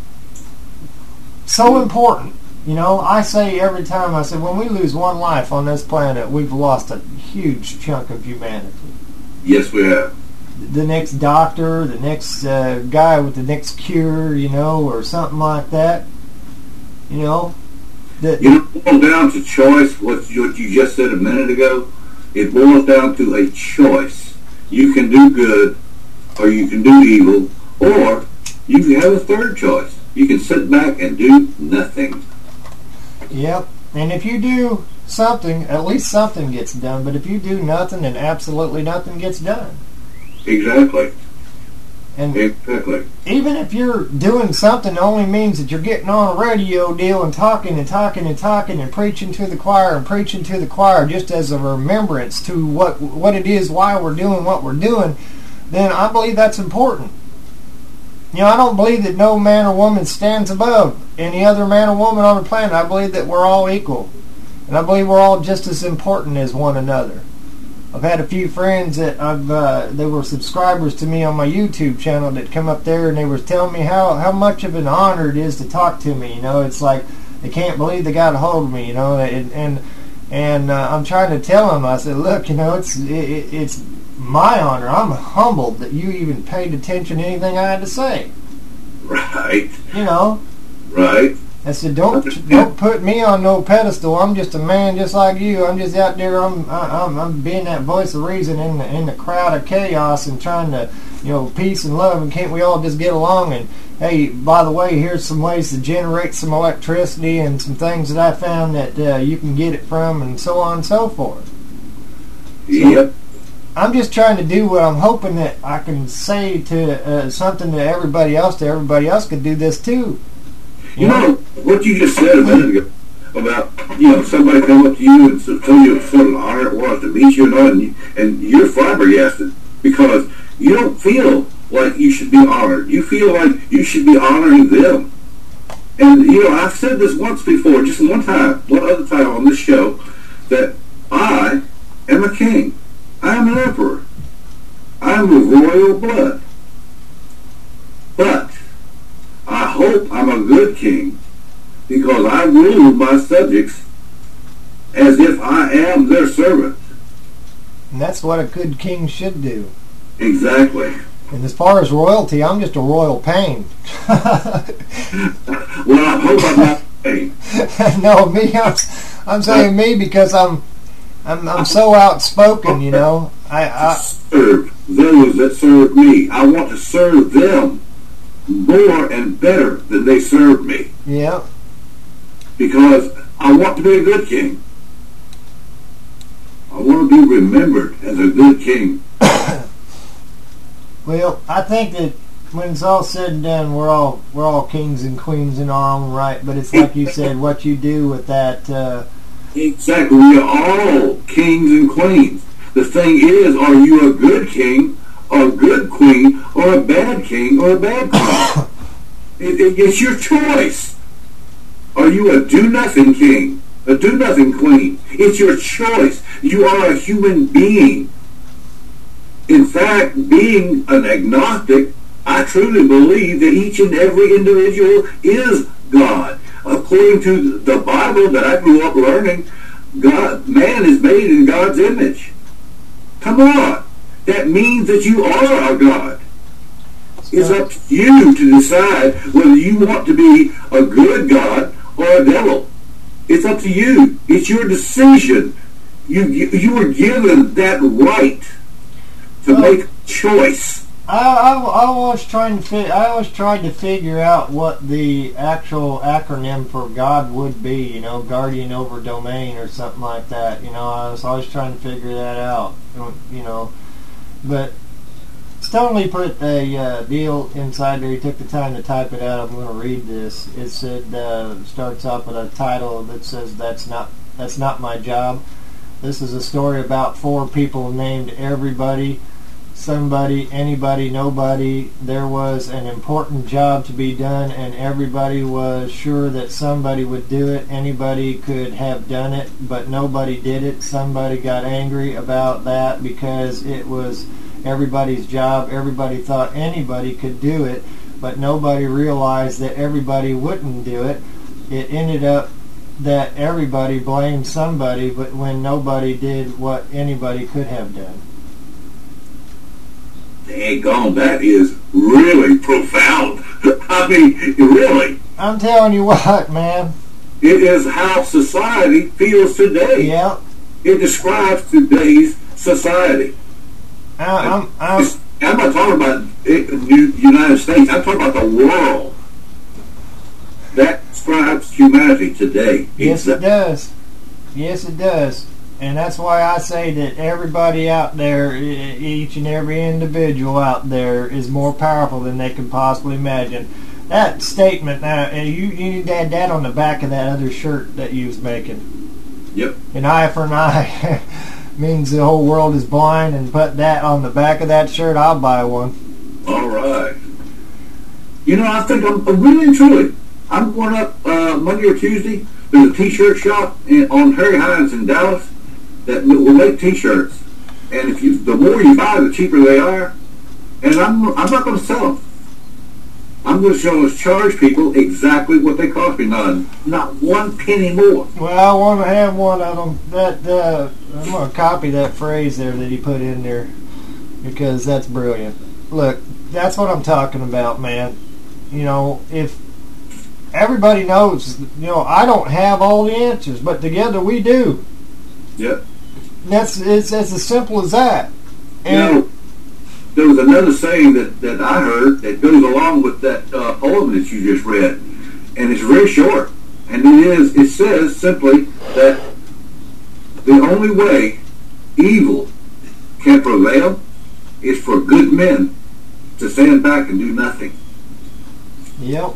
so important. You know, I say every time, I say, when we lose one life on this planet, we've lost a huge chunk of humanity. Yes, we have. The next doctor, the next uh, guy with the next cure, you know, or something like that. You know, that you know, it boils down to choice. What you, what you just said a minute ago, it boils down to a choice. You can do good, or you can do evil, or you can have a third choice. You can sit back and do nothing. Yep. And if you do something, at least something gets done. But if you do nothing, then absolutely nothing gets done. Exactly. And exactly. Even if you're doing something that only means that you're getting on a radio deal and talking and talking and talking and preaching to the choir and preaching to the choir just as a remembrance to what what it is, why we're doing what we're doing, then I believe that's important. You know, I don't believe that no man or woman stands above any other man or woman on the planet. I believe that we're all equal. And I believe we're all just as important as one another. I've had a few friends that I've uh, they were subscribers to me on my YouTube channel that come up there and they were telling me how, how much of an honor it is to talk to me. You know, it's like they can't believe they got a hold of me. You know, and and, and uh, I'm trying to tell them. I said, look, you know, it's it, it's my honor. I'm humbled that you even paid attention to anything I had to say. Right. You know. Right. I said, don't don't put me on no pedestal. I'm just a man just like you. I'm just out there. I'm I'm I'm being that voice of reason in the in the crowd of chaos and trying to, you know, peace and love. And can't we all just get along? And hey, by the way, here's some ways to generate some electricity and some things that I found that uh, you can get it from, and so on and so forth. So, yep. I'm just trying to do what I'm hoping that I can say to uh, something to everybody else. To everybody else could do this too. You know, what you just said a minute ago about, you know, somebody come up to you and so, tell you what an honor it was to meet you and all, and, you, and you're flabbergasted because you don't feel like you should be honored. You feel like you should be honoring them. And, you know, I've said this once before, just one time, one other time on this show, that I am a king. I am an emperor. I am of royal blood. But I hope I'm a good king because I rule my subjects as if I am their servant. And that's what a good king should do. Exactly. And as far as royalty, I'm just a royal pain. Well, I hope I'm not pain. No, me, I'm, I'm saying me because I'm I'm I'm so outspoken, you know. I, I serve those that serve me. I want to serve them more and better than they serve me. Yeah. Because I want to be a good king. I want to be remembered as a good king. Well, I think that when it's all said and done, we're all we're all kings and queens in our own right. But it's like you said, what you do with that. Uh, exactly. We are all kings and queens. The thing is, are you a good king, or a good queen, or a bad king, or a bad queen? it, it, it's your choice. Are you a do-nothing king, a do-nothing queen? It's your choice. You are a human being. In fact, being an agnostic, I truly believe that each and every individual is God. According to the Bible that I grew up learning, God, man is made in God's image. Come on. That means that you are a God. It's up to you to decide whether you want to be a good God or a devil. It's up to you. It's your decision. You you were given that right to well, make a choice. I, I, I was trying to fi- I always tried to figure out what the actual acronym for God would be. You know, guardian over domain or something like that. You know, I was always trying to figure that out. You know, but Stonely put a uh, deal inside there. He took the time to type it out. I'm going to read this. It said uh, starts off with a title that says "That's not that's not my job." This is a story about four people named everybody, somebody, anybody, nobody. There was an important job to be done, and everybody was sure that somebody would do it. Anybody could have done it, but nobody did it. Somebody got angry about that because it was everybody's job. Everybody thought anybody could do it, but nobody realized that everybody wouldn't do it. It ended up that everybody blamed somebody, but when nobody did what anybody could have done. Daggone, that is really profound. I mean, really. I'm telling you what, man. It is how society feels today. Yeah. It describes today's society. I, I'm, I'm, I'm not talking about the United States. I'm talking about the world. That describes humanity today. Yes, it does. Yes, it does. And that's why I say that everybody out there, e- each and every individual out there, is more powerful than they can possibly imagine. That statement, now, you, you need to add that on the back of that other shirt that you was making. Yep. An eye for an eye means the whole world is blind, and put that on the back of that shirt, I'll buy one. All right. You know, I think I'm, I'm really and truly, I'm going up uh, Monday or Tuesday. There's a T-shirt shop in, on Harry Hines in Dallas that will make T-shirts, and if you, the more you buy, the cheaper they are. And I'm, I'm not going to sell them. I'm going to charge people exactly what they cost me, not not one penny more. Well, I want to have one of them. That uh, I'm going to copy that phrase there that he put in there, because that's brilliant. Look, that's what I'm talking about, man. You know, if everybody knows, you know, I don't have all the answers, but together we do. Yep. That's it's, it's as simple as that. And you know, there was another saying that, that I heard that goes along with that uh, poem that you just read, and it's very short. And it is it says simply that the only way evil can prevail is for good men to stand back and do nothing. Yep.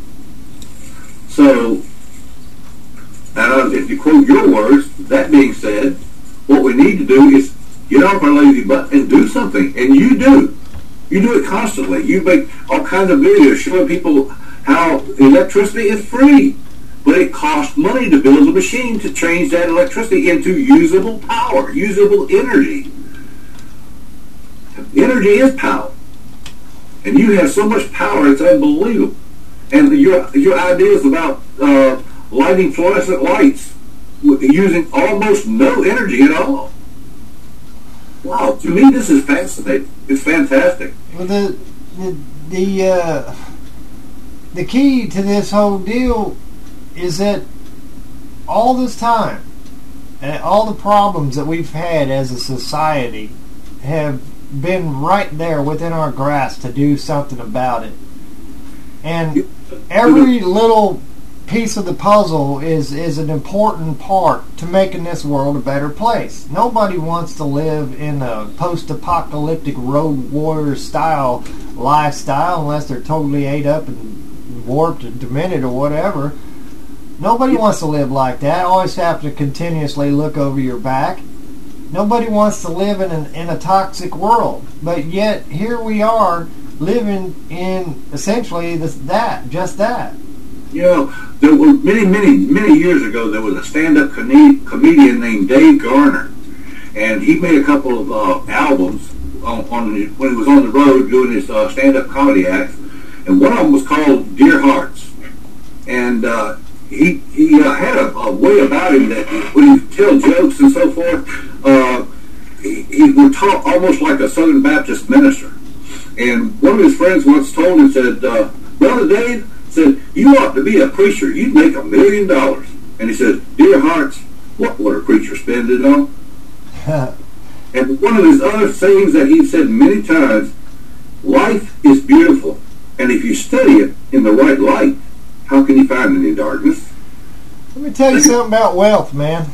So, uh, if you quote your words, that being said, what we need to do is get off our lazy butt and do something. And you do. You do it constantly. You make all kinds of videos showing people how electricity is free, but it costs money to build a machine to change that electricity into usable power, usable energy. Energy is power. And you have so much power, it's unbelievable. And your your ideas about uh, lighting fluorescent lights using almost no energy at all. Wow, to me this is fascinating. It's fantastic. Well, the the the, uh, the key to this whole deal is that all this time, and all the problems that we've had as a society have been right there within our grasp to do something about it. And every little piece of the puzzle is, is an important part to making this world a better place. Nobody wants to live in a post-apocalyptic road warrior style lifestyle unless they're totally ate up and warped and demented or whatever. Nobody wants to live like that. Always have to continuously look over your back. Nobody wants to live in, an, in a toxic world. But yet, here we are living in essentially this, that, just that. You know, there were many, many, many years ago, there was a stand-up com- comedian named Dave Garner, and he made a couple of uh, albums on, on the, when he was on the road doing his uh, stand-up comedy acts, and one of them was called Dear Hearts. And uh, he he uh, had a, a way about him that when he would tell jokes and so forth, uh, he, he would talk almost like a Southern Baptist minister. And one of his friends once told him, said, uh, Brother Dave, said, you ought to be a preacher. You'd make a million dollars. And he said, Dear Hearts, what would a preacher spend it on? And one of his other sayings that he said many times, life is beautiful. And if you study it in the right light, how can you find any darkness? Let me tell you something about wealth, man.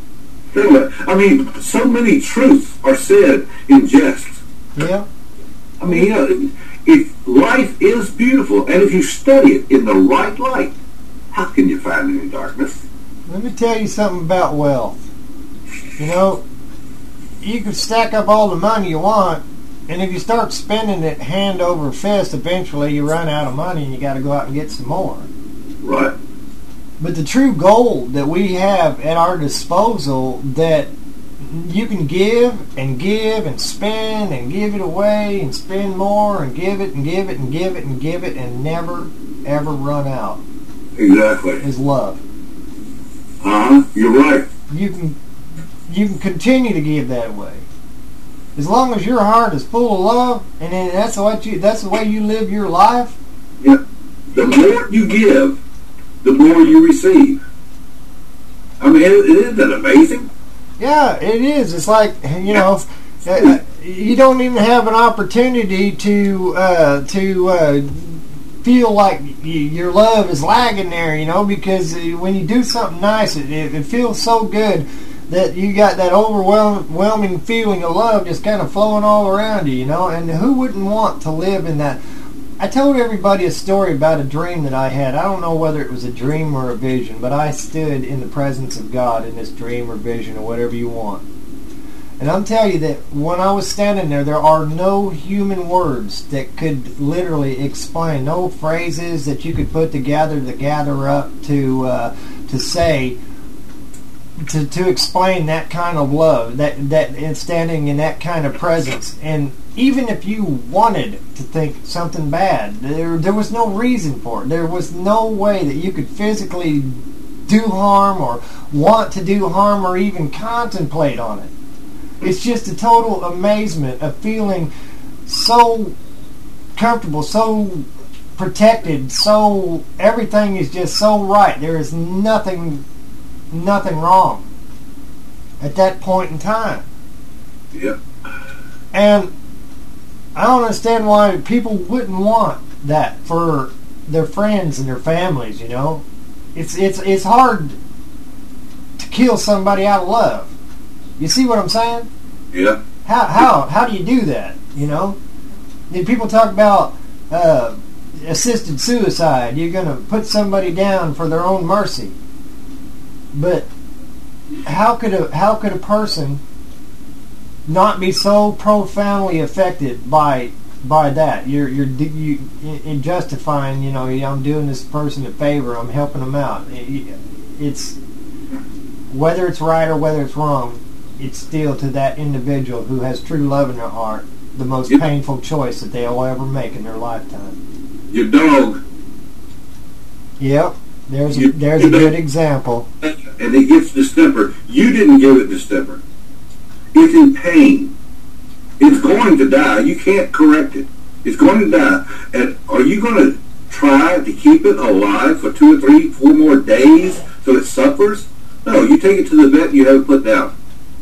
I mean, so many truths are said in jest. Yeah. I mean, you know, if life is beautiful, and if you study it in the right light, how can you find any darkness? Let me tell you something about wealth. You know, you can stack up all the money you want, and if you start spending it hand over fist, eventually you run out of money and you got to go out and get some more. Right. But the true gold that we have at our disposal that you can give and give and spend and give it away and spend more and give it and give it and give it and give it and never ever run out. Exactly. Is love. Uh-huh. You're right. You can you can continue to give that way. As long as your heart is full of love and then that's what you that's the way you live your life. Yeah. The more you give, the more you receive. I mean, isn't that amazing? Yeah, it is. It's like, you know, uh, you don't even have an opportunity to uh, to uh, feel like y- your love is lagging there, you know, because when you do something nice, it, it feels so good that you got that overwhelming feeling of love just kind of flowing all around you, you know. And who wouldn't want to live in that? I told everybody a story about a dream that I had. I don't know whether it was a dream or a vision, but I stood in the presence of God in this dream or vision or whatever you want. And I'm telling you that when I was standing there, there are no human words that could literally explain, no phrases that you could put together to gather up to uh, to say, to to explain that kind of love, that that and standing in that kind of presence. And even if you wanted to think something bad, there there was no reason for it. There was no way that you could physically do harm or want to do harm or even contemplate on it. It's just a total amazement of feeling so comfortable, so protected, so everything is just so right. There is nothing, nothing wrong at that point in time. Yep. And I don't understand why people wouldn't want that for their friends and their families. You know, it's it's it's hard to kill somebody out of love. You see what I'm saying? Yeah. How how how do you do that? You know, then people talk about uh, assisted suicide. You're going to put somebody down for their own mercy, but how could a how could a person not be so profoundly affected by by that? You're you're you in justifying. You know, I'm doing this person a favor. I'm helping them out. It, it's whether it's right or whether it's wrong. It's still to that individual who has true love in their heart the most yep. painful choice that they'll ever make in their lifetime. Your dog. Yep, there's you, a, there's a good example. And it gets distemper. You didn't give it distemper. It's in pain. It's going to die. You can't correct it. It's going to die. And are you going to try to keep it alive for two or three, four more days so it suffers? No, you take it to the vet and you have it put down.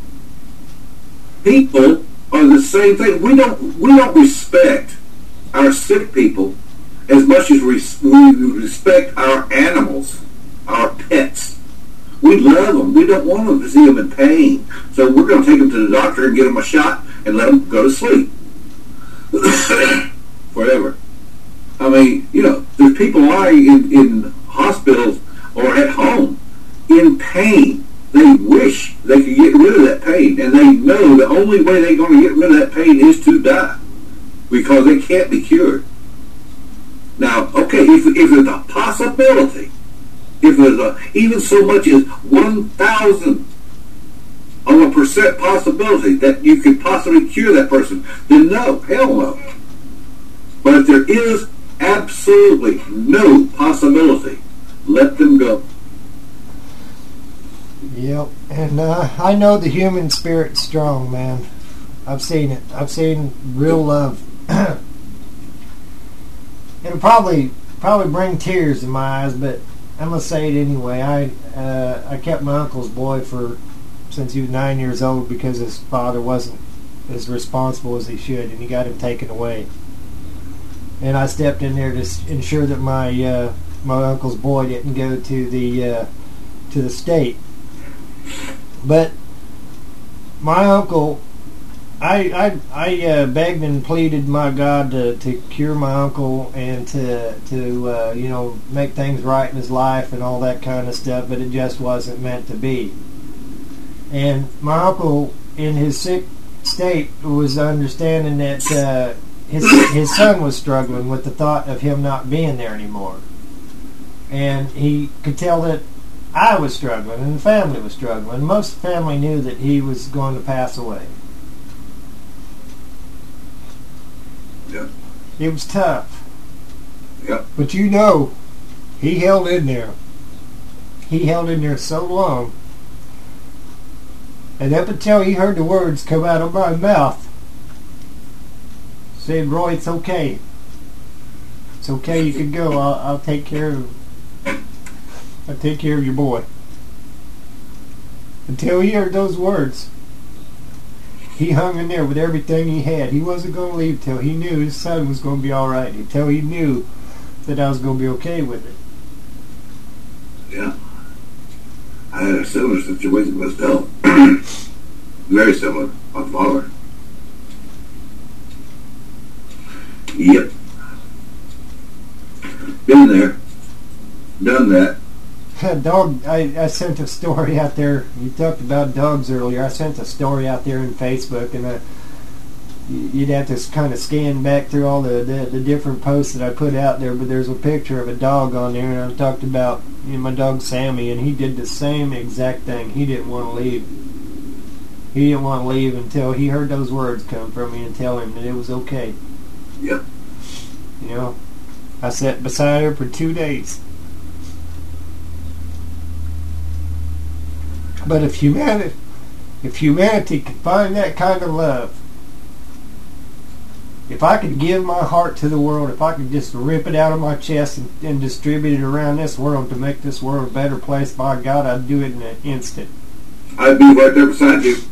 People are the same thing. We don't we don't respect our sick people as much as we, we respect our animals, our pets. We love them. We don't want them to see them in pain. So we're going to take them to the doctor and get them a shot and let them go to sleep forever. I mean, you know, there's people lying in, in hospitals or at home in pain. They wish they could get rid of that pain, and they know the only way they're going to get rid of that pain is to die, because they can't be cured. Now, okay, if, if there's a possibility, if there's a, even so much as one thousandth of a percent possibility that you could possibly cure that person, then no, hell no. But if there is absolutely no possibility, let them go. Yep, and uh, I know the human spirit's strong, man. I've seen it. I've seen real love. It'll probably probably bring tears to my eyes, but I'm gonna say it anyway. I uh, I kept my uncle's boy for since he was nine years old because his father wasn't as responsible as he should, and he got him taken away. And I stepped in there to ensure that my uh, my uncle's boy didn't go to the uh, to the state. But my uncle, I I, I uh, begged and pleaded my God to, to cure my uncle and to to uh, you know make things right in his life and all that kind of stuff, but it just wasn't meant to be. And my uncle, in his sick state, was understanding that uh, his his son was struggling with the thought of him not being there anymore, and he could tell that I was struggling, and the family was struggling. Most of the family knew that he was going to pass away. Yeah. It was tough. Yeah. But you know, he held in there. He held in there so long. And up until he heard the words come out of my mouth, said, "Roy, it's okay. It's okay, you can go. I'll, I'll take care of I'll take care of your boy." Until he heard those words, he hung in there with everything he had. He wasn't going to leave till he knew his son was going to be all right. Until he knew that I was going to be okay with it. Yeah. I had a similar situation myself. Very similar. My father. Yep. Been there. Done that. Dog, I, I sent a story out there. You talked about dogs earlier. I sent a story out there in Facebook, and I, you'd have to kind of scan back through all the, the, the different posts that I put out there, but there's a picture of a dog on there, and I talked about, you know, my dog Sammy, and he did the same exact thing. He didn't want to leave. He didn't want to leave until he heard those words come from me and tell him that it was okay. Yep. You know, I sat beside her for two days. But if humanity, if humanity could find that kind of love, if I could give my heart to the world, if I could just rip it out of my chest and, and distribute it around this world to make this world a better place, by God, I'd do it in an instant. I'd be right there beside you.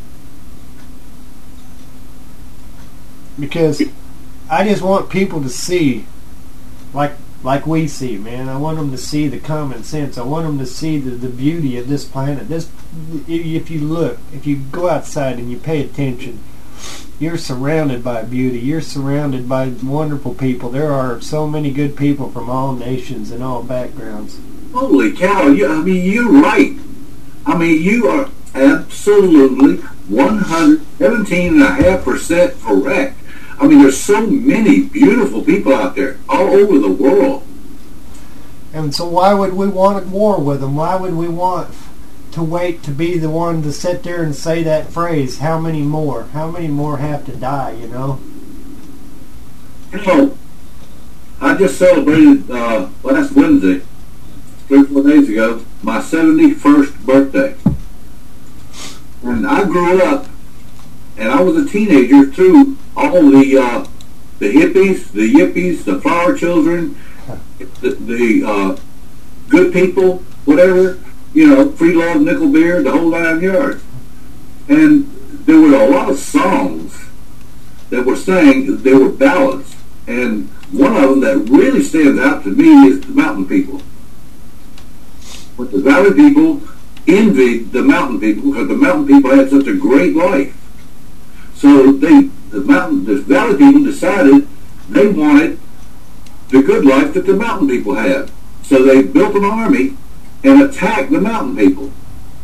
Because I just want people to see, like like we see, man. I want them to see the common sense. I want them to see the, the beauty of this planet. This, if you look, if you go outside and you pay attention, you're surrounded by beauty. You're surrounded by wonderful people. There are so many good people from all nations and all backgrounds. Holy cow! You, I mean, you're right. I mean, you are absolutely one hundred seventeen point five percent correct. I mean, there's so many beautiful people out there all over the world. And so why would we want a war with them? Why would we want to wait to be the one to sit there and say that phrase, how many more? How many more have to die, you know? You know, I just celebrated uh, last Wednesday, three or four days ago, my seventy-first birthday. And I grew up, and I was a teenager through all the uh, the hippies, the yippies, the flower children, the, the uh, good people, whatever, you know, free love, nickel beer, the whole nine yards. And there were a lot of songs that were sang, they were ballads. And one of them that really stands out to me is the mountain people. But the valley people envied the mountain people because the mountain people had such a great life. So they, the mountain, the valley people decided they wanted the good life that the mountain people had. So they built an army and attacked the mountain people.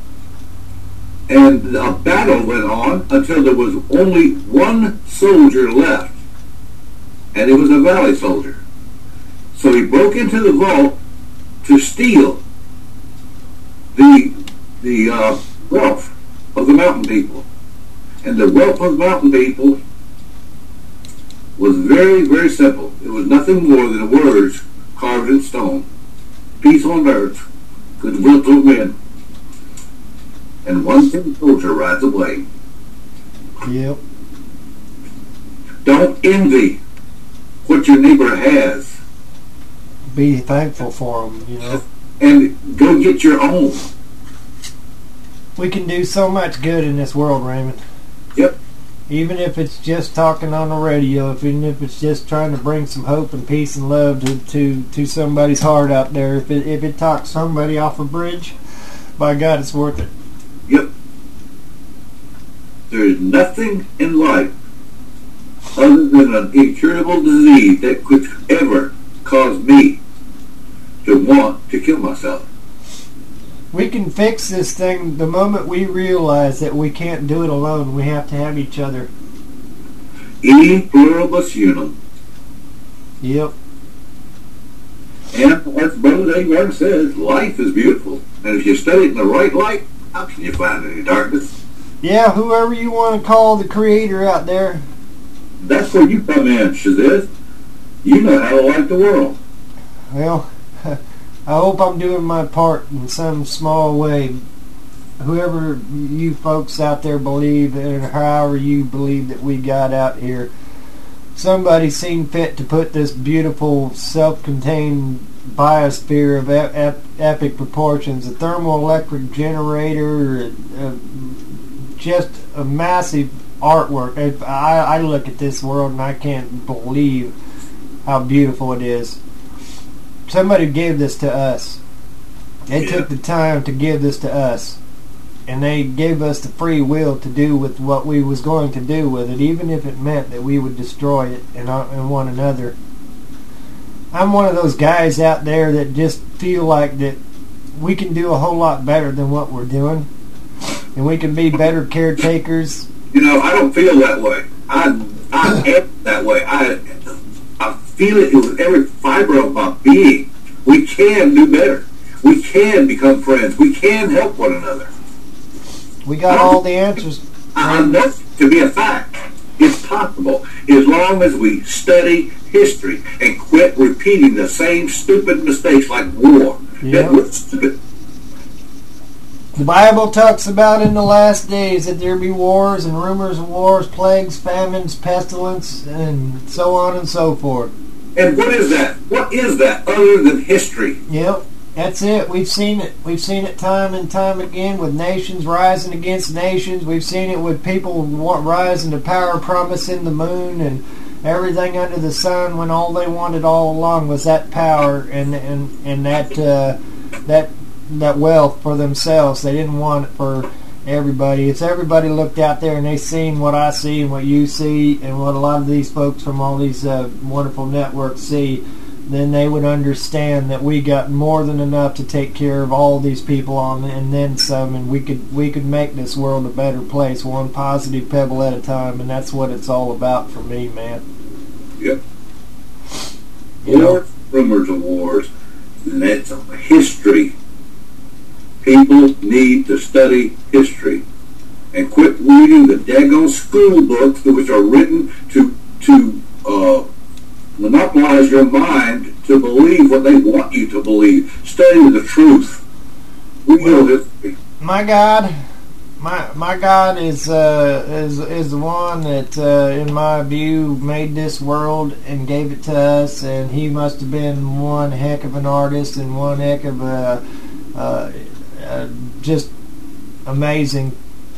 And a battle went on until there was only one soldier left. And it was a valley soldier. So he broke into the vault to steal the, the uh, wealth of the mountain people. And the wealth of the mountain people was very, very simple. It was nothing more than words carved in stone. Peace on earth, goodwill to men. And one tin soldier rides away. Yep. Don't envy what your neighbor has. Be thankful for them, you know. And go get your own. We can do so much good in this world, Raymond. Yep. Even if it's just talking on the radio, if, even if it's just trying to bring some hope and peace and love to, to, to somebody's heart out there, if it, if it talks somebody off a bridge, by God, it's worth it. Yep. There is nothing in life other than an incurable disease that could ever cause me to want to kill myself. We can fix this thing the moment we realize that we can't do it alone. We have to have each other. E pluribus unum. Yep. And as Brother Dave Martin says, life is beautiful. And if you study it in the right light, how can you find any darkness? Yeah, whoever you want to call the creator out there. That's where you come in, Shazez. You know how to like the world. Well, I hope I'm doing my part in some small way. Whoever you folks out there believe, and however you believe that we got out here, somebody seen fit to put this beautiful self-contained biosphere of ep ep epic proportions, a thermoelectric generator, uh, just a massive artwork. If I, I look at this world and I can't believe how beautiful it is. Somebody gave this to us. They Yeah. took the time to give this to us. And they gave us the free will to do with what we was going to do with it, even if it meant that we would destroy it and, uh, and one another. I'm one of those guys out there that just feel like that we can do a whole lot better than what we're doing. And we can be better caretakers. You know, I don't feel that way. I I am that way. I I feel it with every fiber of my being. We can do better. We can become friends. We can help one another. We got all the answers. I know to be a fact. It's possible as long as we study history and quit repeating the same stupid mistakes like war. Yep. That was stupid. The Bible talks about in the last days that there be wars and rumors of wars, plagues, famines, pestilence, and so on and so forth. And what is that? What is that other than history? Yep, that's it. We've seen it. We've seen it time and time again with nations rising against nations. We've seen it with people wa- rising to power, promising the moon and everything under the sun, when all they wanted all along was that power and and and that uh, that that wealth for themselves. They didn't want it for everybody. It's everybody looked out there and they seen what I see and what you see and what a lot of these folks from all these uh, wonderful networks see. Then they would understand that we got more than enough to take care of all these people on, and then some, and we could we could make this world a better place, one positive pebble at a time, and that's what it's all about for me, man. Yep. You know? Wars, rumors of wars, and that's history. People need to study history and quit reading the daggone school books which are written to to uh, monopolize your mind to believe what they want you to believe. Study the truth. Real history. My God, my my God is uh, is is the one that, uh, in my view, made this world and gave it to us, and He must have been one heck of an artist and one heck of a uh, uh, just amazing.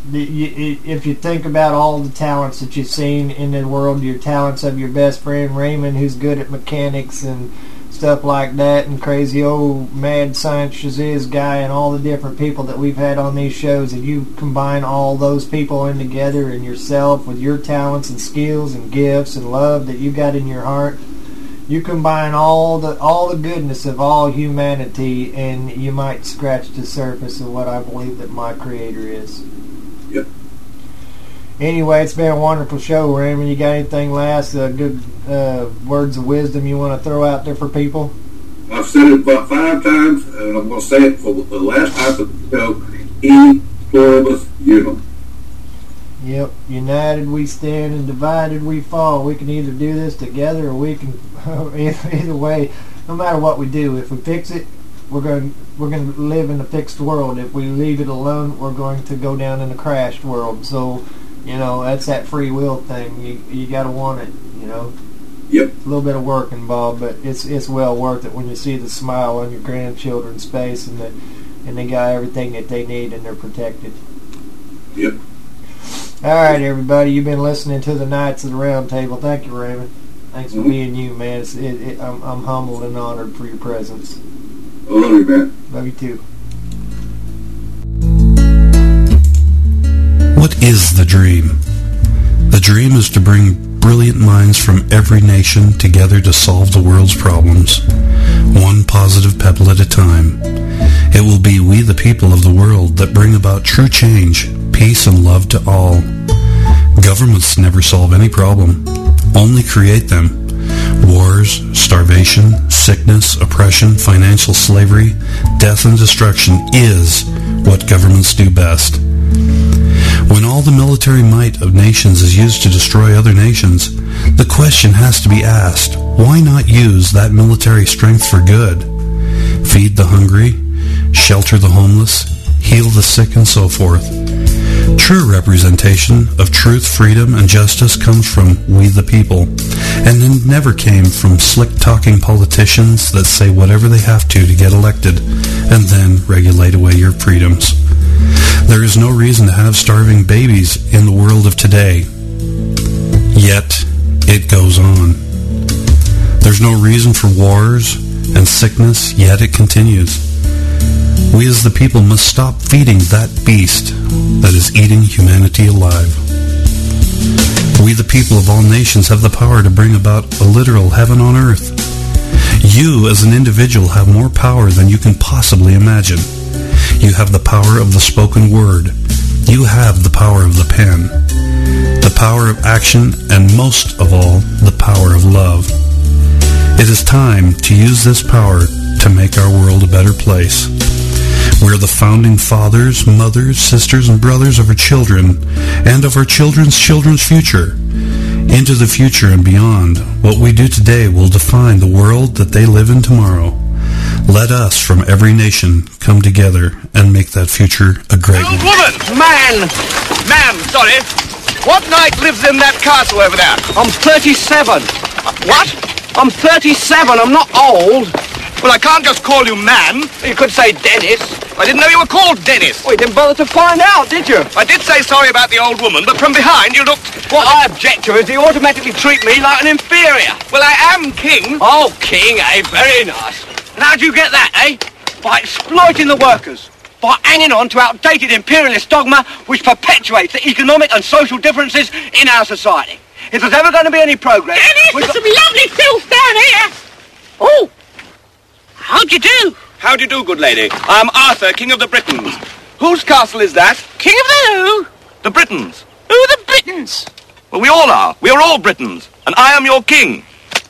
If you think about all the talents that you've seen in the world, your talents of your best friend Raymond, who's good at mechanics and stuff like that, and crazy old mad science Shaziz guy, and all the different people that we've had on these shows, and you combine all those people in together and yourself with your talents and skills and gifts and love that you got in your heart, you combine all the all the goodness of all humanity, and you might scratch the surface of what I believe that my Creator is. Yep. Anyway, it's been a wonderful show, Raymond. You got anything last, uh, good uh, words of wisdom you want to throw out there for people? I've said it about five times, and I'm going to say it for the last time for the show. E pluribus unum. Yep. United we stand, and divided we fall. We can either do this together, or we can either way. No matter what we do, if we fix it, we're going we're going to live in a fixed world. If we leave it alone, we're going to go down in a crashed world. So, you know, that's that free will thing. You you got to want it. You know. Yep. A little bit of work involved, but it's it's well worth it when you see the smile on your grandchildren's face, and that and they got everything that they need and they're protected. Yep. All right, everybody, you've been listening to the Knights of the Round Table. Thank you, Raymond. Thanks for Mm-hmm. being you, man. It's, it, it, I'm, I'm humbled and honored for your presence. I love you, man. Love you too. What is the dream? The dream is to bring brilliant minds from every nation together to solve the world's problems, one positive pebble at a time. It will be we the people of the world that bring about true change, peace and love to all. Governments never solve any problem, only create them. Wars, starvation, sickness, oppression, financial slavery, death and destruction is what governments do best. When all the military might of nations is used to destroy other nations, the question has to be asked, why not use that military strength for good? Feed the hungry, shelter the homeless, heal the sick, and so forth. True representation of truth, freedom, and justice comes from we the people, and it never came from slick-talking politicians that say whatever they have to to get elected, and then regulate away your freedoms. There is no reason to have starving babies in the world of today, yet it goes on. There's no reason for wars and sickness, yet it continues. We as the people must stop feeding that beast that is eating humanity alive. We the people of all nations have the power to bring about a literal heaven on earth. You as an individual have more power than you can possibly imagine. You have the power of the spoken word. You have the power of the pen, the power of action, and most of all, the power of love. It is time to use this power to make our world a better place. We're the founding fathers, mothers, sisters, and brothers of our children and of our children's children's future. Into the future and beyond, what we do today will define the world that they live in tomorrow. Let us from every nation come together and make that future a great one. Old woman! Man! Ma'am, sorry. What knight lives in that castle over there? I'm thirty-seven. Uh, what? I'm thirty-seven. I'm not old. Well, I can't just call you ma'am. You could say Dennis. I didn't know you were called Dennis. Well, you didn't bother to find out, did you? I did say sorry about the old woman, but from behind you looked... What I object to is you automatically treat me like an inferior. Well, I am king. Oh, king, eh? Very nice. And how'd you get that, eh? By exploiting the workers. By hanging on to outdated imperialist dogma which perpetuates the economic and social differences in our society. If there's ever going to be any progress... Dennis, there's some lovely filth down here. Oh, how'd you do? How do you do, good lady? I'm Arthur, King of the Britons. Whose castle is that? King of the who? The Britons. Who are the Britons? Well, we all are. We are all Britons. And I am your king.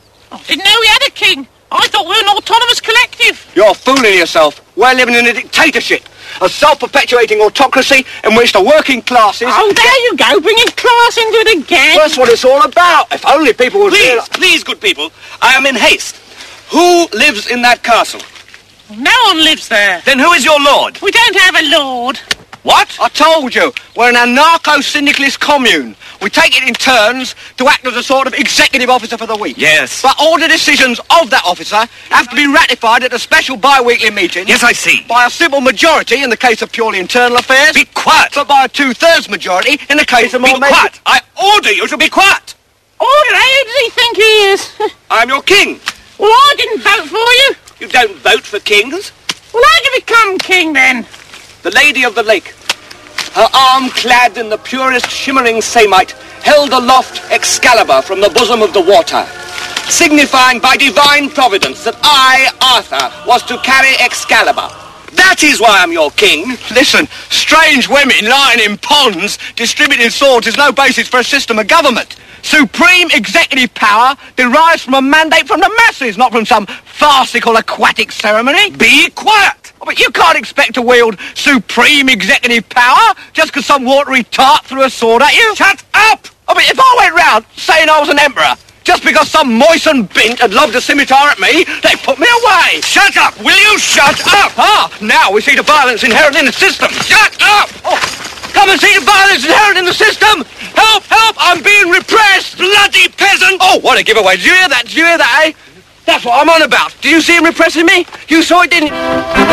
I didn't know we had a king. I thought we were an autonomous collective. You're fooling yourself. We're living in a dictatorship. A self-perpetuating autocracy in which the working classes... Oh, there you go, bringing class into it again. That's what it's all about. If only people would... Please, realize... please, good people. I am in haste. Who lives in that castle? No one lives there. Then who is your lord? We don't have a lord. What? I told you, we're an anarcho-syndicalist commune. We take it in turns to act as a sort of executive officer for the week. Yes. But all the decisions of that officer have to be ratified at a special bi-weekly meeting. Yes, I see. By a simple majority in the case of purely internal affairs. Be quiet. But by a two-thirds majority in the case of more... Be quiet. I order you to be quiet. Order? Who does he think he is? I'm your king. Well, I didn't vote for you. You don't vote for kings. Well, how'd you become king, then? The Lady of the Lake, her arm clad in the purest shimmering samite, held aloft Excalibur from the bosom of the water, signifying by divine providence that I, Arthur, was to carry Excalibur. That is why I'm your king. Listen, strange women lying in ponds distributing swords is no basis for a system of government. Supreme executive power derives from a mandate from the masses, not from some farcical aquatic ceremony. Be quiet! Oh, but you can't expect to wield supreme executive power just because some watery tart threw a sword at you. Shut up! Oh, but if I went round saying I was an emperor, just because some moistened bint had lobbed a scimitar at me, they put me away. Shut up! Will you shut up? Ah, now we see the violence inherent in the system. Shut up! Oh, come and see the violence inherent in the system. Help, help, I'm being repressed. Bloody peasant! Oh, what a giveaway. Did you hear that? Did you hear that, eh? That's what I'm on about. Did you see him repressing me? You saw it, didn't you?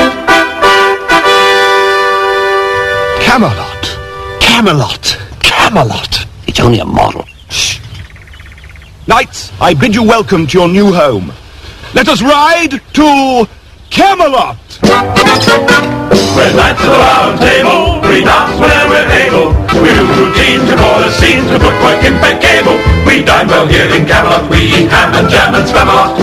Camelot. Camelot. Camelot. It's only a model. Shh. Knights, I bid you welcome to your new home. Let us ride to Camelot. We're knights of the round table, we dance whenever we're able. We do routines, we call the scenes, we put work in bed cable. We dine well here in Camelot, we eat ham and jam and spam a lot.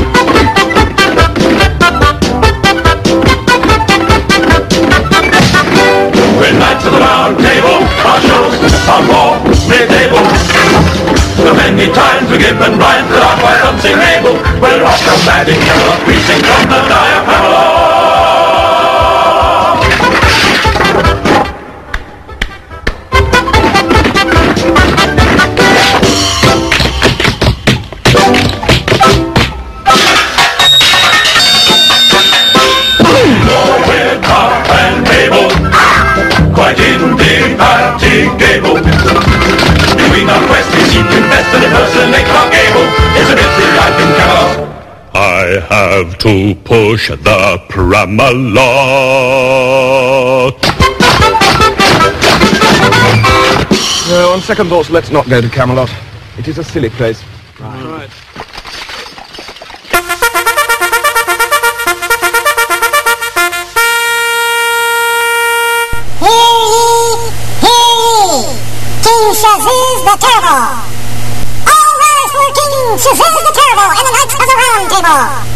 We're knights of the round table, our shows are more mid-table. The many times we give and rhymes that are quite unsingable. We're off from mad in Camelot, we sing from the diaphragm. Quite indefatigable. Between our quest we seek to invest and impersonate our gable. It's a busy life in Camelot. I have to push the Pramalot. No, on second thoughts, let's not go to Camelot. It is a silly place. Right. Right. Shazam the Terrible and the Knights of the Round Table.